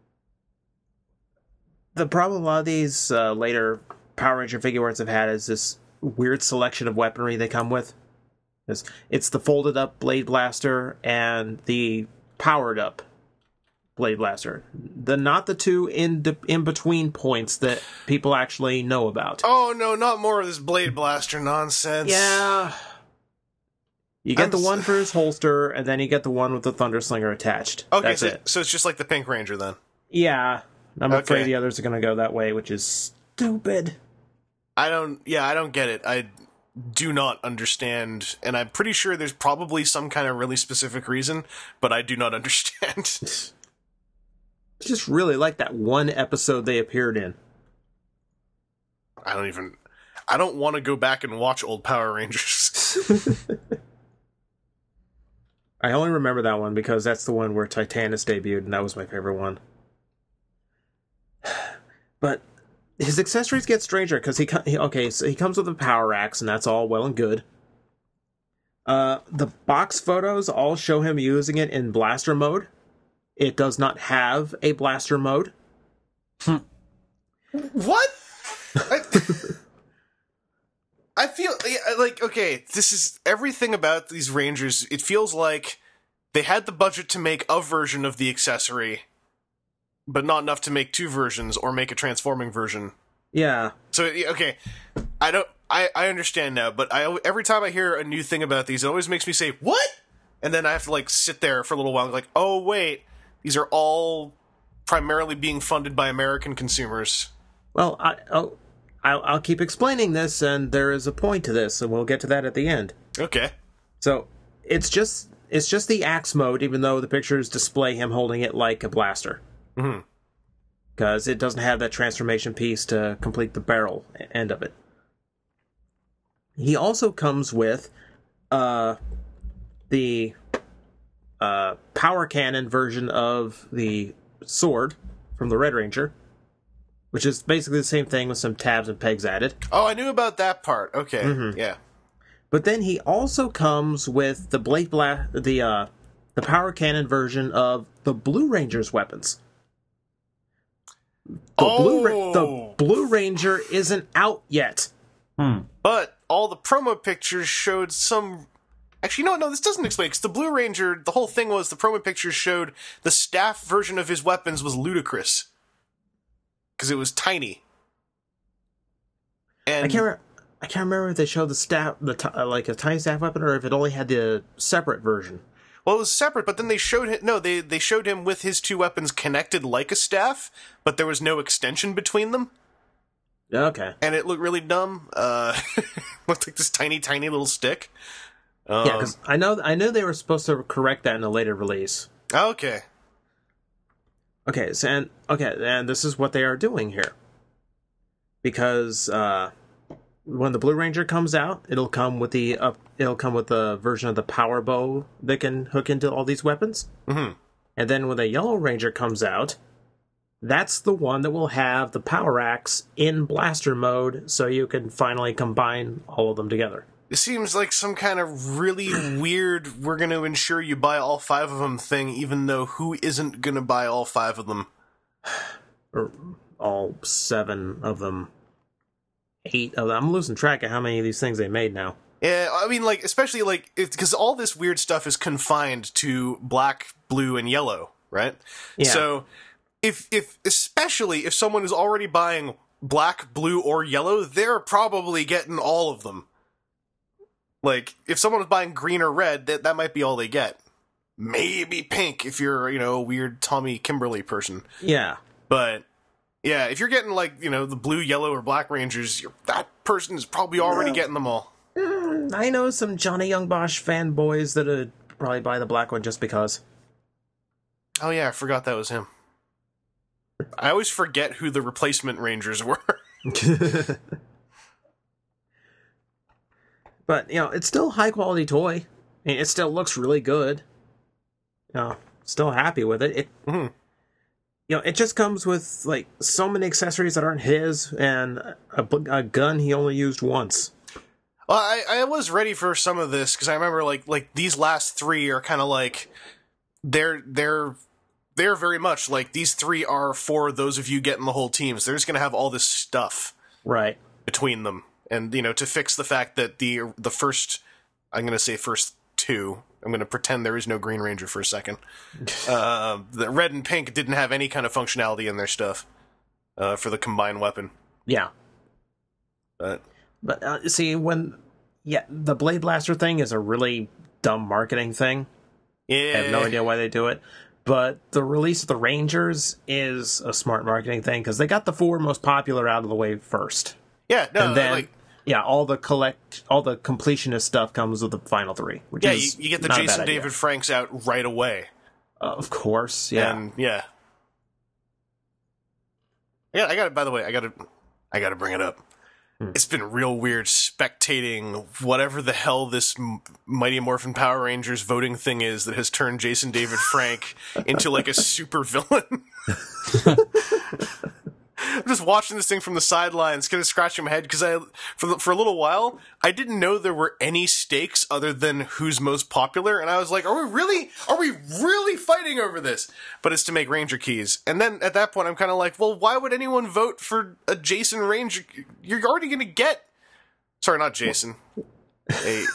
the problem a lot of these later Power Ranger figure arts have had is this weird selection of weaponry they come with. It's the folded up Blade Blaster and the powered up Blade Blaster. Not the two in between points that people actually know about. Oh no, not more of this Blade Blaster nonsense. Yeah. You get the one for his holster, and then you get the one with the Thunder Slinger attached. Okay, That's it. So it's just like the Pink Ranger then? Yeah. I'm afraid the others are going to go that way, which is stupid. I don't get it. I do not understand, and I'm pretty sure there's probably some kind of really specific reason, but I do not understand. I just really like that one episode they appeared in. I don't want to go back and watch old Power Rangers. I only remember that one because that's the one where Titanus debuted, and that was my favorite one. But his accessories get stranger because he comes with a power axe, and that's all well and good. The box photos all show him using it in blaster mode. It does not have a blaster mode. What? I feel like, okay, this is everything about these Rangers. It feels like they had the budget to make a version of the accessory, but not enough to make 2 versions or make a transforming version. Yeah. So, okay, I understand now, but every time I hear a new thing about these, it always makes me say, what? And then I have to, like, sit there for a little while, like, oh, wait, these are all primarily being funded by American consumers. Well, I'll keep explaining this, and there is a point to this, and we'll get to that at the end. Okay. So, it's just the axe mode, even though the pictures display him holding it like a blaster. Mm-hmm. Because it doesn't have that transformation piece to complete the barrel end of it. He also comes with the power cannon version of the sword from the Red Ranger, which is basically the same thing with some tabs and pegs added. Oh, I knew about that part. Okay, yeah. But then he also comes with the the power cannon version of the Blue Ranger's weapons. The Blue Ranger isn't out yet. But all the promo pictures showed some... Actually, no, this doesn't explain, because the Blue Ranger, the whole thing was the promo pictures showed the staff version of his weapons was ludicrous. Because it was tiny. And I can't remember if they showed the staff, like a tiny staff weapon, or if it only had the separate version. Well, it was separate, but then they showed him... No, they showed him with his two weapons connected like a staff, but there was no extension between them. Okay. And it looked really dumb. Looked like this tiny, tiny little stick. Yeah, because I know they were supposed to correct that in a later release. Okay. Okay, and this is what they are doing here. Because when the Blue Ranger comes out, it'll come with the version of the power bow that can hook into all these weapons. Mm-hmm. And then when the Yellow Ranger comes out, that's the one that will have the power axe in blaster mode, so you can finally combine all of them together. It seems like some kind of really weird, we're going to ensure you buy all 5 of them thing, even though who isn't going to buy all 5 of them? Or all 7 of them. 8 of them. I'm losing track of how many of these things they made now. Yeah, I mean, like, especially, like, because all this weird stuff is confined to black, blue, and yellow, right? Yeah. So, especially if someone is already buying black, blue, or yellow, they're probably getting all of them. Like, if someone was buying green or red, that might be all they get. Maybe pink if you're, a weird Tommy Kimberly person. Yeah. But, yeah, if you're getting, like, the blue, yellow, or black Rangers, that person is probably already getting them all. I know some Johnny Young Bosch fanboys that would probably buy the black one just because. Oh, yeah, I forgot that was him. I always forget who the replacement Rangers were. But, it's still a high-quality toy. I mean, it still looks really good. Still happy with it. It just comes with, like, so many accessories that aren't his, and a gun he only used once. Well, I was ready for some of this, because I remember, like these last 3 are kind of like, they're very much, like, these 3 are for those of you getting the whole teams. They're just going to have all this stuff. Right. Between them. And, to fix the fact that the first, I'm going to say first 2, I'm going to pretend there is no Green Ranger for a second. The red and pink didn't have any kind of functionality in their stuff for the combined weapon. Yeah. But see, the Blade Blaster thing is a really dumb marketing thing. Yeah. I have no idea why they do it. But the release of the Rangers is a smart marketing thing, because they got the 4 most popular out of the way first. Yeah, no, and then, all the completionist stuff comes with the final 3. Which is you get the Jason David Franks out right away. Of course, yeah. And, yeah. Yeah, I got it, by the way, I got to bring it up. It's been real weird spectating whatever the hell this Mighty Morphin Power Rangers voting thing is that has turned Jason David Frank into, like, a super villain. I'm just watching this thing from the sidelines, kind of scratching my head, because for a little while, I didn't know there were any stakes other than who's most popular, and I was like, are we really fighting over this? But it's to make Ranger keys. And then at that point, I'm kind of like, well, why would anyone vote for a Jason Ranger? You're already going to get... Sorry, not Jason. A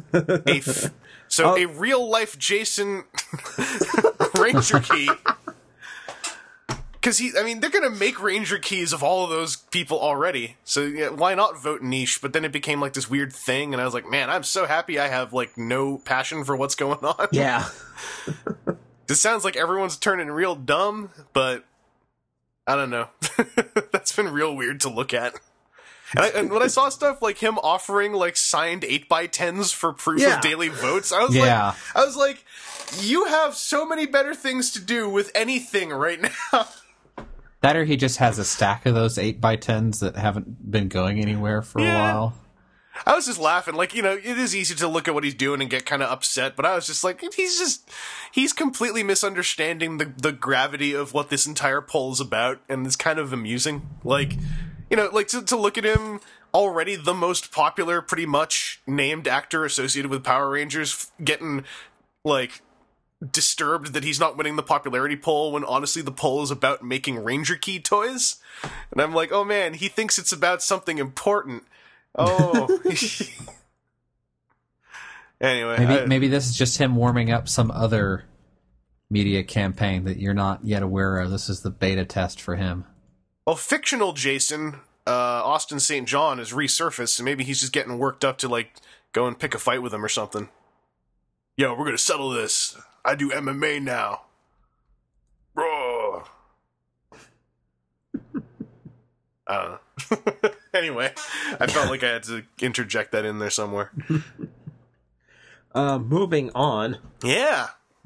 real-life Jason Ranger key... Because they're going to make Ranger keys of all of those people already. So why not vote niche? But then it became like this weird thing, and I was like, man, I'm so happy I have like no passion for what's going on. Yeah. This sounds like everyone's turning real dumb, but I don't know. That's been real weird to look at. And when I saw stuff like him offering like signed 8x10s for proof of daily votes, I was like, you have so many better things to do with anything right now. That or he just has a stack of those 8x10s that haven't been going anywhere for a while. I was just laughing. Like, you know, it is easy to look at what he's doing and get kind of upset, but I was just like, he's completely misunderstanding the gravity of what this entire poll is about, and it's kind of amusing. Like, you know, like to look at him, already the most popular, pretty much, named actor associated with Power Rangers, getting, like, disturbed that he's not winning the popularity poll when honestly the poll is about making Ranger Key toys. And I'm like, oh man, he thinks it's about something important. Oh. Anyway. Maybe this is just him warming up some other media campaign that you're not yet aware of. This is the beta test for him. Well, fictional Jason, Austin St. John, has resurfaced, and maybe he's just getting worked up to, like, go and pick a fight with him or something. Yo, we're gonna settle this. I do MMA now. Bro. I don't know. Anyway, I felt like I had to interject that in there somewhere. Moving on. Yeah.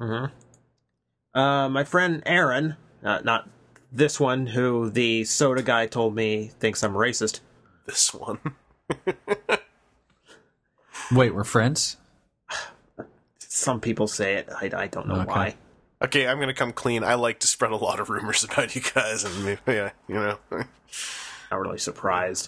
My friend Aaron, not this one, who the soda guy told me thinks I'm racist. This one. Wait, we're friends? Some people say it. I don't know why. Okay, I'm gonna come clean. I like to spread a lot of rumors about you guys, and yeah, you know. Not really surprised.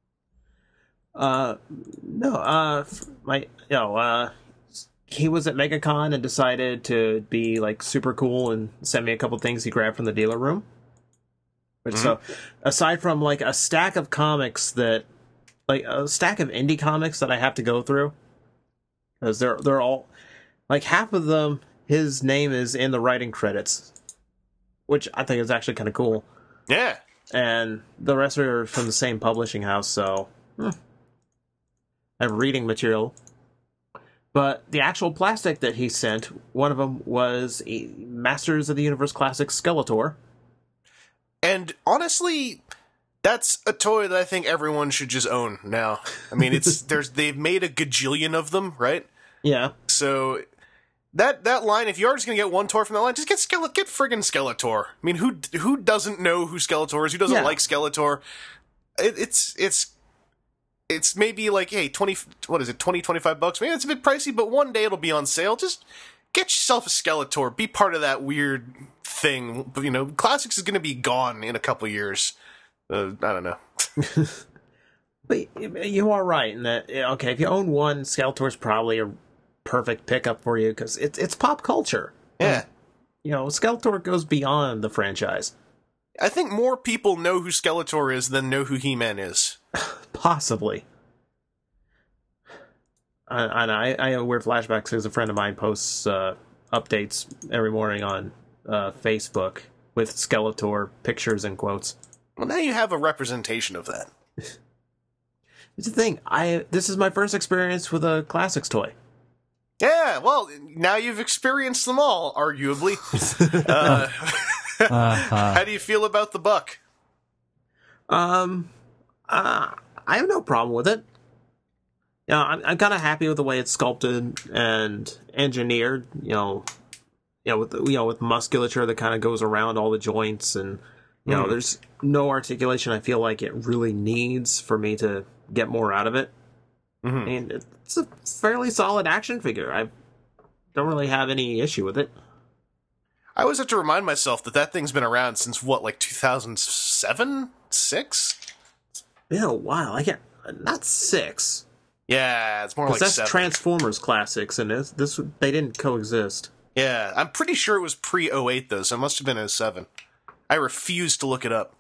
He was at MegaCon and decided to be like super cool and send me a couple things he grabbed from the dealer room. But so, aside from like a stack of comics that, like a stack of indie comics that I have to go through, because they're all, like half of them, his name is in the writing credits, which I think is actually kind of cool. Yeah. And the rest are from the same publishing house, so I have reading material. But the actual plastic that he sent, one of them was a Masters of the Universe Classic Skeletor. And honestly, that's a toy that I think everyone should just own now. I mean, they've made a gajillion of them, right? Yeah. So that line, if you are just gonna get one toy from that line, just get friggin' Skeletor. I mean, who doesn't know who Skeletor is? Who doesn't like Skeletor? It's maybe like, hey, 25 bucks? Maybe it's a bit pricey, but one day it'll be on sale. Just get yourself a Skeletor. Be part of that weird thing. You know, Classics is going to be gone in a couple years. I don't know. But you are right in that, okay, if you own one, Skeletor's probably a perfect pickup for you, because it's pop culture. Yeah. You know, Skeletor goes beyond the franchise. I think more people know who Skeletor is than know who He-Man is. Possibly. And I have weird flashbacks because a friend of mine posts updates every morning on Facebook with Skeletor pictures and quotes. Well, now you have a representation of that. It's the thing. This is my first experience with a Classics toy. Yeah, well, now you've experienced them all, arguably. How do you feel about the buck? I have no problem with it. Yeah, I'm kind of happy with the way it's sculpted and engineered. With musculature that kind of goes around all the joints, and there's no articulation I feel like it really needs for me to get more out of it. Mm-hmm. And it's a fairly solid action figure. I don't really have any issue with it. I always have to remind myself that thing's been around since like 2007, 6. It's been a while. Not 6. Yeah, it's more like that's 7. Transformers Classics, and this they didn't coexist. Yeah, I'm pretty sure it was pre-08 though, so it must have been 07. I refuse to look it up.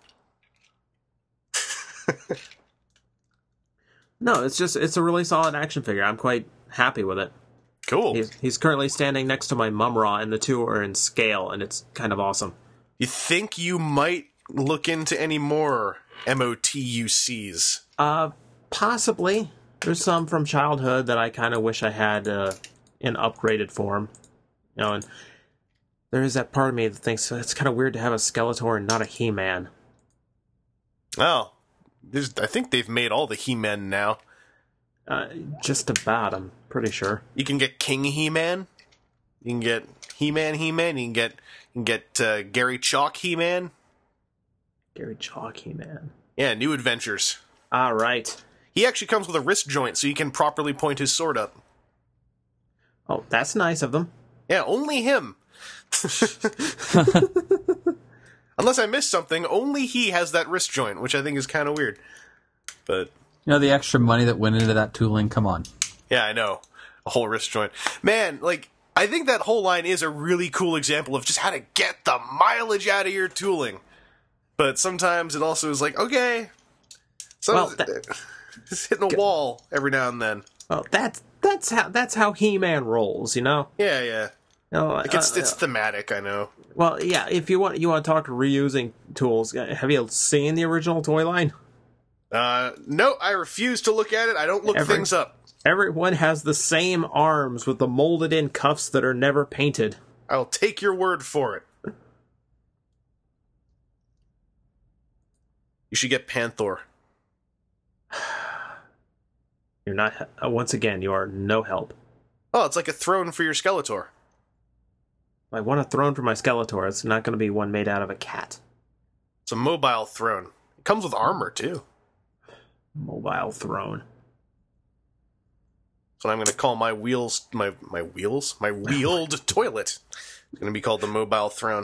No, it's a really solid action figure. I'm quite happy with it. Cool. He's currently standing next to my Mumra, and the two are in scale, and it's kind of awesome. You think you might look into any more MOTUCs? Possibly. There's some from childhood that I kind of wish I had in upgraded form. And there is that part of me that thinks it's kind of weird to have a Skeletor and not a He-Man. Well, I think they've made all the He-Men now. Just about, I'm pretty sure. You can get King He-Man. You can get He-Man. You can get Gary Chalk He-Man. Gary Chalk He-Man. Yeah, New Adventures. All right. He actually comes with a wrist joint, so he can properly point his sword up. Oh, that's nice of them. Yeah, only him. Unless I missed something, only he has that wrist joint, which I think is kind of weird. But The extra money that went into that tooling, come on. yeah, I know. A whole wrist joint. Man, like, I think that whole line is a really cool example of just how to get the mileage out of your tooling. But sometimes it also is like, okay, so just hitting a wall every now and then. Well, that's how He-Man rolls, you know. Yeah, yeah. Like it's thematic, I know. Well, yeah. If you want to talk reusing tools, have you seen the original toy line? No, I refuse to look at it. I don't look things up. Everyone has the same arms with the molded-in cuffs that are never painted. I'll take your word for it. You should get Panther. You're not. Once again, you are no help. Oh, it's like a throne for your Skeletor. I want a throne for my Skeletor. It's not going to be one made out of a cat. It's a mobile throne. It comes with armor, too. Mobile throne. So I'm going to call my wheeled toilet. It's going to be called the mobile throne.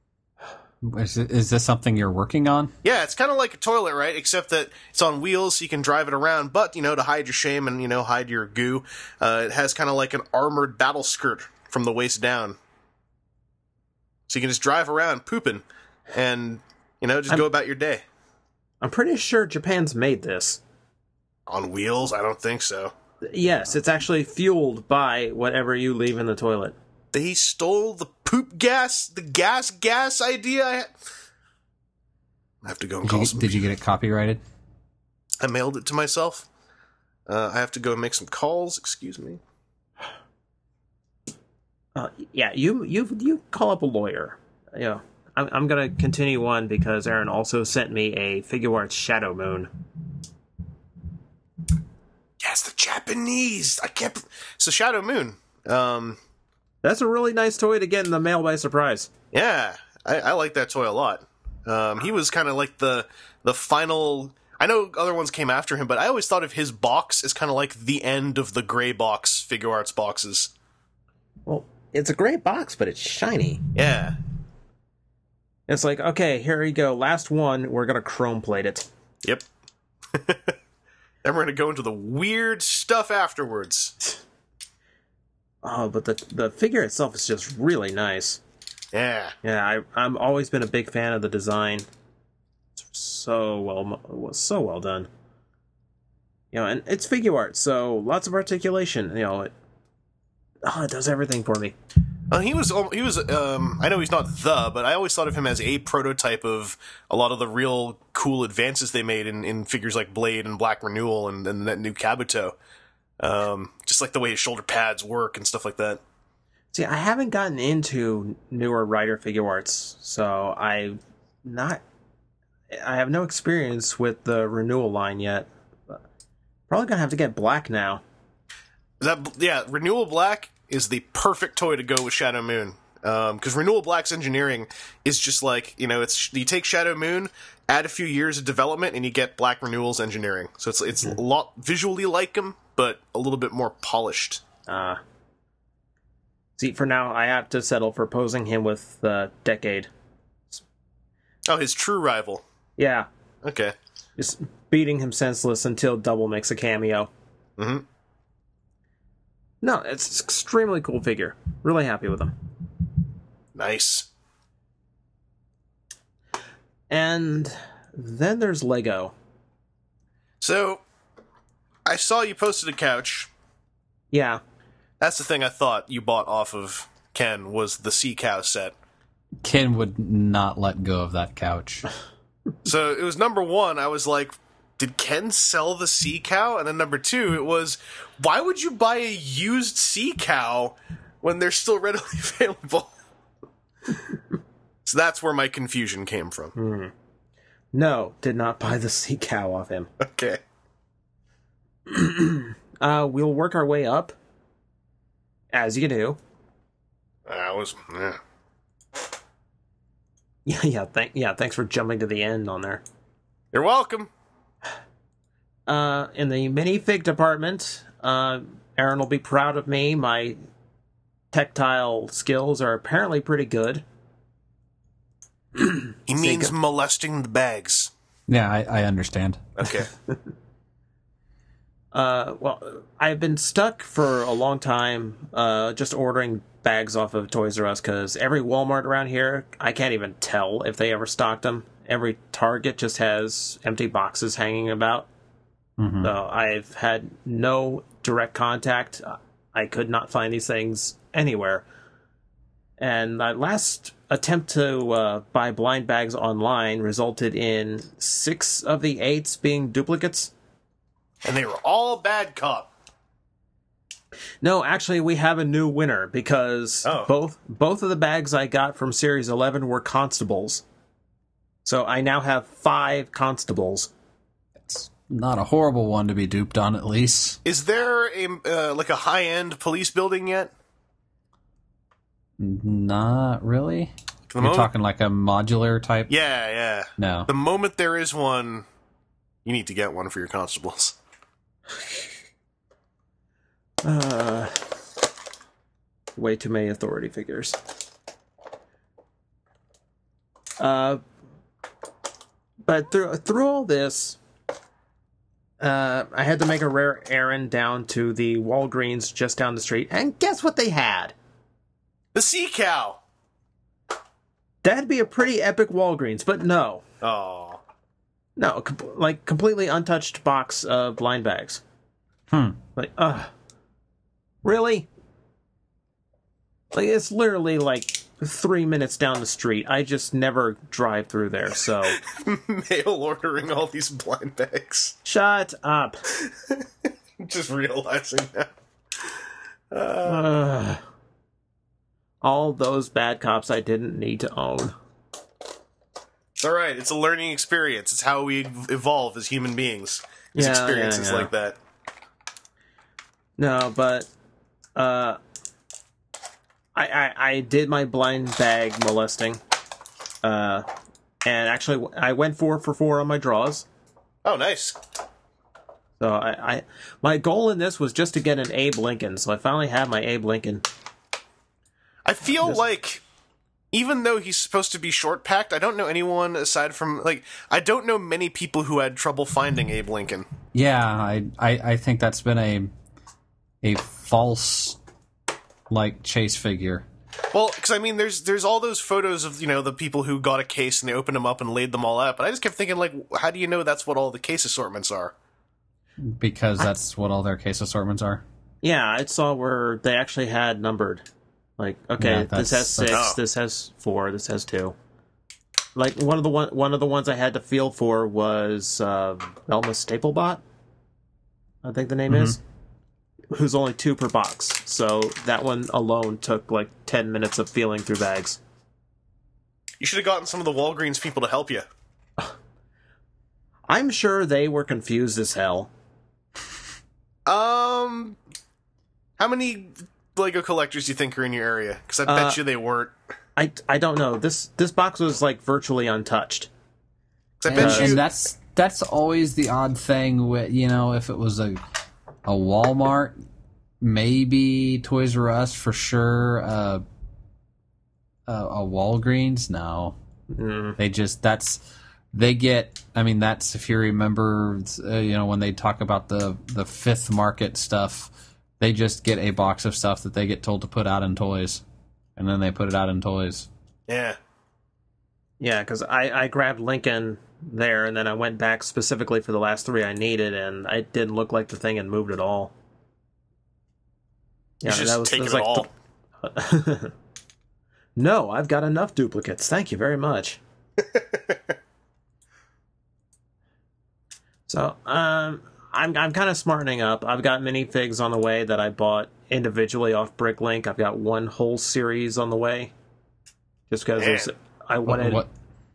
Is this something you're working on? Yeah, it's kind of like a toilet, right? Except that it's on wheels, so you can drive it around. But, to hide your shame and, hide your goo, it has kind of like an armored battle skirt from the waist down. So you can just drive around pooping and, just go about your day. I'm pretty sure Japan's made this. On wheels? I don't think so. Yes, it's actually fueled by whatever you leave in the toilet. They stole the poop gas, the gas idea. I have to go and call some. Did you get it copyrighted? I mailed it to myself. I have to go and make some calls. Excuse me. Yeah, you call up a lawyer. I'm gonna continue on because Aaron also sent me a Figuarts Shadow Moon. Yes, the Japanese. So Shadow Moon. That's a really nice toy to get in the mail by surprise. Yeah, I like that toy a lot. He was kind of like the final. I know other ones came after him, but I always thought of his box as kind of like the end of the gray box Figuarts boxes. Well, it's a great box, but it's shiny. Yeah. It's like, okay, here you go. Last one, we're going to chrome plate it. Yep. Then we're going to go into the weird stuff afterwards. Oh, but the figure itself is just really nice. Yeah. Yeah, I've always been a big fan of the design. It's so well done. And it's Figuarts, so lots of articulation. It does everything for me. He was. I know he's not but I always thought of him as a prototype of a lot of the real cool advances they made in figures like Blade and Black Renewal and that new Kabuto. Just like the way his shoulder pads work and stuff like that. See, I haven't gotten into newer Rider Figuarts, so I have no experience with the Renewal line yet. Probably gonna have to get Black now. Renewal Black is the perfect toy to go with Shadow Moon. Because Renewal Black's engineering is just like, you take Shadow Moon, add a few years of development, and you get Black Renewal's engineering. So it's a lot visually like him, but a little bit more polished. See, for now, I have to settle for posing him with Decade. Oh, his true rival. Yeah. Okay. Just beating him senseless until Double makes a cameo. Mm-hmm. No, it's an extremely cool figure. Really happy with him. Nice. And then there's Lego. So, I saw you posted a couch. Yeah. That's the thing I thought you bought off of Ken, was the Sea Cow set. Ken would not let go of that couch. So, it was number one, I was like, did Ken sell the Sea Cow? And then number two, it was, why would you buy a used Sea Cow when they're still readily available? So that's where my confusion came from. No, did not buy the Sea Cow off him. Okay. We'll work our way up, as you do. Yeah. Thanks for jumping to the end on there. You're welcome. in the minifig department, Aaron will be proud of me. My tactile skills are apparently pretty good. He means molesting the bags. Yeah, I understand. Okay. Well, I've been stuck for a long time just ordering bags off of Toys R Us because every Walmart around here, I can't even tell if they ever stocked them. Every Target just has empty boxes hanging about. Mm-hmm. So I've had no direct contact. I could not find these things anywhere. And my last attempt to buy blind bags online resulted in 6 of the 8s being duplicates. And they were all bad cop. No, actually, we have a new winner because both of the bags I got from Series 11 were constables. So I now have 5 constables. It's not a horrible one to be duped on, at least. Is there a like a high-end police building yet? Not really. You're talking like a modular type? Yeah. No. The moment there is one, you need to get one for your constables. Way too many authority figures. But through all this, I had to make a rare errand down to the Walgreens just down the street, and guess what they had? The Sea Cow! That'd be a pretty epic Walgreens, but no. Oh. No, completely untouched box of blind bags. Like, really? Like, it's literally like 3 minutes down the street. I just never drive through there, so... Mail ordering all these blind bags. Shut up. Just realizing that. All those bad cops I didn't need to own. It's alright, it's a learning experience. It's how we evolve as human beings. Experiences like that. No, but... I did my blind bag molesting. And actually, I went 4 for 4 on my draws. Oh, nice. So my goal in this was just to get an Abe Lincoln, so I finally have my Abe Lincoln. I feel like, even though he's supposed to be short-packed, I don't know anyone aside from, like, I don't know many people who had trouble finding Abe Lincoln. Yeah, I think that's been a false, like, chase figure. Well, because, I mean, there's all those photos of, the people who got a case and they opened them up and laid them all out, but I just kept thinking, like, how do you know that's what all the case assortments are? Because that's what all their case assortments are. Yeah, I saw where they actually had numbered. Like, okay, this has 6, this has 4, this has 2. Like, one of the ones I had to feel for was Velma Staplebot, I think the name is, who's only 2 per box. So that one alone took like 10 minutes of feeling through bags. You should have gotten some of the Walgreens people to help you. I'm sure they were confused as hell. How many Lego collectors do you think are in your area? Because I bet you they weren't. I don't know. This box was like virtually untouched. I bet you. And that's always the odd thing with, if it was a Walmart, maybe Toys R Us for sure, a Walgreens, no. They get, that's, if you remember, when they talk about the Fifth Market stuff, they just get a box of stuff that they get told to put out in toys. And then they put it out in toys. Yeah. Yeah, because I grabbed Lincoln there, and then I went back specifically for the last 3 I needed, and it didn't look like the thing had moved at all. Yeah, that was like all. No, I've got enough duplicates. Thank you very much. So, I'm kind of smartening up. I've got minifigs on the way that I bought individually off Bricklink. I've got one whole series on the way. Just because I wanted... What?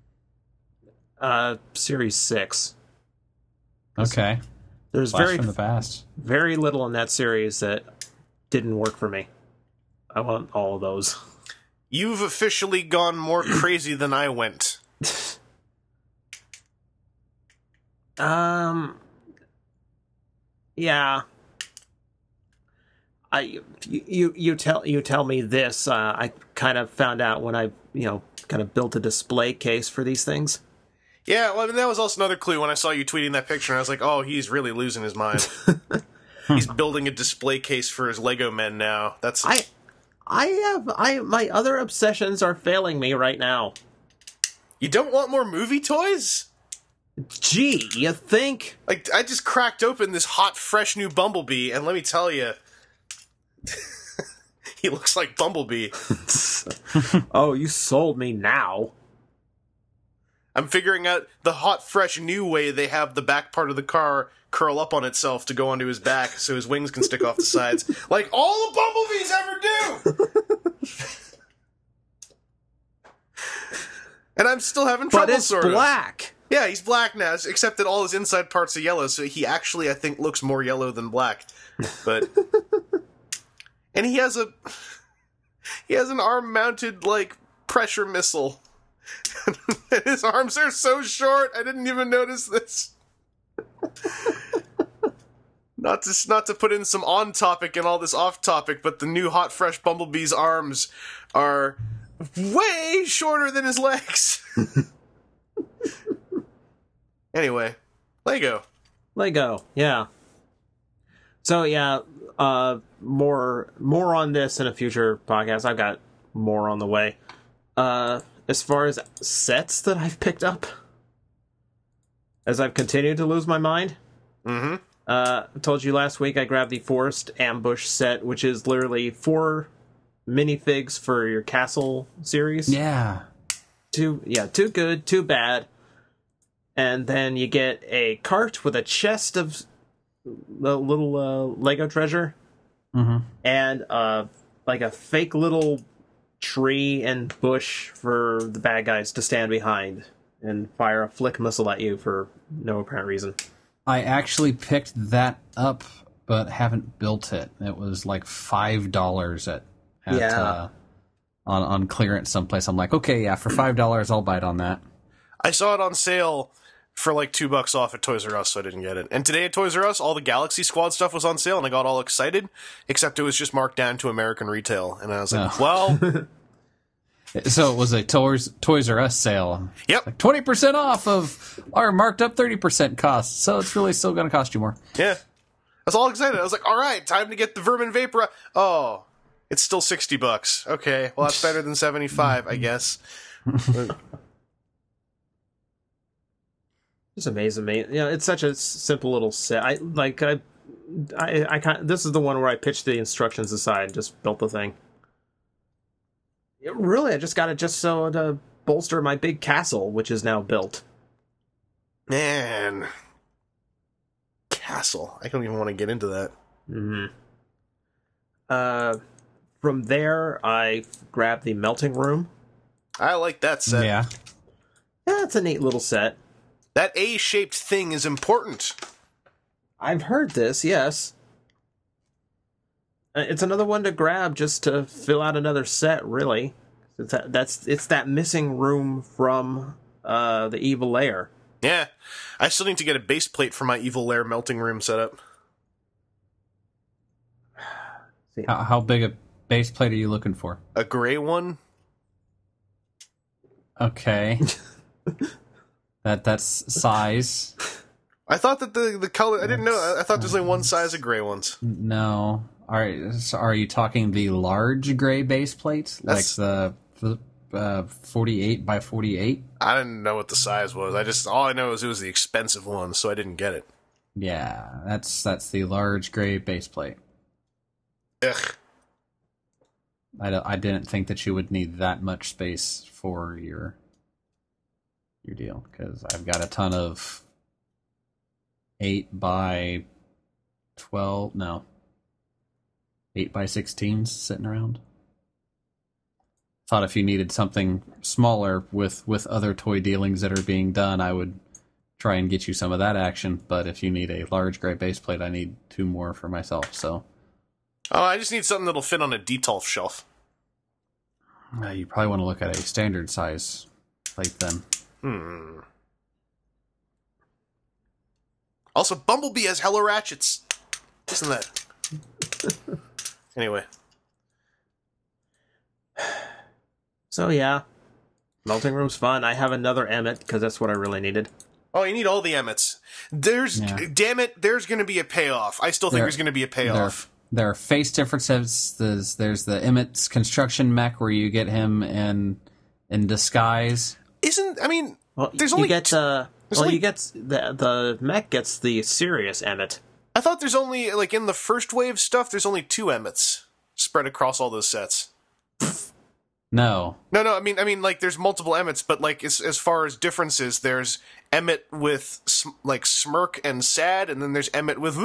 Series 6. Okay. There's Blast from the past. very little in that series that didn't work for me. I want all of those. You've officially gone more crazy than I went. Yeah. You tell me this. I kind of found out when I kind of built a display case for these things. Yeah, well, I mean, that was also another clue when I saw you tweeting that picture, and I was like, oh, he's really losing his mind. He's building a display case for his Lego men now. That's my other obsessions are failing me right now. You don't want more movie toys? Gee, you think? Like, I just cracked open this hot, fresh new Bumblebee, and let me tell you, he looks like Bumblebee. Oh, you sold me now. I'm figuring out the hot, fresh new way they have the back part of the car curl up on itself to go onto his back so his wings can stick off the sides. Like all the Bumblebees ever do! And I'm still having trouble, but it's sort of. black. Yeah, he's black now, except that all his inside parts are yellow, so he actually, I think, looks more yellow than black. But... and he has an arm-mounted, like, pressure missile. And his arms are so short, I didn't even notice this. Not to put in some on-topic and all this off-topic, but the new hot, fresh Bumblebee's arms are way shorter than his legs. Anyway, Lego, yeah. So yeah, more on this in a future podcast. I've got more on the way. As far as sets that I've picked up, as I've continued to lose my mind. Mm-hmm. I told you last week I grabbed the Forest Ambush set, which is literally 4 minifigs for your castle series. Yeah. 2 good, 2 bad. And then you get a cart with a chest of the little Lego treasure. Mm-hmm. And like a fake little tree and bush for the bad guys to stand behind and fire a flick missile at you for no apparent reason. I actually picked that up, but haven't built it. It was like $5 on clearance someplace. I'm like, okay, yeah, for $5 I'll bite on that. I saw it on sale for like $2 off at Toys R Us, so I didn't get it. And today at Toys R Us, all the Galaxy Squad stuff was on sale, and I got all excited, except it was just marked down to American retail. And I was like, well... So it was a Toys R Us sale. Yep. Like 20% off of our marked up 30% cost. So it's really still going to cost you more. Yeah. I was all excited. I was like, all right, time to get the Vermin Vapor. Oh, it's still $60. Okay, well, that's better than 75, I guess. Just amazing me. It's such a simple little set. I this is the one where I pitched the instructions aside and just built the thing. Really, I just got it just so to bolster my big castle, which is now built. Man. Castle. I don't even want to get into that. Mm-hmm. From there, I grabbed the melting room. I like that set. Yeah. Yeah, it's a neat little set. That A-shaped thing is important. I've heard this, yes. It's another one to grab just to fill out another set, really. It's that missing room from the Evil Lair. Yeah. I still need to get a base plate for my Evil Lair melting room setup. How big a base plate are you looking for? A gray one? Okay. That's size. I thought that the color... I didn't know. I thought there's only one size of gray ones. No. Are you talking the large gray base plate? Like the 48 by 48? I didn't know what the size was. All I know is it was the expensive one, so I didn't get it. Yeah, that's the large gray base plate. Ugh. I didn't think that you would need that much space for your deal, because I've got a ton of 8 by 12, no, 8 by 16s sitting around. Thought if you needed something smaller with other toy dealings that are being done, I would try and get you some of that action. But if you need a large gray base plate, I need 2 more for myself. So, I just need something that'll fit on a Detolf shelf. You probably want to look at a standard size plate then. Also, Bumblebee has hella ratchets. Isn't that? Anyway. So yeah, melting room's fun. I have another Emmett because that's what I really needed. Oh, you need all the Emmets. Damn it, there's going to be a payoff. I still think there's going to be a payoff. There are face differences. There's the Emmett's construction mech where you get him in disguise. There's only the mech gets the serious Emmett. I thought there's only, like, in the first wave stuff, there's only 2 Emmets spread across all those sets. No. No, I mean, like, there's multiple Emmets, but, like, as far as differences, there's Emmet with, like, smirk and sad, and then there's Emmet with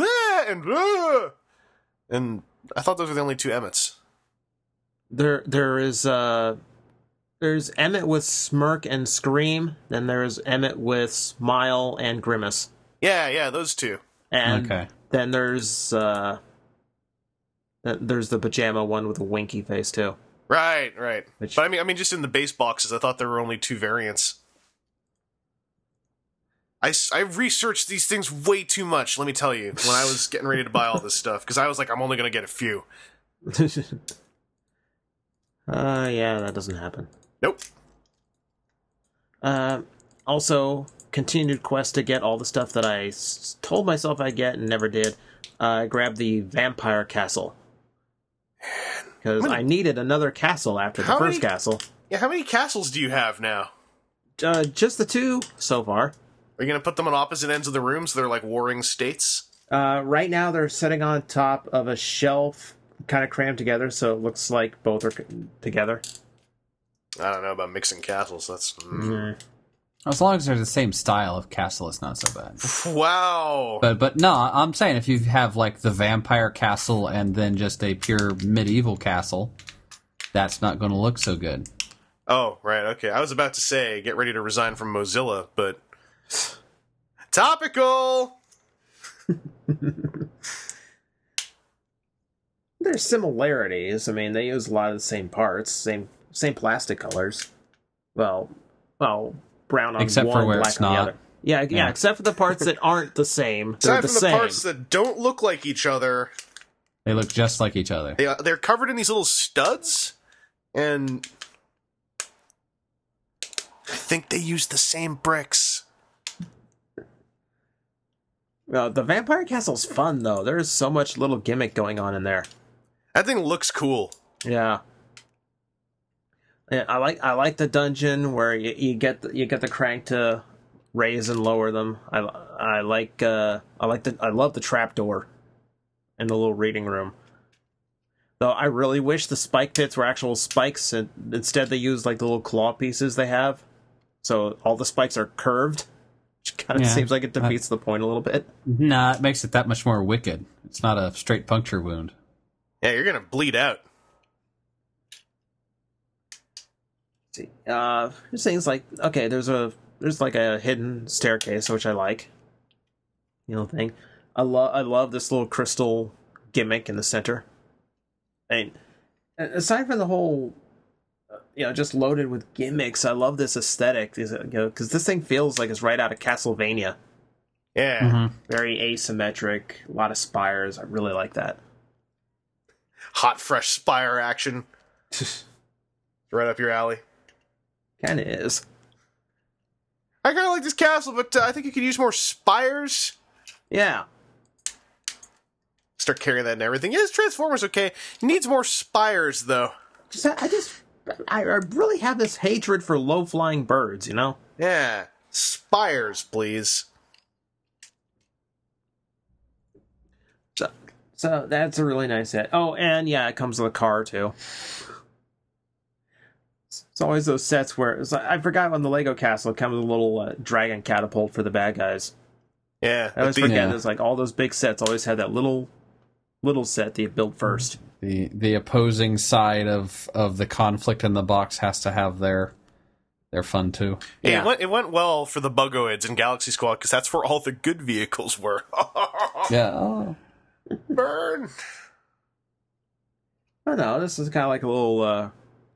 and I thought those were the only 2 Emmets. There's Emmett with smirk and scream, then there's Emmet with smile and grimace. Yeah, those 2. And then there's the pajama one with a winky face, too. Right. But I mean, just in the base boxes, I thought there were only 2 variants. I researched these things way too much, let me tell you, when I was getting ready to buy all this stuff, because I was like, I'm only going to get a few. Yeah, that doesn't happen. Nope. Also, continued quest to get all the stuff that I told myself I'd get and never did. Grab the vampire castle. Because I needed another castle after the first castle. Yeah, how many castles do you have now? Just the 2 so far. Are you going to put them on opposite ends of the room so they're like warring states? Right now they're sitting on top of a shelf, kind of crammed together, so it looks like both are together. I don't know about mixing castles. That's... As long as they're the same style of castle, it's not so bad. Wow. But no, I'm saying if you have like the vampire castle and then just a pure medieval castle, that's not going to look so good. Oh, right, okay. I was about to say, get ready to resign from Mozilla, but... Topical! There's similarities. I mean, they use a lot of the same parts, same plastic colors. Well, brown on except one, for where black it's on the not. other. Yeah, except for the parts that aren't the same. Aside They're the from the same. parts that don't look like each other, They look just like each other. they're covered in these little studs, and I think they use the same bricks. Well, the Vampire Castle's fun, though. There's so much little gimmick going on in there. That thing looks cool. Yeah. I like the dungeon where you get the crank to raise and lower them. I love the trapdoor in the little reading room. Though I really wish the spike pits were actual spikes, and instead they use like the little claw pieces they have. So all the spikes are curved. Which kind of seems like it defeats the point a little bit. Nah, it makes it that much more wicked. It's not a straight puncture wound. Yeah, you're gonna bleed out. See, there's things like there's like a hidden staircase which I like. Thing. I love this little crystal gimmick in the center. And aside from the whole, just loaded with gimmicks, I love this aesthetic. Because this thing feels like it's right out of Castlevania. Yeah. Mm-hmm. Very asymmetric, a lot of spires. I really like that. Hot, fresh spire action. Right up your alley. Kind of is. I kind of like this castle, but I think you could use more spires. Yeah. Start carrying that and everything. Yes, Transformers okay. It needs more spires, though. I really have this hatred for low-flying birds, Yeah. Spires, please. So that's a really nice set. Oh, and yeah, it comes with a car, too. It's always those sets where... I forgot on the Lego Castle, it comes with a little dragon catapult for the bad guys. Yeah. I always forget, it's like all those big sets always had that little set that you build first. The opposing side of the conflict in the box has to have their fun, too. Yeah. It went well for the Bugoids in Galaxy Squad, because that's where all the good vehicles were. Yeah. Oh. Burn! I don't know, this is kind of like a little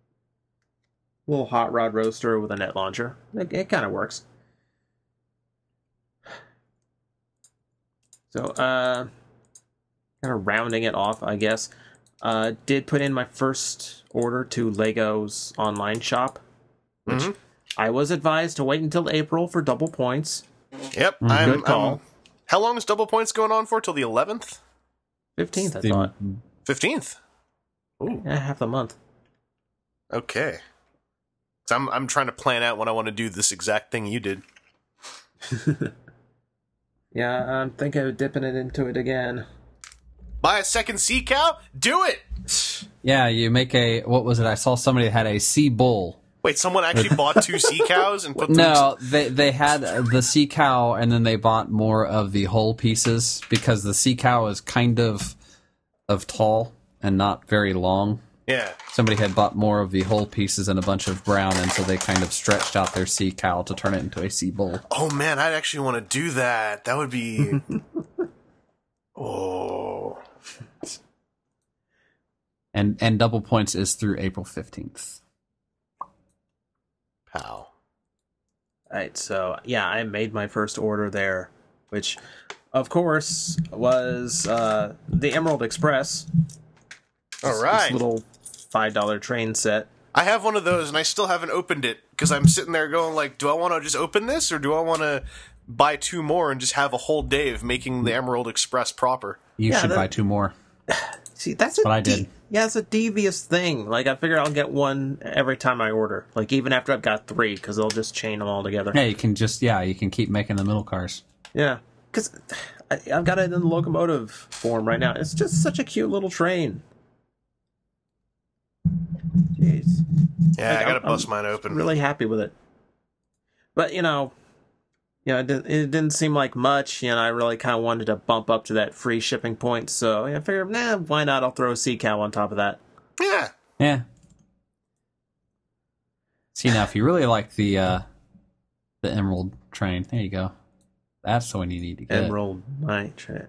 hot rod roaster with a net launcher. It kind of works. So, kind of rounding it off, I guess. Did put in my first order to Lego's online shop, which I was advised to wait until April for double points. Yep, Good call. How long is double points going on for? Till the 11th? 15th, I thought. 15th? Ooh. Yeah, half the month. Okay. So I'm trying to plan out when I want to do this exact thing you did. Yeah, I'm thinking of dipping it into it again. Buy a second sea cow? Do it! Yeah, you make what was it? I saw somebody that had a sea bull. Wait, someone actually bought 2 sea cows and put them... No, they had the sea cow, and then they bought more of the whole pieces, because the sea cow is kind of tall and not very long. Yeah. Somebody had bought more of the whole pieces and a bunch of brown, and so they kind of stretched out their sea cow to turn it into a sea bull. Oh man, I'd actually want to do that. That would be... Oh... And double points is through April 15th. Pow. Alright, so, yeah, I made my first order there, which, of course, was the Emerald Express. Alright. This little $5 train set. I have one of those, and I still haven't opened it, because I'm sitting there going, like, do I want to just open this, or do I want to buy 2 more and just have a whole day of making the Emerald Express proper? You should buy 2 more. See, that's what I did. Yeah, it's a devious thing. Like, I figure I'll get 1 every time I order. Like, even after I've got 3, because they'll just chain them all together. Yeah, you can keep making the middle cars. Yeah, because I've got it in the locomotive form right now. It's just such a cute little train. Jeez. Yeah, Like, I gotta bust mine open. Really happy with it. But, it didn't seem like much. I really kind of wanted to bump up to that free shipping point. So I figured, why not? I'll throw a sea cow on top of that. Yeah. Yeah. See, now, if you really like the Emerald train, there you go. That's the one you need to get. Emerald Night train.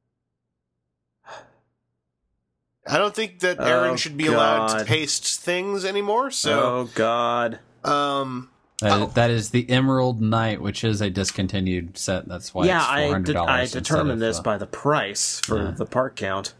I don't think that Aaron should be allowed to paste things anymore, so... Oh, God. That is the Emerald Knight, which is a discontinued set. That's why it's $400. I determined this by the price for the part count.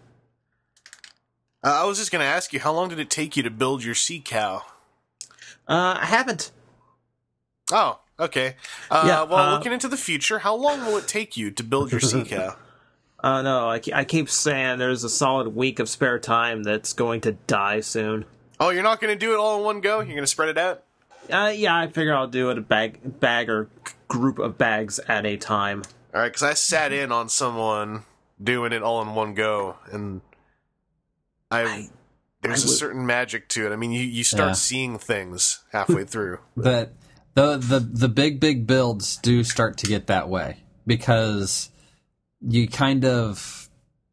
I was just going to ask you, how long did it take you to build your sea cow? I haven't. Oh, okay. Looking into the future, how long will it take you to build your sea cow? No, I keep saying there's a solid week of spare time that's going to die soon. Oh, you're not going to do it all in one go? You're going to spread it out? Yeah, I figure I'll do it a bag or group of bags at a time. All right, because I sat in on someone doing it all in one go, and there's a certain magic to it. I mean, you start seeing things halfway through. The big builds do start to get that way, because you kind of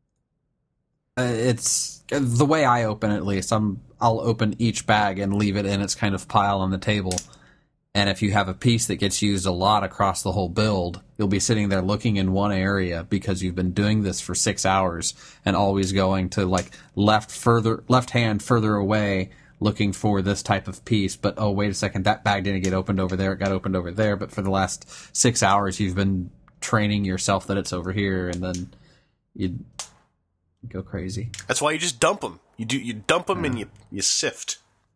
it's the way I open it, at least. I'll open each bag and leave it in its kind of pile on the table. And if you have a piece that gets used a lot across the whole build, you'll be sitting there looking in one area because you've been doing this for 6 hours and always going to like left hand further away looking for this type of piece. But oh, wait a second, that bag didn't get opened over there. It got opened over there. But for the last 6 hours, you've been training yourself that it's over here, and then you go crazy. That's why you just dump them. You dump them and you sift.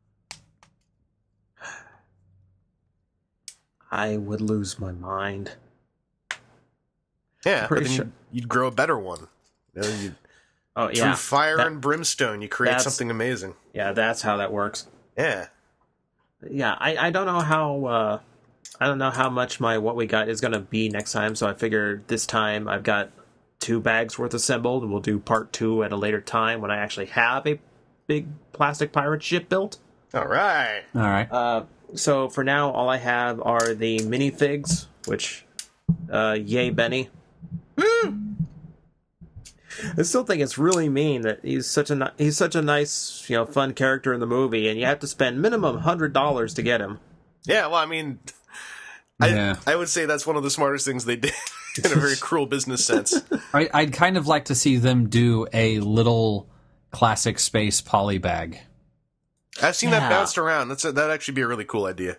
I would lose my mind. Yeah, but then you'd grow a better one. Through fire and brimstone, you create something amazing. Yeah, that's how that works. Yeah. Yeah, I don't know how I don't know how much what we got is going to be next time, so I figured this time I've got 2 bags worth assembled, and we'll do part 2 at a later time when I actually have a big plastic pirate ship built. All right. So for now, all I have are the minifigs, which, yay, Benny. Woo! I still think it's really mean that he's such a nice, fun character in the movie, and you have to spend minimum $100 to get him. Yeah, well, I mean, I would say that's one of the smartest things they did in a very cruel business sense. I'd kind of like to see them do a little classic space poly bag. I've seen that bounced around. That'd actually be a really cool idea.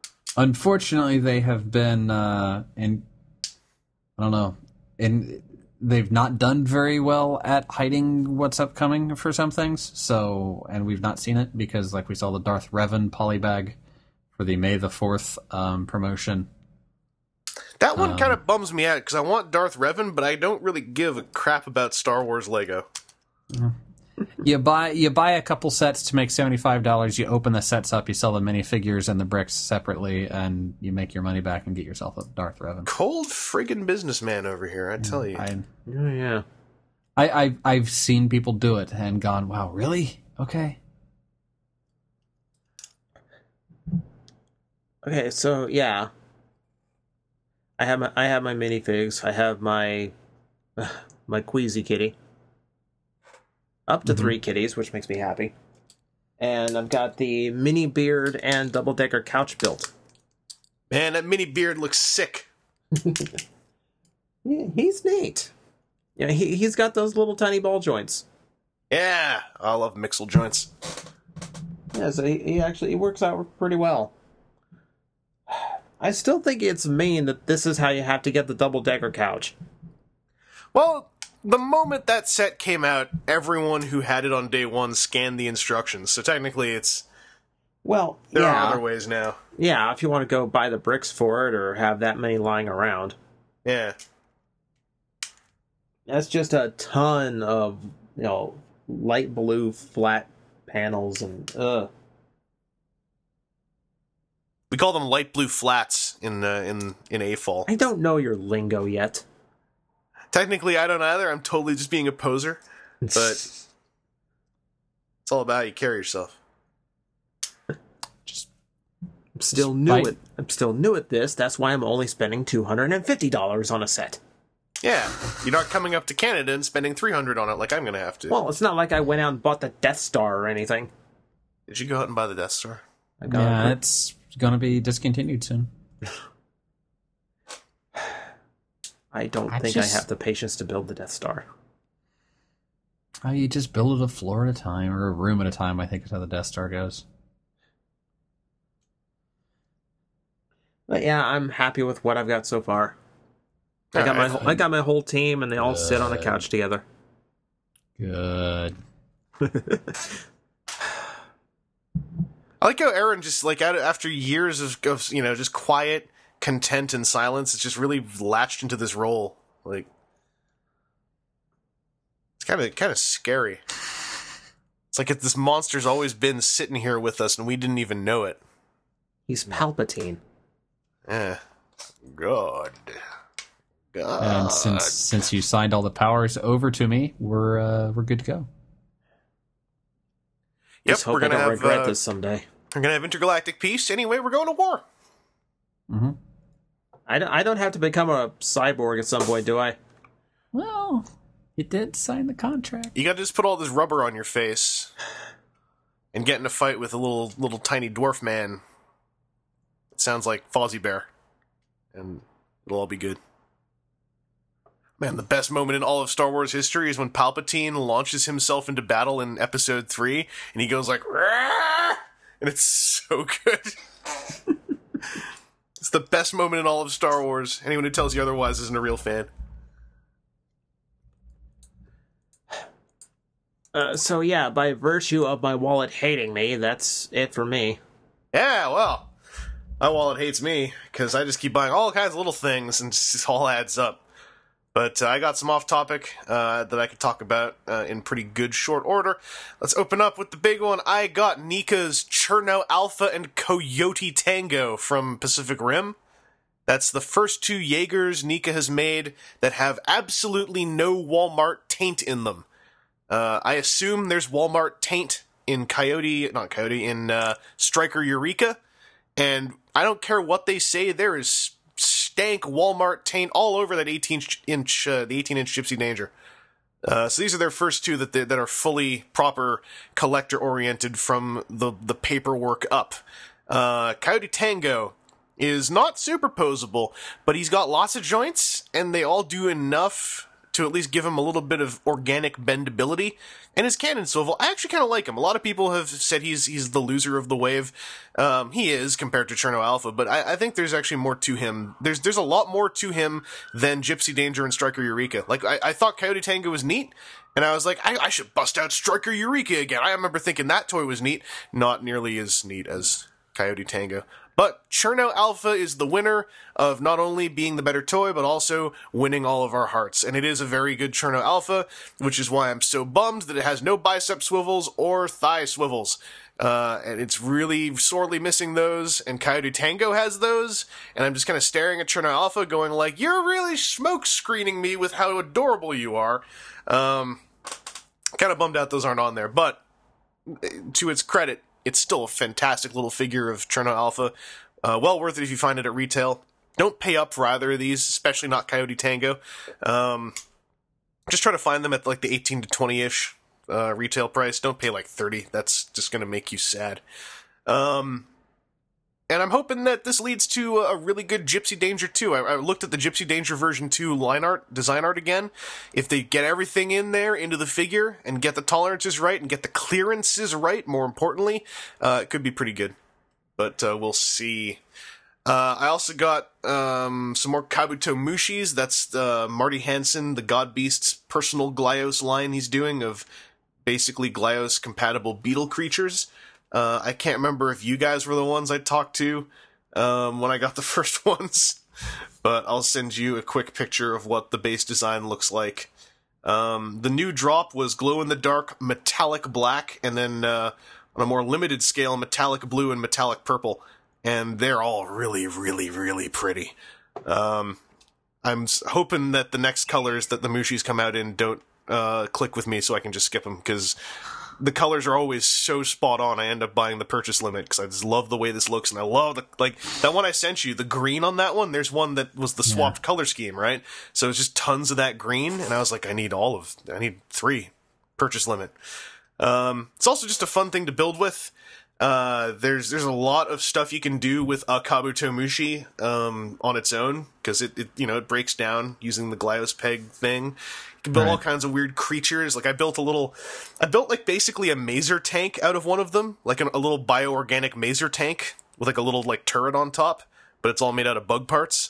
Unfortunately, they have been they've not done very well at hiding what's upcoming for some things. So, and we've not seen it because, like, we saw the Darth Revan polybag for the May the 4th promotion. That one kind of bums me out because I want Darth Revan, but I don't really give a crap about Star Wars Lego. You buy a couple sets to make $75. You open the sets up, you sell the minifigures and the bricks separately, and you make your money back and get yourself a Darth Revan. Cold friggin' businessman over here, I tell you. Yeah. I've seen people do it and gone, wow, really? Okay. Okay, so yeah, I have my minifigs. I have my my Queasy kitty, up to 3 kitties, which makes me happy, and I've got the mini beard and double decker couch built. Man, that mini beard looks sick. Yeah, he's neat. Yeah, he's got those little tiny ball joints. Yeah, I love mixel joints. Yeah, so he works out pretty well. I still think it's mean that this is how you have to get the double-decker couch. Well, the moment that set came out, everyone who had it on day one scanned the instructions, so technically it's... Well, there yeah. are other ways now. Yeah, if you want to go buy the bricks for it or have that many lying around. Yeah. That's just a ton of, light blue flat panels and, We call them light blue flats in AFOL. I don't know your lingo yet. Technically, I don't either. I'm totally just being a poser. But it's all about how you carry yourself. I'm still new at this. That's why I'm only spending $250 on a set. Yeah, you're not coming up to Canada and spending $300 on it like I'm going to have to. Well, it's not like I went out and bought the Death Star or anything. Did you go out and buy the Death Star? Yeah, it's going to be discontinued soon. I don't think I have the patience to build the Death Star. You just build it a floor at a time, or a room at a time, I think is how the Death Star goes. But yeah, I'm happy with what I've got so far. I got my whole team, and they all sit on a couch together. Good. I like how Aaron just, like, after years of just quiet content and silence, it's just really latched into this role. Like, it's kind of scary. It's like this monster's always been sitting here with us, and we didn't even know it. He's Palpatine. Yeah. God. And since you signed all the powers over to me, we're good to go. Yep, Just hope I don't regret this someday. We're gonna have intergalactic peace. Anyway, we're going to war. Mm-hmm. I don't have to become a cyborg at some point, do I? Well, you did sign the contract. You gotta just put all this rubber on your face and get in a fight with a little tiny dwarf man. It sounds like Fozzie Bear. And it'll all be good. Man, the best moment in all of Star Wars history is when Palpatine launches himself into battle in Episode 3, and he goes like, "Rah!" And it's so good. It's the best moment in all of Star Wars. Anyone who tells you otherwise isn't a real fan. So yeah, by virtue of my wallet hating me, that's it for me. Yeah, well, my wallet hates me, because I just keep buying all kinds of little things, and it just all adds up. But I got some off-topic that I could talk about in pretty good short order. Let's open up with the big one. I got Nika's Cherno Alpha and Coyote Tango from Pacific Rim. That's the first 2 Jaegers Nika has made that have absolutely no Walmart taint in them. I assume there's Walmart taint in Striker Eureka, and I don't care what they say, there is stank Walmart taint all over that 18-inch Gypsy Danger. So these are their first 2 that are fully proper collector-oriented from the paperwork up. Coyote Tango is not superposable, but he's got lots of joints, and they all do enough to at least give him a little bit of organic bendability. And his cannon swivel, I actually kind of like him. A lot of people have said he's the loser of the wave. He is compared to Cherno Alpha, but I think there's actually more to him. There's a lot more to him than Gypsy Danger and Striker Eureka. Like, I thought Coyote Tango was neat, and I was like, I should bust out Striker Eureka again. I remember thinking that toy was neat. Not nearly as neat as Coyote Tango. But Cherno Alpha is the winner of not only being the better toy, but also winning all of our hearts. And it is a very good Cherno Alpha, which is why I'm so bummed that it has no bicep swivels or thigh swivels. And it's really sorely missing those, and Coyote Tango has those, and I'm just kind of staring at Cherno Alpha going like, you're really smoke screening me with how adorable you are. Kind of bummed out those aren't on there, but to its credit, it's still a fantastic little figure of Cherno Alpha. Well worth it if you find it at retail. Don't pay up for either of these, especially not Coyote Tango. Just try to find them at like the 18 to 20-ish retail price. Don't pay like 30. That's just going to make you sad. And I'm hoping that this leads to a really good Gypsy Danger 2. I looked at the Gypsy Danger version 2 design art again. If they get everything in there into the figure and get the tolerances right and get the clearances right, more importantly, it could be pretty good. But we'll see. I also got some more Kabuto Mushis. That's Marty Hansen, the God Beast's personal Glyos line he's doing of basically Glyos-compatible beetle creatures. I can't remember if you guys were the ones I talked to when I got the first ones, but I'll send you a quick picture of what the base design looks like. The new drop was glow-in-the-dark metallic black, and then on a more limited scale, metallic blue and metallic purple, and they're all really, really, really pretty. I'm hoping that the next colors that the Mushis come out in don't click with me so I can just skip them, because the colors are always so spot on. I end up buying the purchase limit because I just love the way this looks, and I love that one I sent you, the green on that one. There's one that was the swapped color scheme, right? So it's just tons of that green, and I was like, I need 3 purchase limit. It's also just a fun thing to build with. There's a lot of stuff you can do with a Kabuto Mushi on its own, because it breaks down using the Glyos peg thing. You can build all kinds of weird creatures. Like I built like basically a mazer tank out of one of them, like a little bioorganic mazer tank with like a little like turret on top, but it's all made out of bug parts.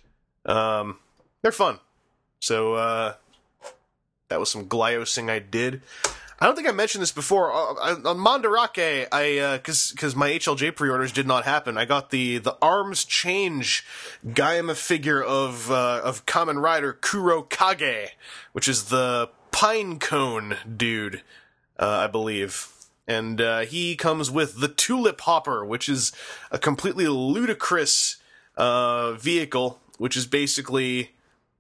They're fun. So that was some Glyosing I did. I don't think I mentioned this before. On Mandarake, because my HLJ pre-orders did not happen, I got the Arms Change Gaima figure of Kamen Rider Kuro Kage, which is the pine cone dude, I believe. And he comes with the Tulip Hopper, which is a completely ludicrous vehicle, which is basically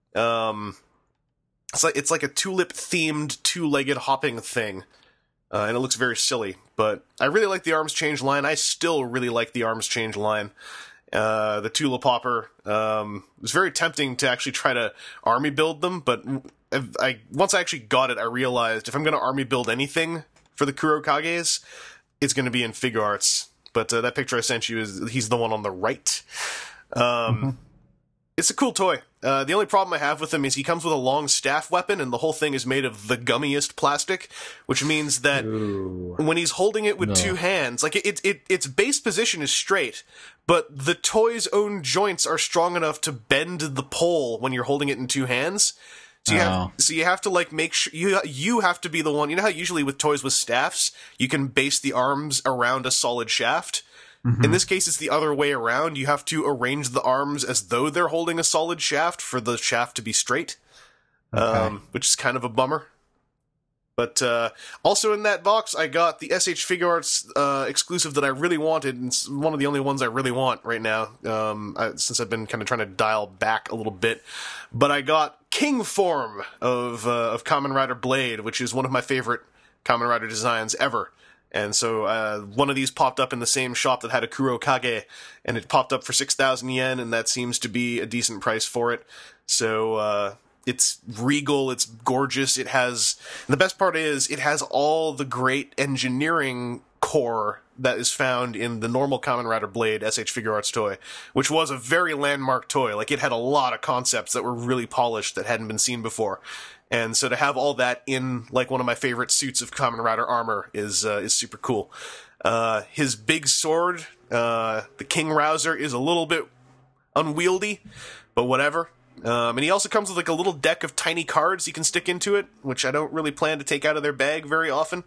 It's like a tulip-themed, two-legged hopping thing, and it looks very silly. But I really like the Arms Change line. I still really like the Arms Change line. The Tulip Hopper, it was very tempting to actually try to army build them, but once I actually got it, I realized if I'm going to army build anything for the Kurokages, it's going to be in Fig Arts. But that picture I sent you, he's the one on the right. It's a cool toy. The only problem I have with him is he comes with a long staff weapon, and the whole thing is made of the gummiest plastic, which means that when he's holding it with two hands, like its base position is straight, but the toy's own joints are strong enough to bend the pole when you're holding it in two hands. So you have to like make sure you have to be the one. You know how usually with toys with staffs, you can base the arms around a solid shaft? In this case, it's the other way around. You have to arrange the arms as though they're holding a solid shaft for the shaft to be straight, which is kind of a bummer. But also in that box, I got the SH Figure Arts exclusive that I really wanted, and it's one of the only ones I really want right now, since I've been kind of trying to dial back a little bit. But I got King Form of Kamen Rider Blade, which is one of my favorite Kamen Rider designs ever. And so one of these popped up in the same shop that had a Kurokage, and it popped up for 6,000 yen, and that seems to be a decent price for it. So it's regal, it's gorgeous, it has... And the best part is, it has all the great engineering core that is found in the normal Kamen Rider Blade SH Figure Arts toy, which was a very landmark toy. Like, it had a lot of concepts that were really polished that hadn't been seen before. And so to have all that in, like, one of my favorite suits of Kamen Rider armor is super cool. His big sword, the King Rouser, is a little bit unwieldy, but whatever. And he also comes with, like, a little deck of tiny cards you can stick into it, which I don't really plan to take out of their bag very often.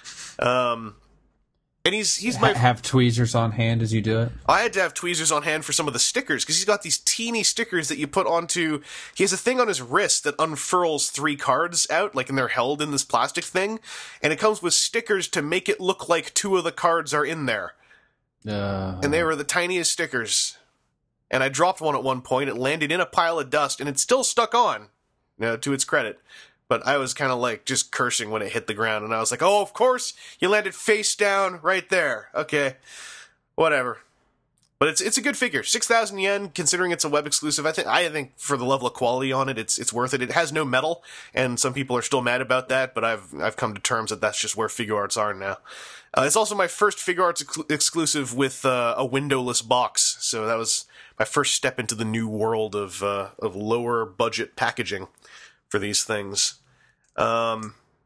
And he's my... Have tweezers on hand as you do it? I had to have tweezers on hand for some of the stickers, because he's got these teeny stickers that you put onto... He has a thing on his wrist that unfurls 3 cards out, like, and they're held in this plastic thing, and it comes with stickers to make it look like 2 of the cards are in there. And they were the tiniest stickers. And I dropped one at one point, it landed in a pile of dust, and it still stuck on, to its credit. But I was kind of like just cursing when it hit the ground, and I was like, oh, of course, you landed face down right there. Okay, whatever. But it's a good figure. 6,000 yen, considering it's a web exclusive. I think for the level of quality on it, it's worth it. It has no metal, and some people are still mad about that, but I've come to terms that that's just where Figure Arts are now. It's also my first Figure Arts exclusive with a windowless box, so that was my first step into the new world of lower budget packaging for these things. Let's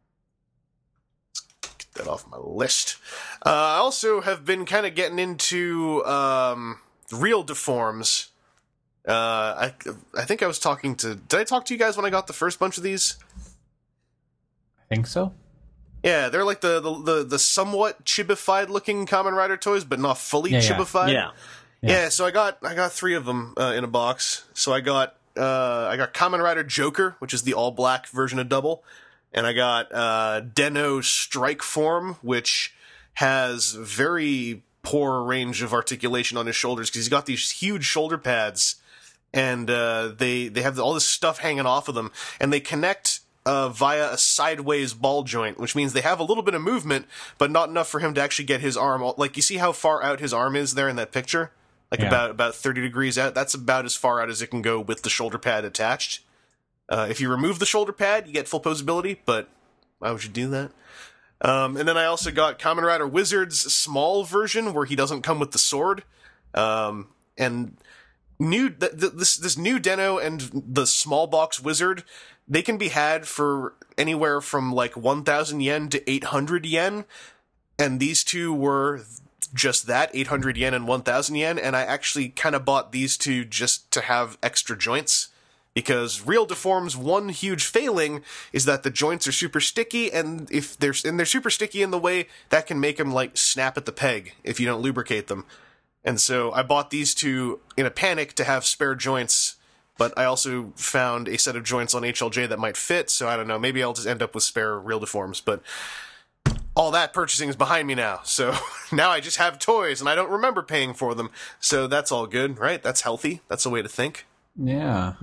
get that off my list. I also have been kind of getting into real deforms. I think I was talking to... Did I talk to you guys when I got the first bunch of these? I think so. Yeah, they're like the somewhat chibified looking Kamen Rider toys, but not fully chibified. Yeah, so I got 3 of them in a box. So I got Kamen Rider Joker, which is the all-black version of Double, and I got Den-O Strike Form, which has very poor range of articulation on his shoulders, because he's got these huge shoulder pads, and they have all this stuff hanging off of them, and they connect via a sideways ball joint, which means they have a little bit of movement, but not enough for him to actually get his arm... Like, you see how far out his arm is there in that picture? Like, about 30 degrees out. That's about as far out as it can go with the shoulder pad attached. If you remove the shoulder pad, you get full posability, but why would you do that? And then I also got Kamen Rider Wizard's small version, where he doesn't come with the sword. And this new Den-O and the small box Wizard, they can be had for anywhere from, like, 1,000 yen to 800 yen. And these two were... just that, 800 yen and 1,000 yen, and I actually kind of bought these two just to have extra joints, because Real Deform's one huge failing is that the joints are super sticky, and if they're super sticky in the way, that can make them, like, snap at the peg if you don't lubricate them. And so I bought these two in a panic to have spare joints, but I also found a set of joints on HLJ that might fit, so I don't know, maybe I'll just end up with spare Real Deforms, but... all that purchasing is behind me now, so now I just have toys, and I don't remember paying for them, so that's all good, right? That's healthy. That's a way to think. Yeah.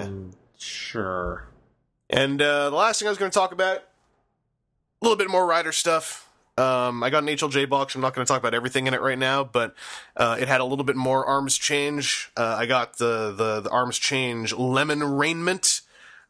Sure. And the last thing I was going to talk about, a little bit more Rider stuff. I got an HLJ box. I'm not going to talk about everything in it right now, but it had a little bit more arms change. I got the arms change Lemon Rainment,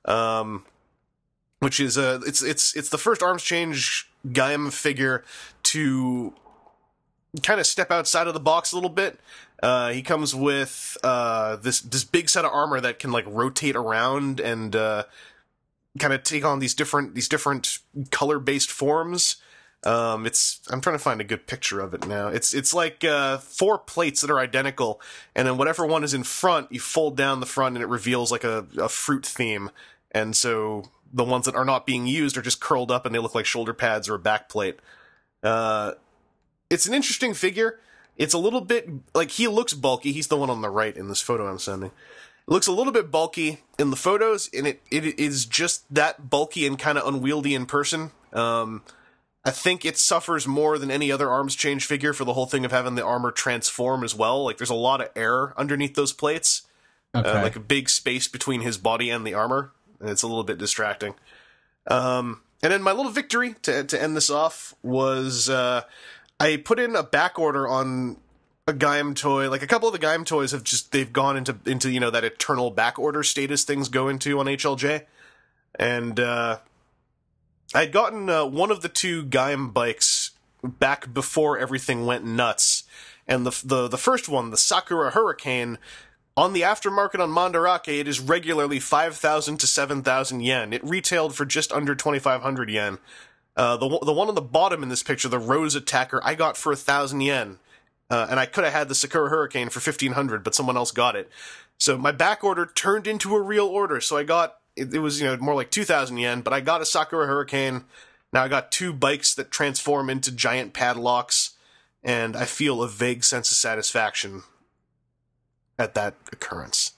which is it's the first arms change Gaim figure to kind of step outside of the box a little bit. He comes with this big set of armor that can, like, rotate around and kind of take on these different color-based forms. I'm trying to find a good picture of it now. It's like 4 plates that are identical, and then whatever one is in front, you fold down the front and it reveals like a fruit theme. And so the ones that are not being used are just curled up and they look like shoulder pads or a back plate. It's an interesting figure. It's a little bit, like, he looks bulky. He's the one on the right in this photo I'm sending. It looks a little bit bulky in the photos, and it is just that bulky and kind of unwieldy in person. I think it suffers more than any other arms change figure for the whole thing of having the armor transform as well. Like, there's a lot of air underneath those plates. Okay. Like a big space between his body and the armor. And it's a little bit distracting. And then my little victory to end this off was I put in a back order on a Gaim toy. Like, a couple of the Gaim toys they've gone into you know, that eternal back order status things go into on HLJ. And I'd gotten one of the 2 Gaim bikes back before everything went nuts. And the first one, the Sakura Hurricane, on the aftermarket on Mandarake, it is regularly 5,000 to 7,000 yen. It retailed for just under 2,500 yen. The one on the bottom in this picture, the Rose Attacker, I got for 1,000 yen. And I could have had the Sakura Hurricane for 1,500, but someone else got it. So my back order turned into a real order. So I got, it was, more like 2,000 yen, but I got a Sakura Hurricane. Now I got 2 bikes that transform into giant padlocks, and I feel a vague sense of satisfaction at that occurrence.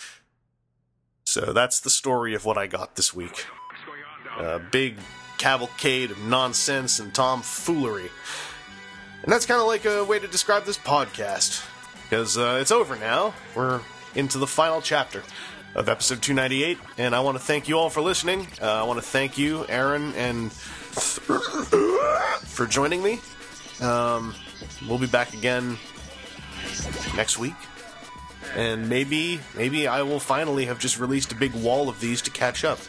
So that's the story of what I got this week. A big cavalcade of nonsense and tomfoolery. And that's kind of like a way to describe this podcast, because it's over now. We're into the final chapter of episode 298, and I want to thank you all for listening. I want to thank you, Aaron, and for joining me. We'll be back again next week, and maybe I will finally have just released a big wall of these to catch up.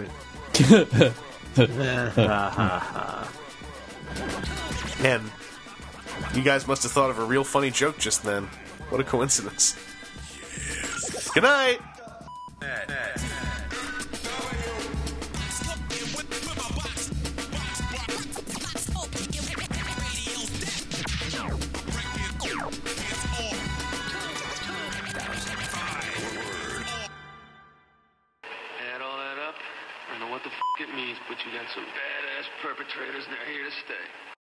Man, you guys must have thought of a real funny joke just then. What a coincidence. Good night! Add all that up, I don't know what the f*** it means, but you got some badass perpetrators and they're here to stay.